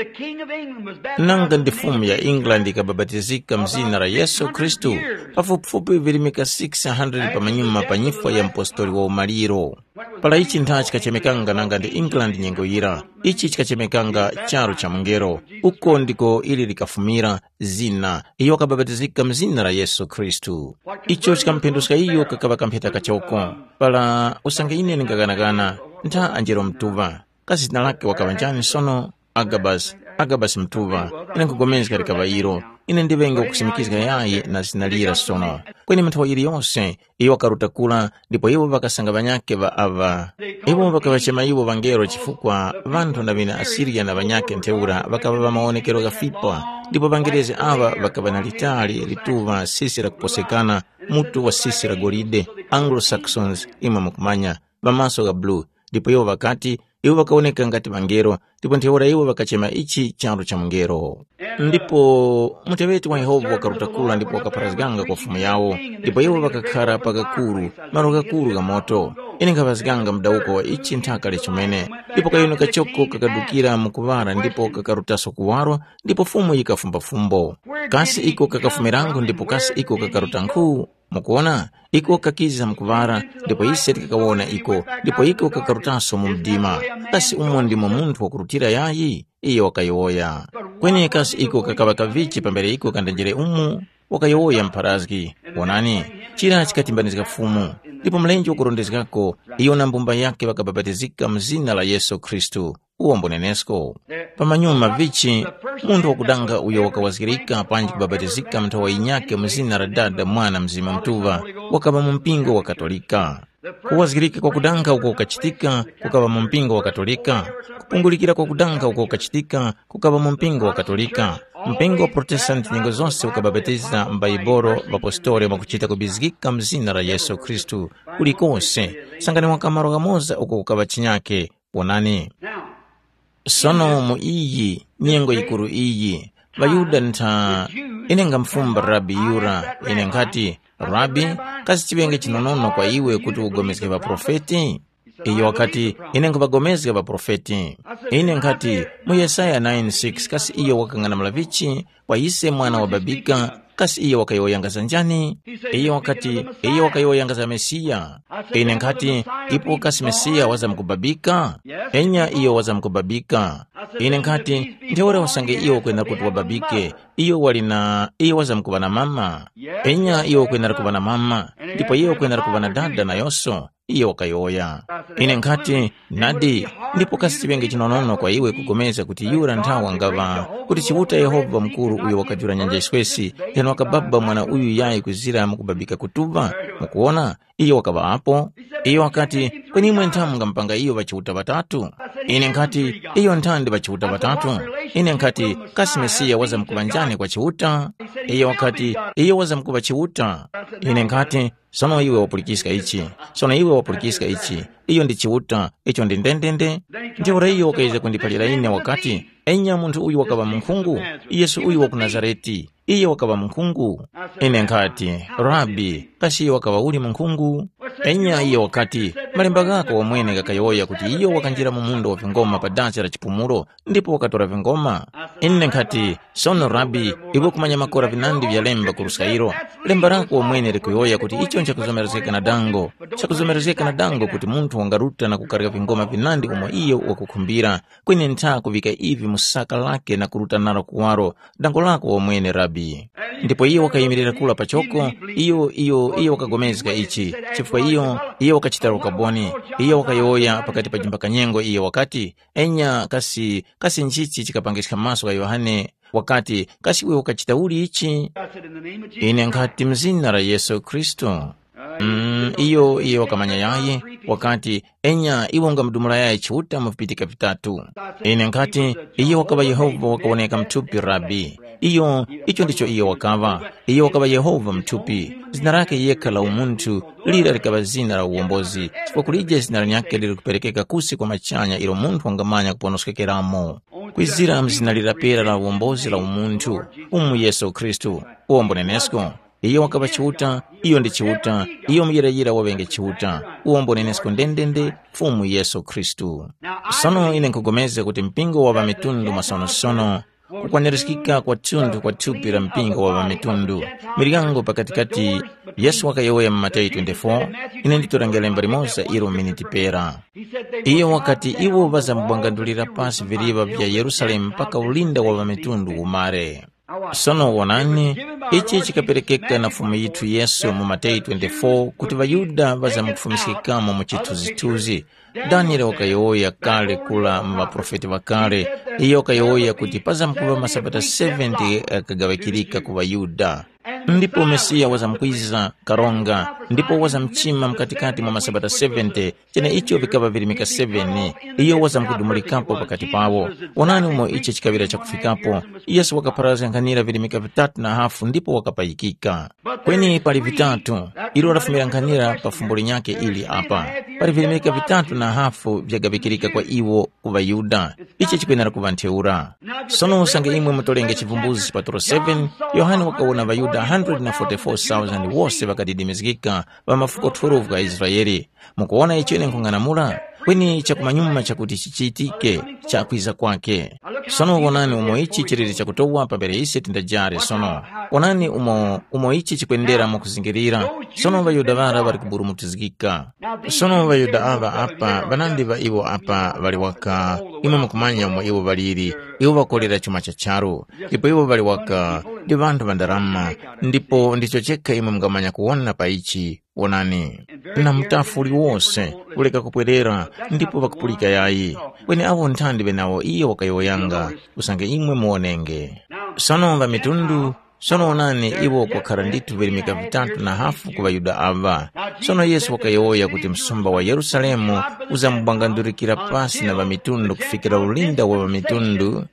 Nanga ndifumu ya England ikababatizika mzina ra Yesu Kristu. Pafupifupi vilimika six hundred pamanyuma panyifwa ya mpostoli wa umaliro. Pala ichi nta chikachemekanga nanga ndi England nyengo ira. Ichi chikachemekanga charo cha mungero. Uko ndiko ili likafumira zina. Iyo kababatizika mzina ra Yesu Kristu. Icho chikampenduska iyo kakaba kampeta kachoko. Pala usange ine ningaganagana. Nta Angelo Mtuva. Kasi zina lake wakawanjani sono Agabas. Agabas Mtuva. Ina kugomezi katika bairo. Ine ndivenga kusimikizika yayi na zinalira sono. Kweni mtu wa iri yonse. Iyo karutakula. Ndipo iwo wakasanga banyake ba ava. Iwo wakawachema iwo vangero chifukwa. Vantu na vina Asiria na banyake nteura. Wakababa maonekero gafipa. Ndipo vangereze ava wakabanalitali lituva sisira kuposekana. Mutu wa sisira golide. Anglo-Saxons ima mukumanya. Bamaso ga blue. Ndipo iwo wakati. Iwo wakaoneka ngati mangero. Ndipo nteura iwo wakachema ichi chandu cha mngero. Ndipo muteweti wa Yehova wakarutakula ndipo wakaparazganga kwa fumu yao. Ndipo iwo wakakara pagakuru, maro gakuru ga moto. Ine ngavazganga mdauko wa ichi ntaka lechumene. Ndipo kayuno kachoko kakadukira mukuvara ndipo kakarutaso kuwaro. Ndipo fumu ikafumba fumbo. Kasi iko kakafumirangu ndipo kasi iko kakarutanku. Mukuona? Iko kakiza mkuvara. Ndipo ise tikakawona iko. Ndipo iko kakarutaso mumdima. Kasi umo ndimo muntu wakurutira yayi. Iyo wakayoya. Kwenye kasi iko kakabakavichi pambere iko kandanjere umu. Wakayoya mparazgi. Wonani? Chira chikatimbanizika fumu. Ndipo mlenji wakurondezikako. Iyo na mbumba yake wakababatizika mzina la Yesu Kristu. Uombo nenesko. Pamanyuma vichi. Mundu wakudanga uyo wakawazirika panji kubabatizika mtawa inyake mzina ra dada mwana mzima mtuva. Wakaba mumpingo wa katolika. Kuwazirika kwa kudanga uko ukachitika, kukaba mumpingo wa katolika. Kupungulikira kwa kudanga uko ukachitika, kukaba mumpingo wa katolika. Mpingo wa Protestant nyingo zonse ukababatiza mbaiboro vapostore makuchita kubizgika mzina ra Yesu Kristu. Ulikose, sangani wakamaro gamoza uko ukaba chinyake. Wonani? Sono mu iyi, nyengo ikuru iyi. Vayuda nta, inenga mfumba Rabi Yura, inengati, Rabi, kasi chivenge chinonono kwa iwe kuti ugomezke va profeti. Iyo wakati, inenga vagomezke va profeti. Inengati, mu Yesaya nine six, kasi iyo wakangana mlavichi, wa ise mwana wa babika, kasi iyo wakayoyangaza njani. Iyo wakati, iyo wakayoyangaza Mesia. Inengati, ipo kasi Mesia waza mkubabika. Enya iyo waza mkubabika. Inengati, nteora usange iyo kwenda kutuwa babike. Iyo walina, iyo waza mkubana mama. Enya iyo kwenda kubana mama. Ndipo iyo kwenda kubana dada na yoso. Iyo wakayoya. Inengati, nadi, ndipo kasi chivenge chinonono kwa iwe kugomeza kuti yura ntawa ngava. Kuti chivuta Yehova mkuru uyo wakajura nyanja iswesi. Yano wakababa mwana uyu yae kuzira mkubabika kutuba. Mukuona? Iyo wakaba hapo. Iyo wakati, kweni mwe ntamunga mpanga iyo wachivuta watatu. Ine nkati, iyo ntandi wachivuta watatu. Ine nkati, kasi Mesia waza mkubanjani kwa chivuta. Iyo wakati, iyo waza mkuba chivuta. Ine nkati, sono iwe wapulikisika ichi. Sono iwe wapulikisika ichi. Iyo ndi chivuta, icho ndi ndendende. Njeura iyo wakaize kundipalira ine wakati. Enya muntu uyu wakaba mkungu. Yesu uyu waku Nazareti. Iyo wakaba mkungu. Ine nkati, Rabi, kasi iyo wakaba uli mkungu. Enya iyo wakati, malemba gako wa mwene kakayoya kuti iyo wakanjira mumundo wa vingoma padansi la chipumulo. Ndipo wakatora vingoma. Ine nkati, sono Rabi, iwo kumanya makora vinandi vya lemba kurusairo. Lemba rako wa mwene rikuyoya kuti icho ncha kuzomerezeka na dango. Cha kuzomerezeka na dango kuti muntu wangaruta na kukarika vingoma vinandi umwa iyo wakukumbira. Kwenye ntaa kuvika ivi musaka lake na kuruta naro kuwaro. Dango lako wa mwene Rabi. Ndipo iyo wakayimirira kula pachoko. Iyo, iyo, iyo wakagomezika ichi. Chifukwa iyo, iyo wakachitaro kaboni. Iyo wakayoya pakati pajimba kanyengo iyo wakati. Enya kasi, kasi nchichi chikapangishika maso Yohane wakati kasiwe ukachita uli ichi I said, in the name of Jesus. ine nkati mzina la Yesu Kristo. Mm, iyo iyo wakamanya yaye wakati enya iwonga mdumula yaye chiuta muvipitika vitatu. Ine nkati iyo wakava Yehova wakawoneka mtupi rabi. Iyo icho ndicho iyo wakava. Iyo wakava Yehova mtupi. Zina lake yeka la umuntu lila likava zina la uombozi. Kwa kulije zina lanyake lili kuperekeka kusi kwa machanya ilo muntu wangamanya kuponoskekeramo. Kwizira mzina lila pera la uombozi la umuntu umu Yesu Kristu uombo nenesko. Iyo wakava chiuta, iyo ndi chiuta, iyo mjirajira wabenge chiuta, uombo nenesko ndendende, fumu Yesu Kristu. Sono ine nkugomeze kuti mpingo wa mitundu masono sono, kukwanirizikika kwa tundu kwa tupira mpingo wa mitundu. Mirigango pakatikati, Yesu wakayoya Matei twenty-four, ine nditorangele mbarimosa iro miniti pera. Iyo wakati iwo baza mbwangandulira pasi viriba vya Yerusalemu paka ulinda wa mitundu umare. Sono wanani, ichi chikaperekeka na fumu yitu Yesu mu Matei twenty-four kuti Vayuda baza mkufumisikika mu muchituzituzi. Daniel wakayoya kale kula mwa profeti wakale, iyo wakayoya kuti paza mkuwa masabata seventy kagawekirika ku Vayuda. Ndipo Mesia waza mkwiza karonga, ndipo waza mchima mkatikati mwa masabata seventy, chene icho vikaba virimika seven, iyo waza mkudumulikapo pakati pawo. Wanani umo ichi chikavira cha kufikapo, Yesu wakaparaza nkanira virimika vitatu na hafu ndipo wakapayikika. Kweni pali vitatu, ilo warafumira nkanira pa fumbuli nyake ili apa. Pali virimika vitatu na hafu vyagabikirika kwa iwo kuva Yuda, ichi chikwenera kuvanteura. Sono usange imwe mutolenge chivumbuzi patro seven, Yohani wakawona Vayuda one hundred forty-four thousand wose vakadidimizikika va mafuko twelve ga Israeli. Mukuona icho ine nkunganamula, kweni chakumanyuma chakuti chichitike chakwiza kwake. Sono wonani umo ichi chiriri chakutowa pabere ise tindajare sono. Wonani umo umo ichi chikwendera mukuzingirira. Sono Vayuda vara vari kuburu mutizikika. Sono Vayuda ava apa, vanandi va iwo apa vali waka, imo mukumanya umo iwo valiri, iwo vakolera chuma chacharu, ipo iwo vali waka, di vantu vandarama, ndipo ndicho cheka imo mgamanya kuona pa ichi. Wonani na mtafuli wose kuleka kupwerera ndipo vakupulika yayi kweni awo ntandi benawo iyo wakayoyanga usange imwe muonenge. Sono va mitundu, sono wonani iwo kwa karanditu virimika vitatu na hafu kuva Yuda ava. Sono Yesu wakayoya kuti msumba wa Yerusalemu uza mbangandurikira pasi na va mitundu kufikira ulinda wa va mitundu.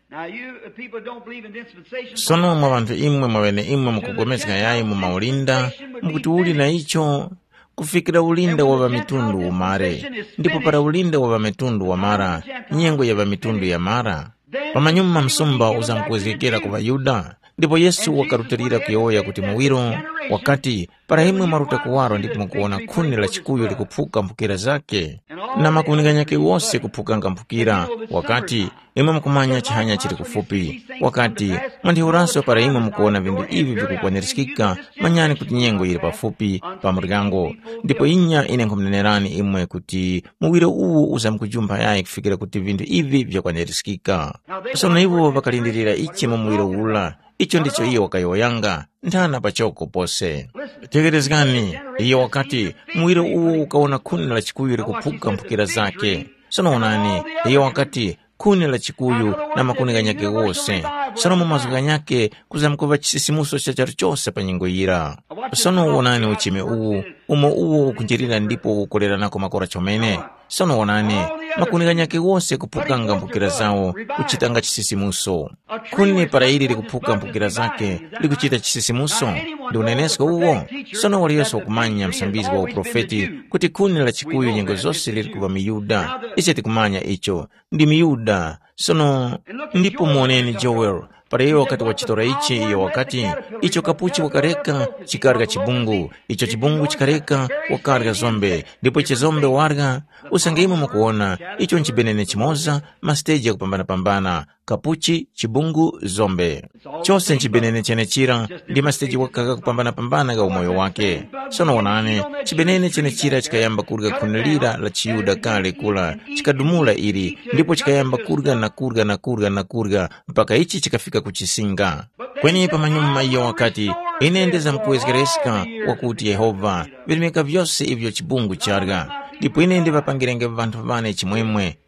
Sono mwa vantu imwe mwawene imwe mukugomezika yayi mu maulinda mkuti uli na icho kufikira ulinda wa mitundu umare. Ndipo para ulinda wa mitundu wa mara, nyengo ya mitundu ya mara. Pamanyuma msumba uza mkuwezekera kuva Yuda. Ndipo Yesu wakarutirira kuyoya kuti muwiro wakati para imwe maruta kuwaro ndipo mukuona kuni la chikuyo likupfuka mpukira zake na makuniganyake wose kupfuka ngampukira wakati imwe mukumanya chihanya chiri kufupi wakati mwandihuraso para imwe mukuona vindu ivi vikukwanirizikika manyani kuti nyengo iri pafupi pa murigango. Ndipo inya ine nkumnenerani imwe kuti muwiro uwu uza mkujumba yayi kufikira kuti vindu ivi vyakwanirizikika. Sono iwo vakalindirira ichi mu muwiro ula. Icho ndicho iyo wakayoyanga, ndana pachoko pose. Tegerezgani, iyo wakati muwiro uwo ukaona kuni la chikuyu likupfuka mpukira zake. Sono onani, iyo wakati kuni la chikuyu na makuni ganyake wose. Sono mumazu ganyake kuzamkuva chisisimuso cha charu chose pa nyingoyira. Sono onani uchime uwu, umo uwo ukunjirira ndipo ukolera nako makora chomene. Sono onani, makuni ganyake wose kupfuka mpukira zao, kuchitanga chisisimuso. Kuni para ili likupfuka mpukira zake, likuchita chisisimuso. Ndi unenesko uwo, sono wali Yesu kumanya msambizi wa uprofeti, kuti kuni la chikuyu nyengo zose lilikuwa miyuda. Icheti kumanya icho, ndi miyuda. Sono, ndipo muoneni Joel. Para iyo wakati wachitora ichi iyo wakati, icho kapuchi wakareka, chikarga chibungu, icho chibungu chikareka, wakarga zombe, ndipo ichi zombe warga, usangeimu mukuona, icho nchibenene chimoza, masteji ya kupambana pambana, kapuchi, chibungu, zombe. Chose nchibenene chene chira, ndi masteji wakaga kupambana pambana ga umoyo wake. Sono wanane, chibenene chene chira chikayamba kurga kunilira la chiyuda kale kula, chikadumula iri, ndipo chikayamba kurga na kurga na kurga na kurga, mpaka ichi chikafika kuchisinga. Kwenye pamanyuma iyo wakati, inendeza mkuwezekereska wakuti Yehova, vilimeka vyose ivyo chibungu charga. Ndipo inende vapangirenge vantu vane chimwemwe,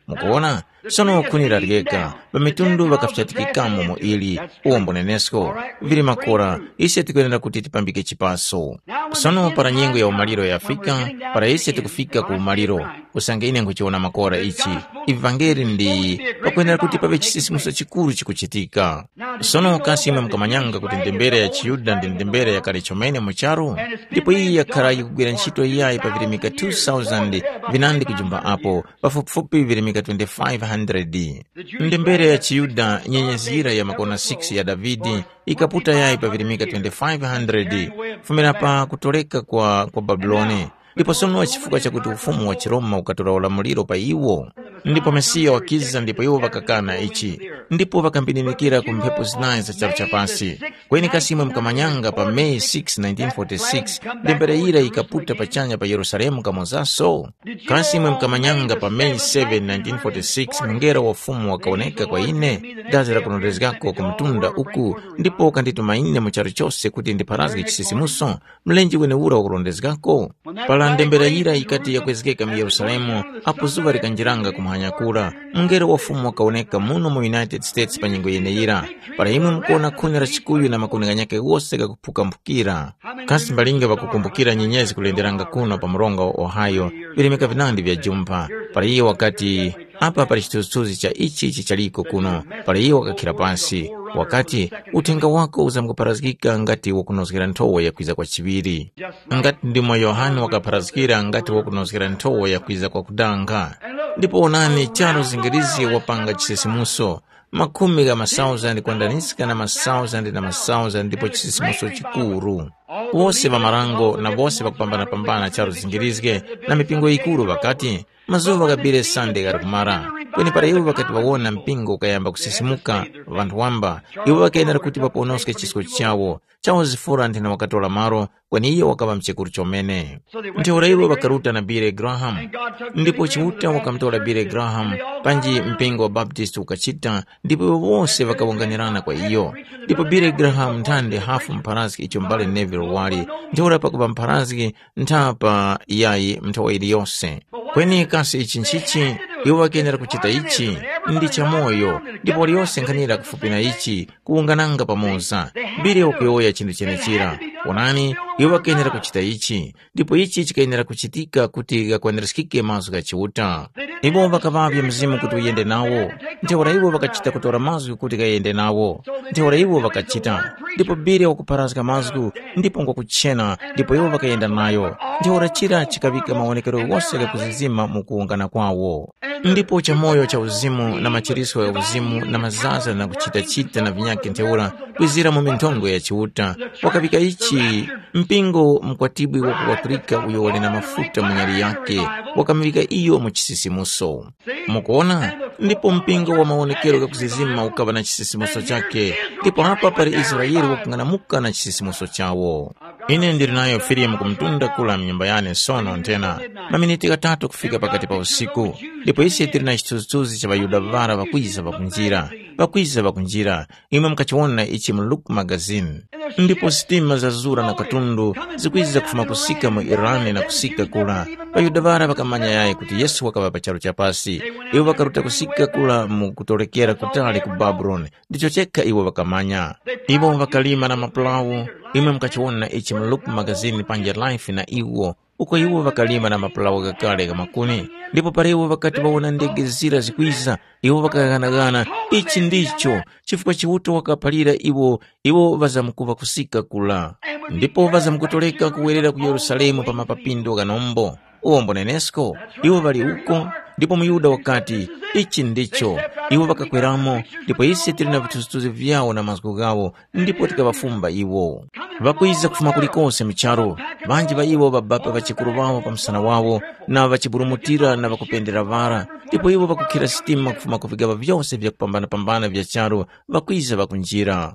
mukuona sono khunira ligeka pamitundu vakapsatikikamo mu ili uombo nenesco vili makora ise tikuyenera kuti tipambike chipaso sono para nyengo ya umaliro ya Afrika para ise tikufika ku umaliro kusange ine nkuchiona makora ichi ivangeli ndi pakuyenera kuti pave chisisimuso chikulu chikuchitika sono kasi imwe mkamanyanga kuti ndembere ya Chiyuda ndi ndembere ya kale chomene mucharu ndipo iyi yakhala ikugwira ntchito iyayi pa vilimika two thousand vinandi kujumba apo pafupifupi vilimika twenty-five hundred. Ndembere ya Chiyuda nyenyezira ya makona six ya Davidi ikaputa yayi pa vilimika twenty-five hundred fumira pa kutoleka kwa kwa Babyloni ndipo sono wachifuka chakuti ufumu wa Chiroma ukatola ulamuliro pa iwo ndipo Mesiya wakiza ndipo iwo vakakana ichi ndipo vakambininikira ku mphepo zinayi za charo chapasi kweni kasimwe mkamanyanga pa May sixth nineteen forty-six ndembere ira ikaputa pachanya pa Yerusalemu kamozaso kasimwe mkamanyanga pa May seventh nineteen forty-six mungera wa ufumu wakaoneka kwa ine dazi la kunondezgako kumtunda uku ndipo kandituma ine mucharo chose kuti ndiparazge chisisimuso mlenji wene ura wakulondezgako pala ndembere ira ikati ya kwezekeka mu Yerusalemu apo zuva likanjiranga kumhanyakula mungera wa ufumu wakaoneka muno mu United States pa nyengo yene ira para imwe mkuona khunira chikuyu na makuninganyake wose kakuphuka mpukira kasi mbalinga wakukumbukira nyenyezi kulenderanga kuno pa mronga wa Ohio vilimika vinandi vya jumpa para iyo wakati apa pali chituzutuzi cha ichi ichi chaliko kuno para iyo wakakira pasi wakati utenga wako uzamkuparazikika ngati wakunozikira ntowo ya kwiza kwa chiviri ngati ndimo Yohani wakaparazikira ngati wakunozikira ntowo ya kwiza kwa kudanga ndipo onani charo zingirizi wapanga chisisimuso makumi ga masauzandi kwandanisika na masauzandi na masauzandi ndipo chisisimuso chikuru wose va marango na wose vakupambana pambana charo zingirizge na mipingo ikuru wakati mazuva kabire sande gari kumara kweni para iwo wakati wawona mpingo kayamba kusisimuka vantu wamba iwo wakaenera kuti paponoske chisiko chawo chawo zifura ntina wakatola maro kweni iyo wakava mchekuru chomene nteora iwo wakaruta na Billy Graham ndipo chiuta wakamtola Billy Graham panji mpingo wa Baptist ukachita ndipo wose wakawonganirana kwa iyo ndipo Billy Graham ntande hafu mparaziki icho mbale Neville wali nteora pakupa mparaziki ntapa yayi mtawa ili yose kweni kasi ichi nchichi iwo wakenera kuchita ichi ndi cha moyo ndipo waliyose nkhanira kufupina ichi kuungananga pamoza Billy wakuyoya chindu chenechira onani iwo wakenera kuchita ichi ndipo ichi chikayenera kuchitika kuti gakwanirasikike mazu gachiuta iwo vakavavya mzimu kuti uyende nawo nteora iwo vakachita kutora mazu kuti gayende nawo nteora iwo vakachita ndipo Billy wakuparazika mazu ndipo ngokuchena ndipo iwo vakayenda nayo nteora chira chikavika maonekero wose gakuzizima mukuungana kwawo ndipo cha moyo cha uzimu na machiriso ya uzimu na mazaza na kuchita-chita na vinyake nteura kwizira mu mintongo ya chiuta wakavika ichi mpingo mkwatibwi wakuwaturika uyo wali na mafuta munyali yake wakamivika iyo muchisisimuso mukuona ndipo mpingo wa maonekero ya kuzizima ukava na chisisimuso chake ndipo hapa pari Israeli wakunganamuka na chisisimuso chawo ine ndiri nayo firimu kumtunda kula mnyumba yane sono ntena maminiti katatu kufika pakati pa usiku ndipo isi tiri na chituzutuzi cha Bayuda vara vakwiza vakunjira vakwiza vakunjira imwe mkachiwona ichi mu Look magazine ndipo stima za zura na katundu zikwiza kufuma kusika mu Irani na kusika kula Bayuda vara vakamanya yaye kuti Yesu wakava pacharo chapasi iwo vakaruta kusika kula mu kutolekera kutali ku Babylon ndicho cheka iwo vakamanya iwo vakalima na maplawu imwe mkachiwona ichi mu Look magazine panje life na iwo uko iwo vakalima na maplawu gakale ga makuni ndipo pare iwo vakati waona ndege zira zikwiza iwo vakaganagana ichi ndicho chifukwa chiuto wakapalira iwo iwo vazamkuva kusika kula ndipo vazamkutoleka kuwerera ku Yerusalemu pa mapapindo ganombo uombo nenesco iwo vali uko ndipo Muyuda wakati ichi ndicho iwo vakakweramo ndipo isi tiri na vituzutuzi vyawo na mazgu gawo ndipo tikavafumba iwo vakwiza kufuma kulikose micharo vanji va iwo vabapa vachikuru vawo pa msana wawo na vachiburumutira na vakupendera vara ndipo iwo vakukhira sitima kufuma kuvigava vyose vya kupambana-pambana vya charo vakwiza vakunjira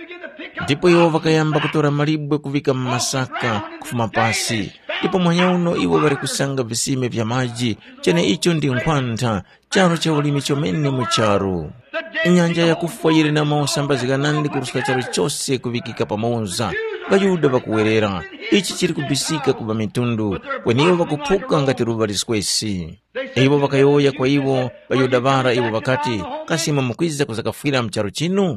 ndipo iwo vakayamba kutora malibwe kuvika mmasaka kufuma pasi ndipo mwanya uno iwo vari kusanga visime vya maji chene icho ndi nkhwanta charo cha ulimi chomene mucharo inyanja ya kufa yiri na maosambazika nandi kurusuka charo chose kuvikika pamoza vayuda vakuwerera ichi chiri kubisika kuva mitundu kweniwo vakuphuka ngati ruva lisikwesi ivo vakayoya kwa ivo vayuda vara ivo vakati kasima mukwiza kuzakafwira mcharo chinu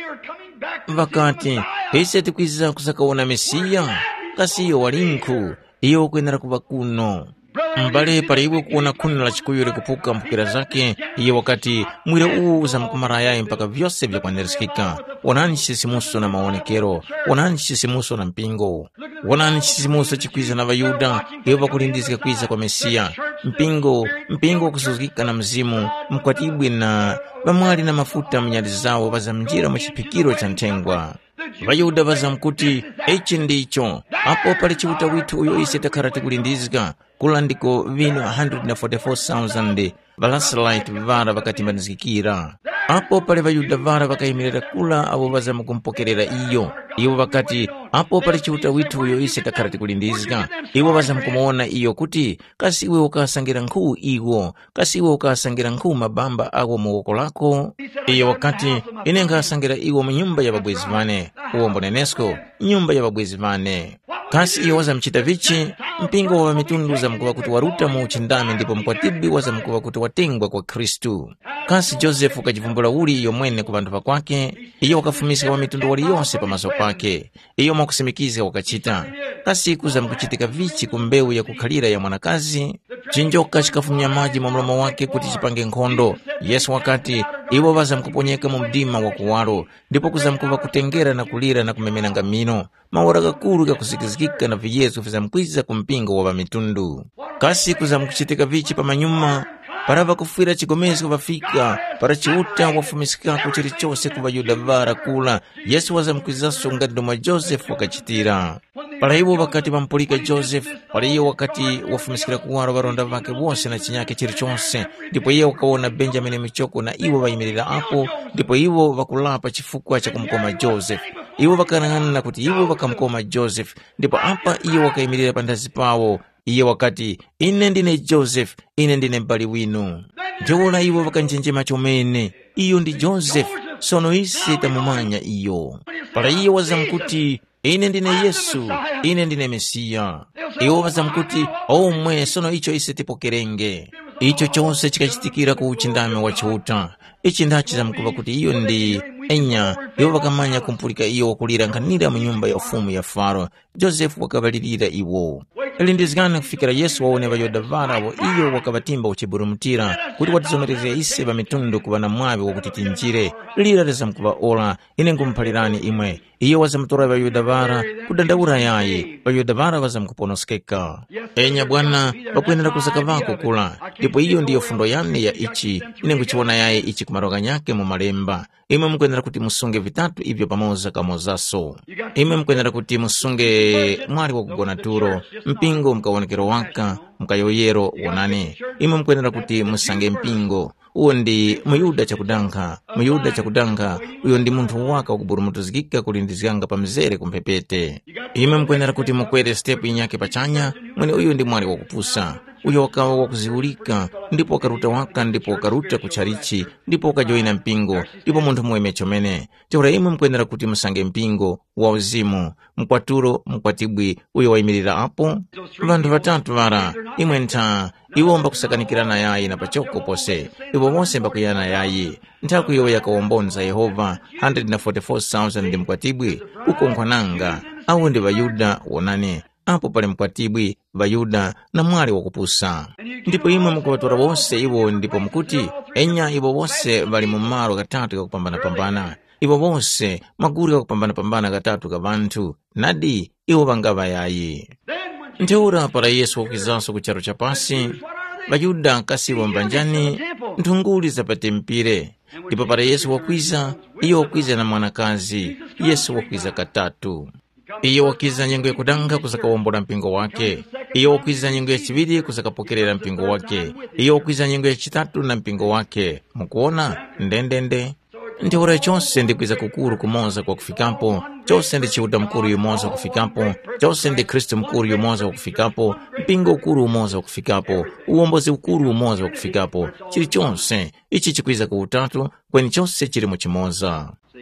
vakati ise tikwiza kuzakaona mesiya kasiyo walinku iyo kuyenera kuva kuno mbale para iwe kuona khuni la chikuyuri kuphuka mphukira zake iye wakati mwire uwu uzamkumara yaye mpaka vyose vyakwanirisikika wonani chisisimuso na maonekero wonani chisisimuso na mpingo wonani chisisimuso chikwiza na vayuda iwo vakulindizika kwiza kwa mesiya mpingo mpingo kusuzikika na mzimu mkwatibwe na vamwali na mafuta mnyali zawo vazamjira muchipikiro cha ntengwa vayuda vazamkuti ichi ndicho apo pali chiuta witu uyo ise takharati kulindizika kula ndiko vino one hundred forty-four thousand valasalite vara vakatimbanizikira apo pali vayuda vara vakayimirira kula avo vazamukumpokerera iyo iwo vakati apo pali chiuta witu uyo ise takharati kulindizika iwo vazamkumuona iyo kuti kasi iwe ukasangira nkhu iwo kasi iwe ukasangira nkhu mabamba awo muwoko lako iyo wakati ine nkasangira iwo mu nyumba ya babwezi vane uwo mbonenesko nyumba ya babwezi vane kasi iyo wazamchita vichi mpingo wa mitundu zamkuva kuti waruta mu uchindami ndipo mkwatibi wazamkuva kuti watengwa kwa Kristu kasi Josefu kachivumbula uli iyo mwene ku vandu vakwake iyo wakafumisika wa mitundu wali yonse pamaso pake iyo mwakusimikiza wakachita kasi kuzamkuchitika vichi kumbewu ya kukhalira ya mwanakazi chinjoka chikafumya maji mwa mlomo wake kuti chipange nkhondo Yesu wakati iwo vazamkuponyeka mu mdima wa kuwalo ndipo kuzamkuva kutengera na kulira na kumemena ngamino mawora kakulu kakusikizikika na viyezo vizamkwiza kumpingo wa vamitundu kasi kuzamkuchitika vichi pamanyuma para vakufwira chigomezi kuvafika para chiuta wafumisikako chiri chose kuva yuda vara kula Yesu wazamkwizaso ngati mwa Josefu wakachitira para iwo wakati vampulika Josefu para iyo wakati wafumisikira kuwaro varonda vake wose na chinyake chiri chose ndipo iye wakaona Benjamini michoko na iwo vayimirira apo ndipo iwo vakulapa chifukwa cha kumkoma Josefu iwo vakanang'ana kuti iwo vakamkoma Josefu ndipo apa iyo wakayimirira pandazi pawo iye wakati ine ndine Joseph ine ndine mbali winu njola iwo vakanjenjema chomene iyo ndi Joseph sono ise tamumanya iyo para iyo wazamkuti ine ndine Yesu ine ndine Mesiya iwo wazamkuti omwe sono icho ise tipokerenge icho chose chikachitikira ku uchindame wa chiuta ichi ndachizamkuva kuti iyo ndi enya iwo vakamanya kumpulika iyo wakulira nkhanira mu nyumba ya ufumu ya Faro Josefu wakavalirira iwo ilindizikana kufikira Yesu waone vayuda varavo iyo wakavatimba uchiburumutira kuti watizomereze ise vamitundu kuva na mwavi wakuti tinjire lira lizamkuva ola ine ngumphalirani imwe iyo wazamtora vayuda vara kudandaura yaye vayuda vara vazamkuponoskeka enya bwana vakuyenera kusaka vako kula ndipo iyo ndiyo fundo yane ya ichi ine nguchiona yaye ichi kumaroka nyake mu malemba imwe mkuyenera kuti musunge vitatu ivyo pamoza kamozaso imwe mkuyenera kuti musunge mwali wakugona turo mpingo mkaonekero waka mkayoyero wonane imwe mkuyenera kuti musange mpingo uwo ndi muyuda chakudankha muyuda chakudankha uyo ndi munthu waka wakuburumutuzikika kulindizikanga pa mzere kumphepete imwe mkuyenera kuti mukwere stepu inyake pachanya mwene uyo ndi mwali wakupusa uyo wakawa wakuziulika ndipo wakaruta waka ndipo wakaruta kucharichi ndipo wakajoina mpingo ndipo munthu muweme chomene chora imwe mkuyenera kuti musange mpingo wa uzimu mkwaturo mkwatibwi uyo wayimirira apo vandu vatatu vara imwe ntha iwo mbakusakanikirana yayi na pachoko pose iwo wonse mbakuyana yayi nthaku iyo yakawombonza Yehova one hundred forty-four thousand ndi mkwatibwi uko nkhwananga awo ndi vayuda wonane apo pali mkwatibwi vayuda na mwali wakupusa ndipo imwe mukuvatora wonse iwo ndipo mkuti enya iwo wonse vali mu malo katatu kakupambana-pambana iwo wonse maguru kakupambana-pambana katatu ka vanthu nadi iwo vangava yayi ntheura para Yesu wakwizaso kucharo cha pasi vayuda kasiwa mbanjani nthunguli zapatempire ndipo para Yesu wakwiza iyo wakwiza na mwanakazi Yesu wakwiza katatu iyo wakwiza nyengo ya kudanga kusakawombola mpingo wake iyo wakwiza nyengo ya chiviri kusakapokerera mpingo wake iyo wakwiza nyengo ya chitatu na mpingo wake mukuona ndendende ntheura chonse ndikwiza kukuru kumoza kwa kufikapo chose ndi chiuta mkuru yumoza kufikapo chose ndi Kristo mkuru yumoza kufikapo mpingo ukuru umoza kufikapo uwombozi ukuru umoza kufikapo chili chonse ichi chikwiza ku utatu kweni chonse chili mu chimoza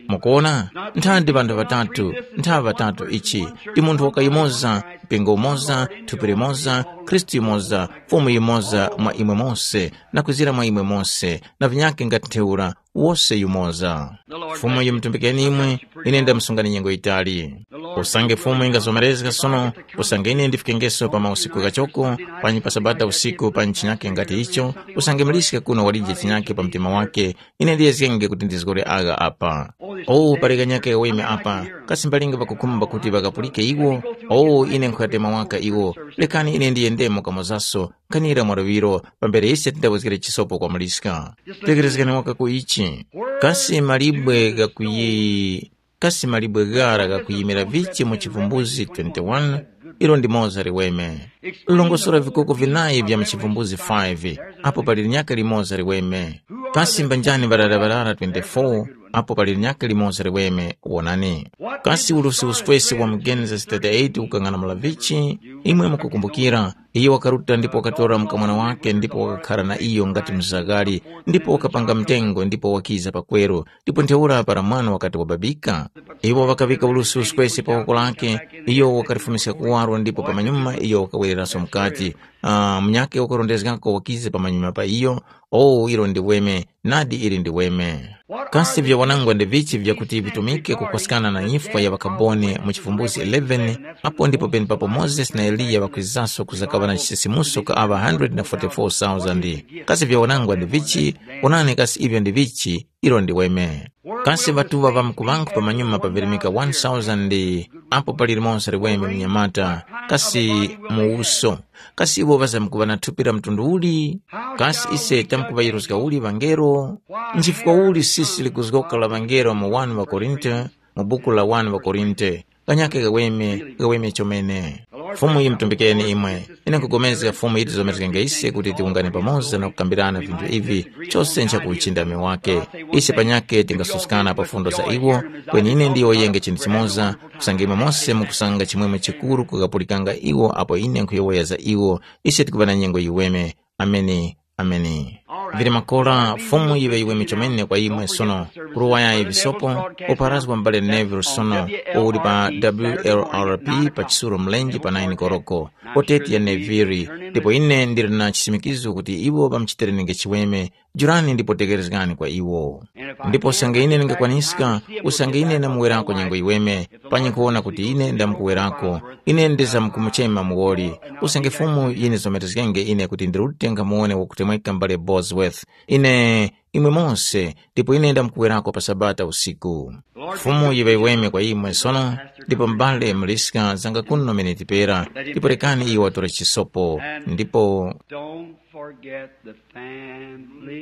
mukuona nthandi panthu patatu nthawi patatu ichi ndi munthu wakayimoza mpingo umoza thupi limoza khristu imoza fumu imoza mwa imwe monse nakwizira mwa imwe monse na vinyake ngati ntheura wose yumoza fumu yimtumbikeni imwe ine ndamsungani nyengo itali usange fumu ingazomerezeka sono usange ine ndifikengeso pa mausiku kachoko panyi pa sabata usiku panyi chinyake ngati icho usange mlisika kuno walije chinyake pa mtima wake ine ndiye zenge kuti ndizikore aga apa oh parika nyake weme apa kasimbalinga pakukumba kuti bakapulike iwo oh ine nkhwatema waka iwo lekani ine ndiye ndemo kamozaso kanira mwaraviro pambere isi atindawuzikire chisopo kwa mlisika tekerezekani waka kuichi kasi malibwe gakuyi kasi malibwe gara gakuyimira vichi mu chivumbuzi twenty-one ilo ndi moza riweme longosora vikuku vinayi vya mchivumbuzi five apo pali nyaka limoza riweme kasi mbanjani bararabarara twenty-four apo pali nyaka limoza riweme wonani kasi ulusi uswesi wa Genesis thirty-eight ukangana mulavichi imwe mukukumbukira iyo wakaruta ndipo wakatora mkamwana wake ndipo wakakhala na iyo ngati mzagali ndipo wakapanga mtengo ndipo wakiza pakwero ndipo ntheura para mwana wakati wababika iwo wakavika ulusi uswesi pa wako lake iyo wakarifumisa kuwarwa ndipo pa manyuma iyo wakawereraso mkati uh, mnyake wakarondezgako wakize pa manyuma pa iyo oh ilo ndi weme nadi ili ndi weme kasi vya wanangwa ndi vichi vya kuti vitumike kukosekana na nyifwa ya wakabone mu chivumbuzi eleven apo ndipo peni papo Moses na Eliya wakwizaso kuzakawa na chisisimuso ka ava one hundred forty-four thousand kasi vya wanangwa ndi vichi onane kasi ivyo ndi vichi ilo ndi weme kasi vatuva va mkuvanku pa manyuma pa virimika one thousand apo pali limonsa riweme mnyamata kasi muuso kasi iwo vaza mkuva na thupira mtundu uli kasi ise tamkuva iruzika uli vangero nchifukwa uli sisi likuzgoka la vangero mu one wa Korinte mu buku la one wa Korinte kanyake gaweme gaweme chomene fumu yimtumbikeni imwe ine kugomeza fumu iti zometikenge ise kuti tiungane pamoza na kukambirana vintu ivi chose ncha kuichindami wake ise panyake tingasusikana pa fundo za iwo kweni ine ndiyo yenge chindi chimoza kusangima mose mukusanga chimweme chikuru kukapulikanga iwo apo ine nkuyowoya za iwo ise tikubana nyengo iweme ameni ameni vile makola fumu iwe iwe michomene kwa imwe sono kuruwaya ivi sopo uparazwa mbale Neville sono uli pa W L R P pa chisuro mlenji pa nine koroko oteti ya Neviri ndipo ine ndiri na chisimikizo kuti iwo pamchitere ninge chiweme jurani ndipo tegerezgani kwa iwo ndipo usange ine ninge kwanisika usange ine na muwerako nyengo iweme panyi kuona kuti ine ndamukuwerako ine ndiza mkumuchema muwoli usange fumu ine zometezgenge ine kuti ndirutenga muone wakutemweka mbale Bosworth ine imwe monse ndipo ine ndamkuwerako pa sabata usiku fumu iwe iweme kwa imwe sono ndipo mbale mliska zanga kuno menetipera ndipo rekani iwo atore chisopo ndipo Don't forget the family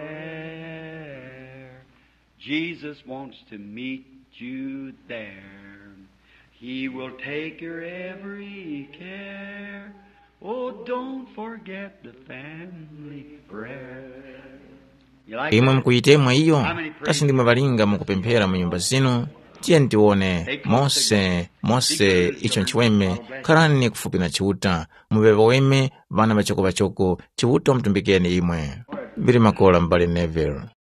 prayer. Jesus wants to meet you there. He will take your every care. Oh, don't forget the family prayer. You like imwe that? mkuyitemwa iyo kasi ndimwe valinga mukupemphera mu nyumba zinu tiye ntione mose mose icho nchiweme khalani kufupi na chiuta muveva weme vana vachoko vachoko chiuta mtumbikeni imwe vili makola mbali Neville